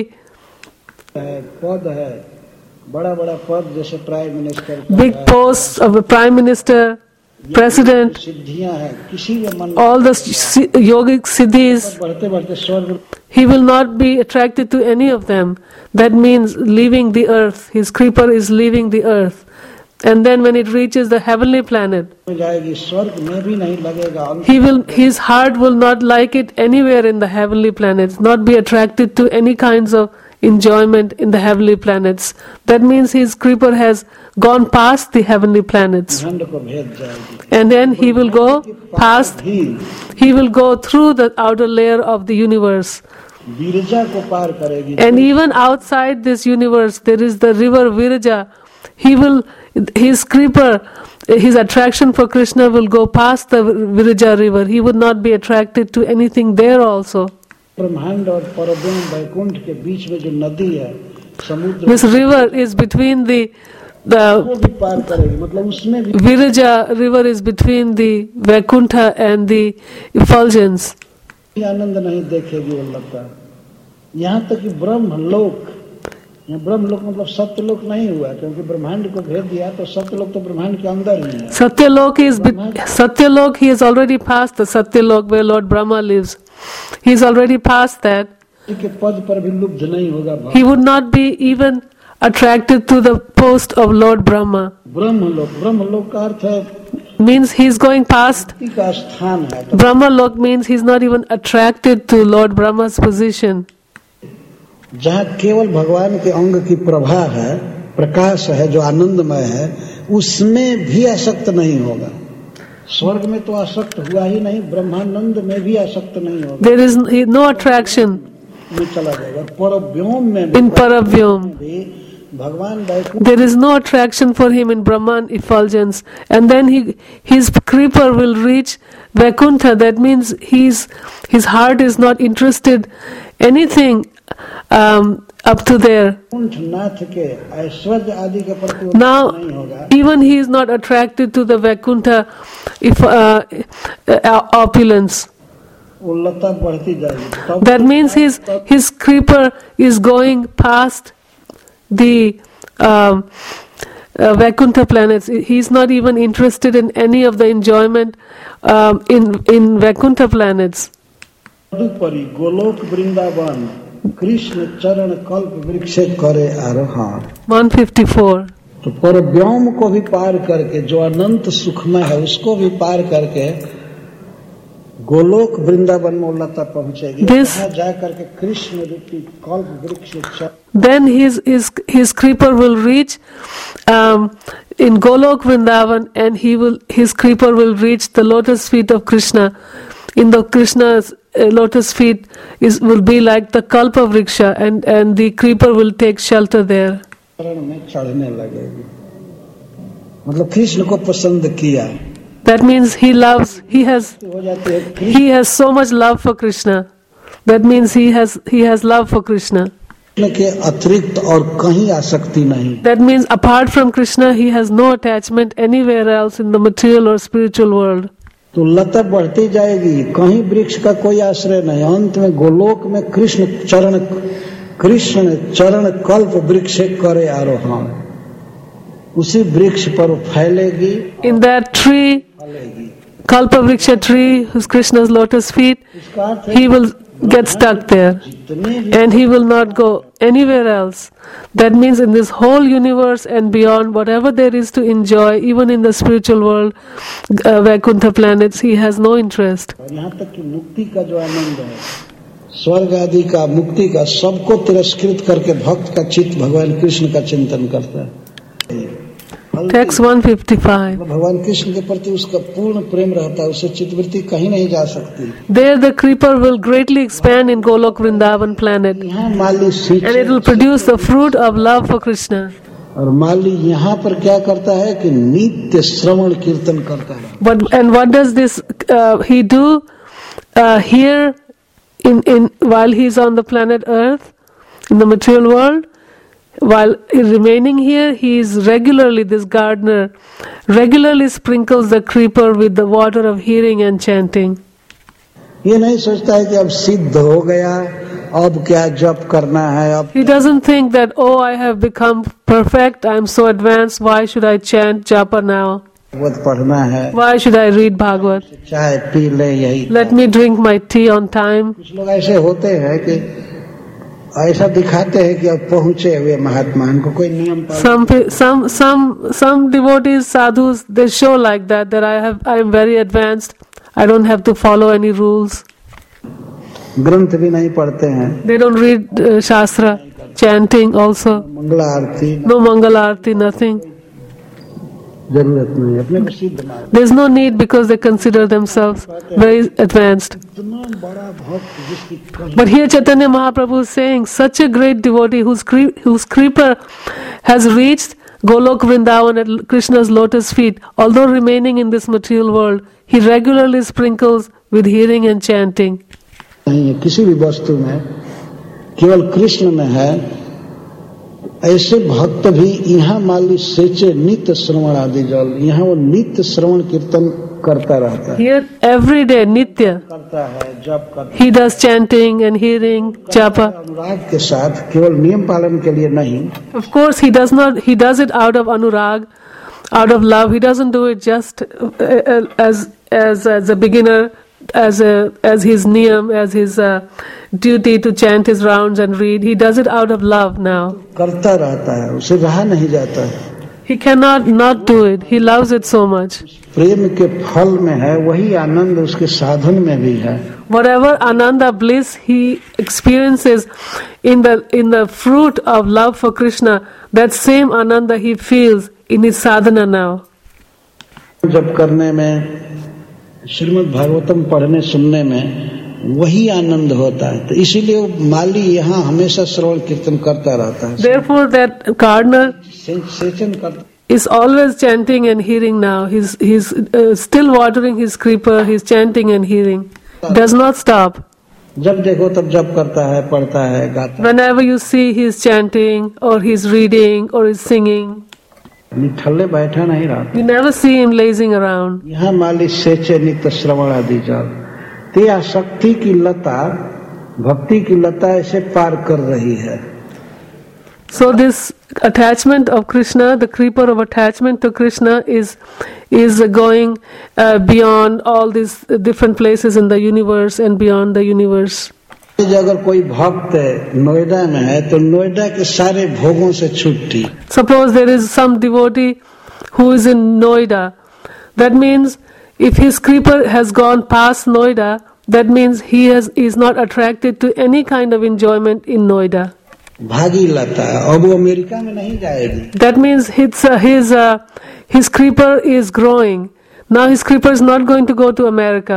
है, पद है, बड़ा बड़ा पद जैसे प्राइम मिनिस्टर का big है, posts of a prime minister, president, सिद्धियां हैं, किसी भी मन all the si- yogic siddhis, बढ़ते बढ़ते स्वर्ग he will not be attracted to any of them. That means leaving the earth. His creeper is leaving the earth. And then when it reaches the heavenly planet, में जाएगी, स्वर्ग में भी नहीं लगेगा, he will, his heart will not like it anywhere in the heavenly planets, not be attracted to any kinds of enjoyment in the heavenly planets. That means his creeper has gone past the heavenly planets. खंड को भेद जाएगी, And then he will go past, भी he will go through the outer layer of the universe. Viraja को पार करेगी, And even outside this universe, there is the river Viraja. He will, his creeper, his attraction for Krishna will go past the Viraja river. He would not be attracted to anything there also. ब्रह्मांड और परब्रह्म वैकुंठ के बीच में जो नदी है, समुद्र, This river is between the, the वो भी पार करेगी, मतलब उसमें भी Viraja river is between the Vaikuntha and the effulgence. आनंद नहीं देखेगी वल्लभता। यहाँ तक कि ब्रह्म लोक, यहाँ ब्रह्म लोक मतलब सत्य लोक नहीं हुआ, क्योंकि ब्रह्मांड को भेद दिया तो सत्य लोक तो ब्रह्मांड के अंदर ही है। Satyalok is be- Satyalok. He has already passed the Satyalok where Lord Brahma lives. He is already past that. के पद पर भी लुब्ध नहीं होगा भक्त। He would not be even attracted to the post of Lord Brahma. ब्रह्म लोक, ब्रह्म लोक का अर्थ है Means he is going past. मुक्ति का स्थान है, तो Brahma Lok means he is not even attracted to Lord Brahma's position. जहाँ केवल भगवान के अंग की प्रभा है, प्रकाश है, जो आनंदमय है, उसमें भी आसक्त नहीं होगा। स्वर्ग में तो आसक्त हुआ ही नहीं, ब्रह्मानंद में भी आसक्त नहीं होगा, There is no attraction में चला जाएगा। परव्योम में भी, in Paravyom. भी भगवान Vaikuntha There is no attraction for him in Brahman effulgence. And then he, his creeper will reach Vaikuntha. That means he's, his heart is not interested anything um, up to there. नाथ के ऐश्वर्य आदि के प्रति वो Now, नहीं होगा। even he is not attracted to the Vaikuntha if, uh, uh, opulence. वो लता बढ़ती जाएगी, तब That means his, his creeper is going past the um, uh, Vaikuntha planets. He is not even interested in any of the enjoyment um, in, in Vaikuntha planets. तदुपरि गोलोक वृंदावन कृष्ण चरण कल्प वृक्ष करे आरोहण। one fifty-four. तो परव्योम को भी पार करके, जो अनंत सुखमय है उसको भी पार करके गोलोक वृंदावन में लता पहुंचेगी। This- वहाँ जा करके कृष्ण रूपी कल्प वृक्ष च- Then his, his, his creeper will reach um, in Golok Vrindavan, and he will, his creeper will reach the lotus feet of Krishna. In the Krishna's uh, lotus feet is will be like the Kalpa Vriksha, and, and the creeper will take shelter there. चरण में चढ़ने लगेगी, मतलब कृष्ण को पसंद किया, That means he loves, he has, हो जाती है Krishna he has so much love for Krishna. That means he has, he has love for Krishna. के अतिरिक्त और कहीं आसक्ति नहीं। That means apart from Krishna, he has no attachment anywhere else in the material or spiritual world. तो लता बढ़ती जाएगी, कहीं वृक्ष का कोई आश्रय नहीं, अंत में गोलोक में कृष्ण चरण कृष्ण चरण कल्प वृक्ष करे आरोहण, उसी वृक्ष पर फैलेगी, In that tree, फैलेगी। Kalpa Vriksha tree, who's Krishna's lotus feet, इसका अर्थ है he will get stuck there. जितने भी And he will not go anywhere else. That means in this whole universe and beyond, whatever there is to enjoy, even in the spiritual world, uh, Vaikuntha planets, he has no interest. यहाँ तक कि मुक्ति का जो आनंद है, स्वर्ग आदि का, मुक्ति का, सबको तिरस्कृत करके भक्त का चित्त भगवान कृष्ण का चिंतन करता है। Text one fifty-five. भगवान कृष्ण के प्रति उसका पूर्ण प्रेम रहता है, उससे चित्तवृत्ति कहीं नहीं जा सकती। There the creeper will greatly expand in Golok Vrindavan planet, यहाँ माली सींचे and it will produce the fruit of love for Krishna. और माली यहाँ पर क्या करता है कि नित्य श्रवण कीर्तन करता है। But and what does this uh, he do uh, here in in while he is on the planet Earth in the material world? while remaining here, he is regularly, this gardener, regularly sprinkles the creeper with the water of hearing and chanting. ये नहीं सोचता है कि अब सिद्ध हो गया, अब क्या जप करना है, अब He doesn't think that, oh, I have become perfect, I am so advanced, why should I chant japa now? Bhagavat पढ़ना है, Why should I read Bhagavad? चाय पी ले, यही। Let me drink my tea on time. कुछ लोग ऐसे होते हैं कि ऐसा दिखाते हैं कि अब पहुंचे हुए महात्मा, इनको कोई नियम पालन। Some pe- some some some devotees, sadhus, they show like that that I have I am very advanced. I don't have to follow any rules. ग्रंथ भी नहीं पढ़ते हैं, They don't read uh, shastra, chanting also. Mangla Aarti No Mangala Aarti, nothing. जरूरत नहीं, अपने को सिद्ध मान। There's no need because they consider themselves very advanced. इतना बड़ा भक्त जिसकी कभी But here Chaitanya Mahaprabhu is saying, such a great devotee whose, cre- whose creeper has reached Golok Vrindavan at Krishna's lotus feet, although remaining in this material world, he regularly sprinkles with hearing and chanting. नहीं है किसी भी वस्तु में, केवल कृष्ण में है। ऐसे भक्त भी यहाँ मान ली सेचे नित्य श्रवण आदि जल, यहाँ वो नित्य श्रवण कीर्तन करता रहता है, Here every day, Nitya, करता है, जप करता he does chanting and hearing, है japa. अनुराग के साथ, केवल नियम पालन के लिए नहीं। Of course, he does not. He does it out of anurag, out of love. He doesn't do it just uh, uh, as as as a beginner, as a as his niyam, as his uh, duty to chant his rounds and read. He does it out of love now. करता रहता है, उसे रहा नहीं जाता है। He cannot not do it. He loves it so much. प्रेम के फल में है, वही आनंद उसके साधन में भी है। Whatever ananda bliss he experiences in the in the fruit of love for Krishna, that same ananda he feels in his sadhana now. जप करने में, श्रीमद् भागवतम पढ़ने सुनने में वही आनंद होता है, तो इसीलिए वो माली यहाँ हमेशा श्रवण कीर्तन करता रहता है। Therefore, that gardener से- सेचन करता is always chanting and hearing now. He's he's uh, still watering his creeper. He's chanting and hearing. Does not stop. जब देखो तब जप करता है, पढ़ता है, गाता है। Whenever you see he's chanting or he's reading or he's singing, निठल्ले बैठा नहीं रहा। you never see him lazing around. यहाँ माली सेचे नित्य श्रवण आदि जल, तो यह शक्ति की लता, भक्ति की लता ऐसे पार कर रही है। So this attachment of Krishna, the creeper of attachment to Krishna, is is going uh, beyond all these different places in the universe and beyond the universe. अगर कोई भक्त नोएडा में है तो नोएडा के सारे भोगों से छुट्टी। Suppose there is some devotee who is in Noida. That means if his creeper has gone past Noida, that means he has is not attracted to any kind of enjoyment in Noida. भागी लता, अब वो America में नहीं जाएगी। That means his uh, his uh, his creeper is growing. Now his creeper is not going to go to America.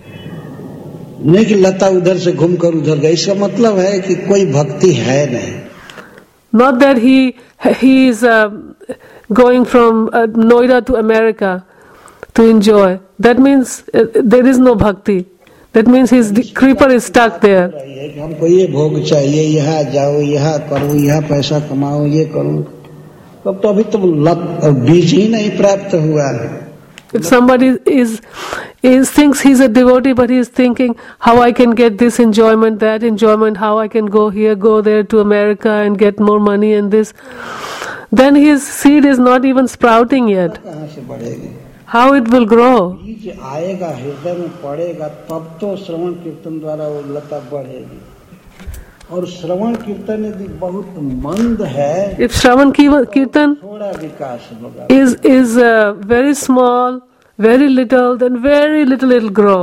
नहीं कि लता उधर से घूमकर उधर गई, इसका मतलब है कि कोई भक्ति है नहीं। Not that he he is uh, going from uh, Noida to America to enjoy. That means uh, there is no bhakti. That means his creeper is stuck there. है कि हमको ये भोग चाहिए, यहाँ जाओ, यहाँ करो, यहाँ पैसा कमाओ, ये करो, तब तो अभी तो लत बीज ही नहीं प्राप्त हुआ है। If somebody is is thinks he's a devotee, but he is thinking how I can get this enjoyment, that enjoyment, how I can go here, go there to America and get more money and this, then his seed is not even sprouting yet. कहाँ से बढ़ेगी? How it will grow? बीज आएगा, हृदय में पड़ेगा, तब तो श्रवण कीर्तन द्वारा वो लता बढ़ेगी। और श्रवण कीर्तन यदि बहुत मंद है, If Shravan Kirtan थोड़ा विकास होगा। is is uh, very small, very little, then very little it'll grow.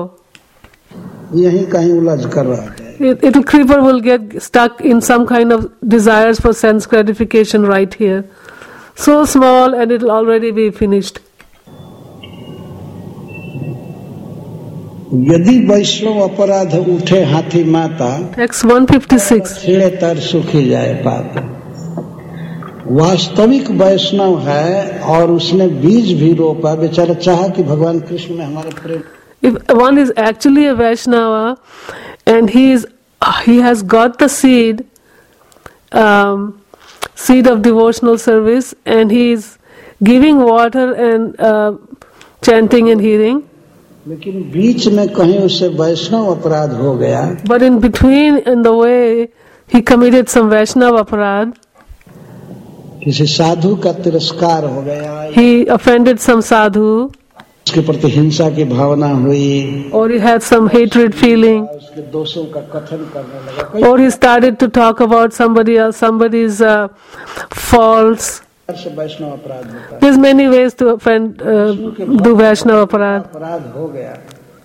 यही कहीं उलझ कर रहा है। It, it'll creeper will get stuck in some kind of desires for sense gratification right here. So small and it'll already be finished. यदि वैष्णव अपराध उठे हाथी माता, Text one fifty-six. छेड़े तर सुखी जाए पाता। वास्तविक वैष्णव है और उसने बीज भी रोपा, बेचारा चाहा कि भगवान कृष्ण में हमारा प्रेम। If one is actually a Vaishnava and he is he has got the seed, um, seed of devotional service, and he is giving water and uh, chanting and hearing. लेकिन बीच में कहीं उससे वैष्णव अपराध हो गया, But in between, in the way, he committed some Vaishnava aparad. किसी साधु का तिरस्कार हो गया, He offended some sadhu, उसके प्रति हिंसा की भावना हुई, or he had some hatred feeling, उसके दोषों का कथन करने लगा, कई or he started to talk about somebody else, somebody's uh, faults. प्रकार से वैष्णव अपराध होता है। There's many ways to offend, uh, do Vaishnava aparad. अपराध हो गया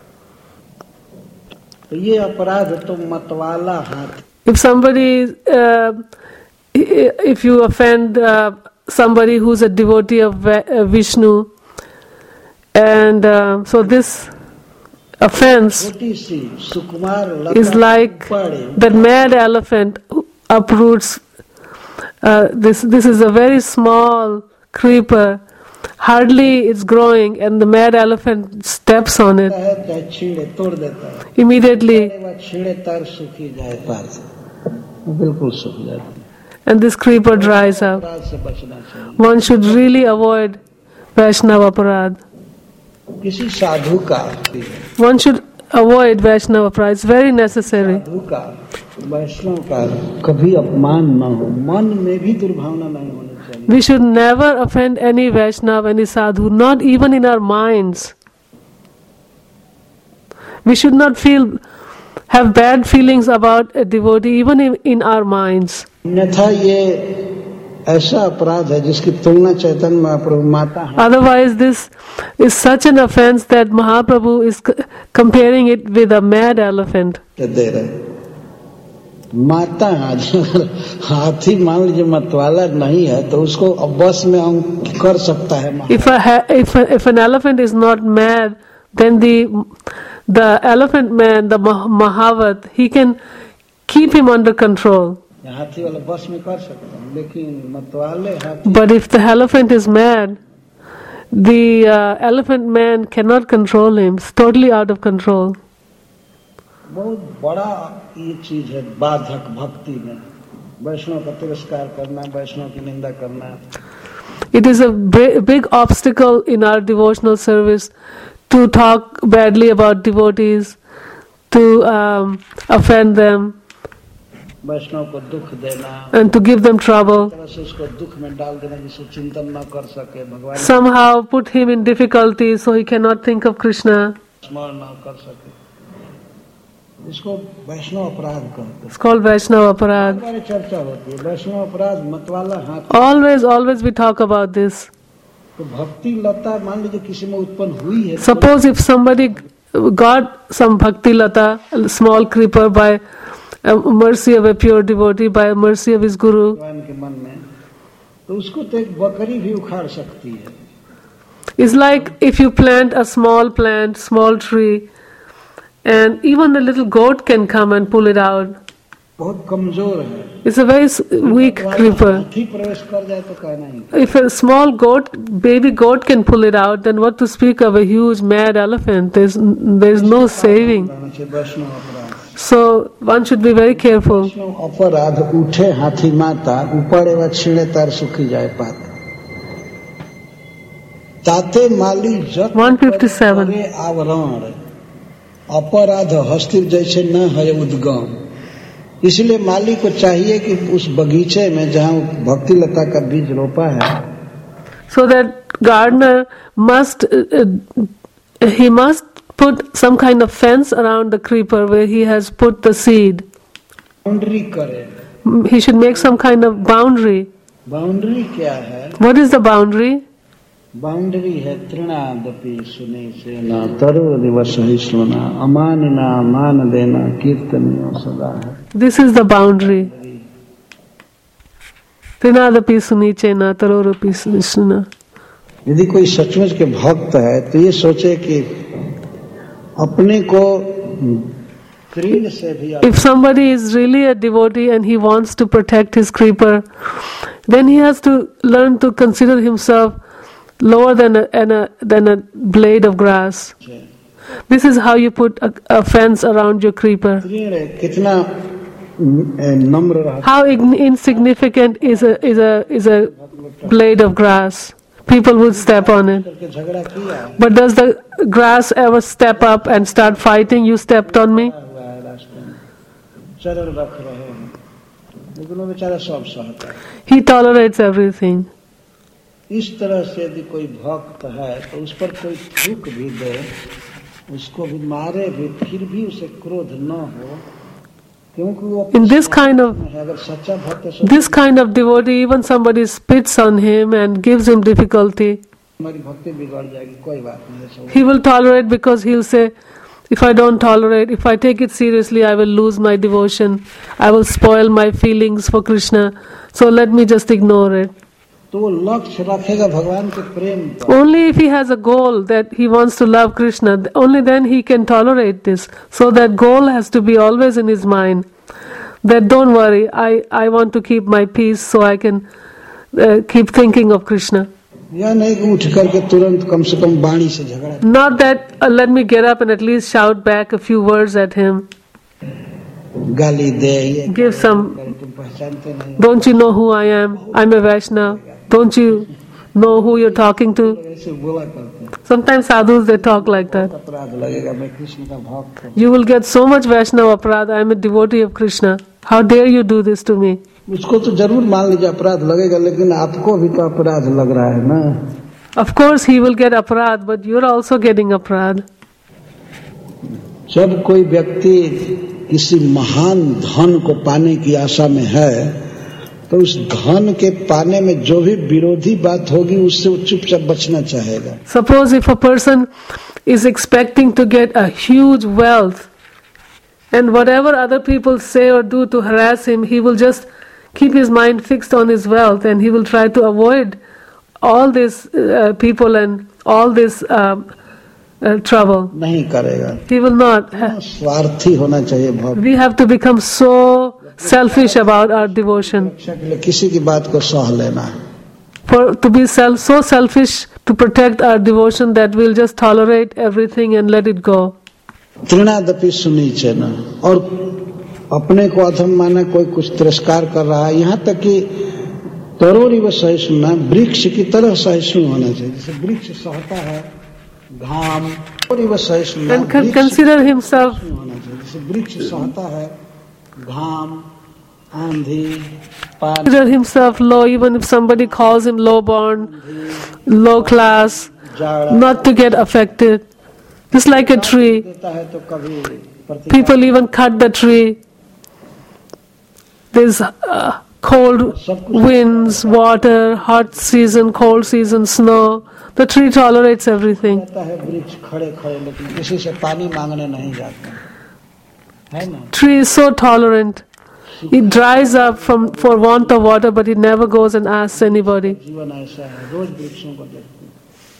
तो ये अपराध तो मतवाला हाथ, If somebody, uh, if you offend uh, somebody who's a devotee of Va- uh, Vishnu, and uh, so this offense छोटी सी सुकुमार is like Lata that mad elephant who uproots. Uh, this this is a very small creeper, hardly it's growing, and the mad elephant steps on it. है चाहे छीड़े तोड़ देता है, Immediately, वह छीड़े तर सूखी जाए पार से, वो बिल्कुल सूख जाती है। and this creeper dries up. अपराध से बचना चाहिए। One should really avoid Vaishnava aparad. किसी साधु का One should avoid Vaishnava aparad. It's very necessary. साधु का वैष्णव का कभी अपमान न हो, मन में भी दुर्भावना नहीं होनी चाहिए। We should never offend any Vaishnava, any sadhu, not even in our minds. We should not feel, have bad feelings about a devotee, even in, in our minds. अन्यथा ये ऐसा अपराध है जिसकी तुलना चैतन्य महाप्रभु माता Otherwise, this is such an offense that Mahaprabhu is c- comparing it with a mad elephant. दे रहे। माता हाथी मान लीजिए मतवाला नहीं है तो उसको अवश्य में हम कर सकता है। If a, ha- if a, if an elephant is not mad, then the the elephant man, the Mah- Mahavat, he can keep him under control. हाथी वाला बस में कर सकता है, लेकिन मतवाले हाथी But if the elephant is mad, the uh, elephant man cannot control him. It's totally out of control. बहुत बड़ा ये चीज है बाधक भक्ति में, वैष्णव का तिरस्कार करना, वैष्णव की निंदा करना। It is a big, big obstacle in our devotional service to talk badly about devotees, to um, offend them, वैष्णव को दुख देना, and to give them trouble. तरह से उसको दुख में डाल देना जिससे चिंतन न कर सके, भगवान Somehow put him in difficulty so he cannot think of Krishna. स्मरण न कर सके, इसको वैष्णव अपराध कहते हैं। It's called Vaishnava aparad. हमारी चर्चा होती है वैष्णव अपराध मतवाला हाथ। Always, always we talk about this. तो भक्ति लता मान लीजिए किसी में उत्पन्न हुई है, Suppose if somebody got some bhakti lata, a small creeper, by a mercy of a pure devotee, by a mercy of his guru, भगवान के मन में, तो उसको तो एक बकरी भी उखाड़ सकती है। it's like if you plant a small plant, small tree, and even a little goat can come and pull it out. बहुत कमजोर है, It's a very s- weak creeper. हाथी प्रवेश कर जाए तो कहना ही। If a small goat, baby goat can pull it out, then what to speak of a huge mad elephant? There's there's no saving. रहना चाहिए वैष्णव अपराध। So one should be very careful. वैष्णव अपराध उठे हाथी माता, ऊपर एवं छीणे तार सुखी जाए पात। ताते माली जत one fifty-seven. करे आवरण, अपराध हस्तिर जैसे न है उद्गम। इसलिए माली को चाहिए कि उस बगीचे में जहाँ भक्ति लता का बीज रोपा है, So that gardener must, uh, uh, he must put some kind of fence around the creeper where he has put the seed. Boundary करे। He should make some kind of boundary. Boundary क्या है? What is the boundary? Boundary है तृणादपि सुने से ना तरु दिवस सहिष्णुना, अमानिना मान देना कीर्तनियों सदा है। This is the boundary. Trinadapi suniche na tarorapi sunishna. यदि कोई सचमुच के भक्त है तो ये सोचे कि अपने को तृण से भी, If somebody is really a devotee and he wants to protect his creeper, then he has to learn to consider himself lower than a, than a, than a blade of grass. This is how you put a, a fence around your creeper. तृण कितना नम्र रहता How ign- insignificant is a is a is a blade of grass. People would step on it. करके झगड़ा किया But does the grass ever step up and start fighting? You stepped on me. हुआ है रास्ते में चरण रख रहे हैं, लेकिन वो बेचारा सब सहता है। He tolerates everything. इस तरह से यदि कोई भक्त है तो उस पर कोई थूक भी दे, उसको भी मारे भी, फिर भी उसे क्रोध न हो, क्योंकि वो In this kind of है। अगर सच्चा भक्त है, this kind of devotee, even somebody spits on him and gives him difficulty, हमारी भक्ति बिगड़ जाएगी, कोई बात नहीं है। he will tolerate because he'll say, if I don't tolerate, if I take it seriously, I will lose my devotion. I will spoil my feelings for Krishna. So let me just ignore it. तो वो लक्ष्य रखेगा भगवान के प्रेम पर। Only if he has a goal that he wants to love Krishna, only then he can tolerate this. So that goal has to be always in his mind. That don't worry, I, I want to keep my peace so I can uh, keep thinking of Krishna. या नहीं कि उठ करके तुरंत कम से कम वाणी से झगड़ा, Not that uh, let me get up and at least shout back a few words at him. गाली दे, ये Give some, तुम पहचानते नहीं, don't you know who I am? I'm a Vaishnava. Don't you know who you're talking to? ऐसे बोला करते हैं। Sometimes sadhus, they talk like that. अपराध लगेगा, मैं कृष्ण का भक्त हूँ। You will get so much Vaishnava aparad. I'm a devotee of Krishna. How dare you do this to me? उसको तो जरूर मान लीजिए अपराध लगेगा, लेकिन आपको भी तो अपराध लग रहा है ना। Of course he will get aparad, but you're also getting aparad. जब कोई व्यक्ति किसी महान धन को पाने की आशा में है, तो उस धन के पाने में जो भी विरोधी बात होगी उससे वो चुपचाप बचना चाहेगा। Suppose if a person is expecting to get a huge wealth, and whatever other people say or do to harass him, he will just keep his mind fixed on his wealth, and he will try to avoid all these uh, people and all this um, uh, trouble. नहीं करेगा, He will not. स्वार्थी होना चाहिए भक्त। We have to become so selfish about our devotion. रक्षा के लिए किसी की बात को सह लेना है। For to be self, so selfish to protect our devotion that we'll just tolerate everything and let it go. तृणादपि सुनीचे न, और अपने को अधम माना, कोई कुछ तिरस्कार कर रहा है, यहाँ तक कि तरोरी व सहिष्णु, वृक्ष की तरह सहिष्णु होना चाहिए। जैसे वृक्ष सहता है घाम, तरोरी व सहिष्णु, And con- consider himself, होना चाहिए। जैसे वृक्ष सहता है घाम, आंधी, पानी, consider himself low, even if somebody calls him low born, low class, जाड़ा not to get affected. Just like a tree, देता है तो कभी प्रतिकार, people even cut the tree. There's uh, cold winds, water, hot season, cold season, snow. The tree tolerates everything. रहता है वृक्ष खड़े खड़े, लेकिन किसी से पानी मांगने नहीं जाते, है ना। Tree is so tolerant. It dries up from for want of water, but it never goes and asks anybody. जीवन ऐसा है, रोज वृक्षों को देखते हैं,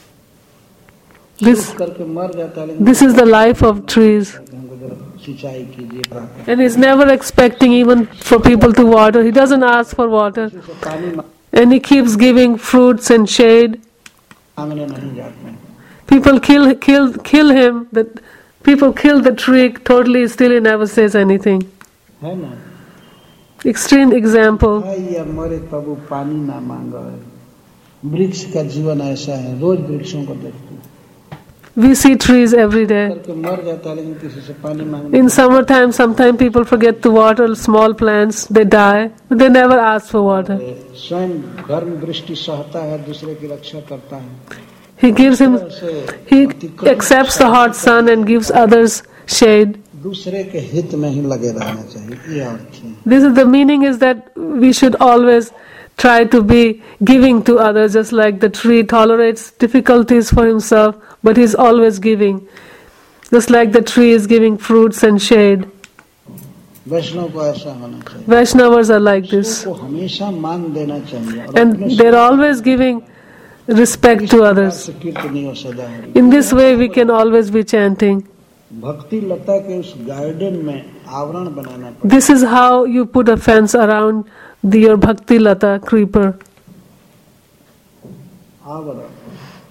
This सूख करके मर जाता है, लेकिन this is the life of trees. हमको जरा सिंचाई कीजिए, प्राप्त And he's never expecting even for people to water. He doesn't ask for water. किसी से पानी And he keeps giving fruits and shade. मांगने नहीं जाते हैं। People kill kill kill him. That people kill the tree totally, still he never says anything. है ना। Extreme example. है या मरे तब वो पानी ना मांगा है। वृक्ष का जीवन ऐसा है, रोज वृक्षों को देखते हैं, We see trees every day. करके मर जाता है, लेकिन किसी से पानी मांगने In summertime, sometimes people forget to water small plants. They die, but they never ask for water. स्वयं गर्म वृष्टि सहता है, दूसरे की रक्षा करता है। He gives him, he accepts the hot sun and gives others shade. दूसरे के हित में ही लगे रहना चाहिए, ये अर्थ है। This is the meaning is that we should always try to be giving to others, just like the tree tolerates difficulties for himself, but he's always giving. Just like the tree is giving fruits and shade. वैष्णव को ऐसा होना चाहिए, Vaishnavas are like this. को हमेशा मान देना चाहिए, और And अपने they're always giving respect to others. से कीर्तनीय सदा है। In this way we can always be chanting. भक्ति लता के उस गार्डन में आवरण बनाना पड़ता This is how you put a fence around the, your Bhakti Lata creeper. है। आवरण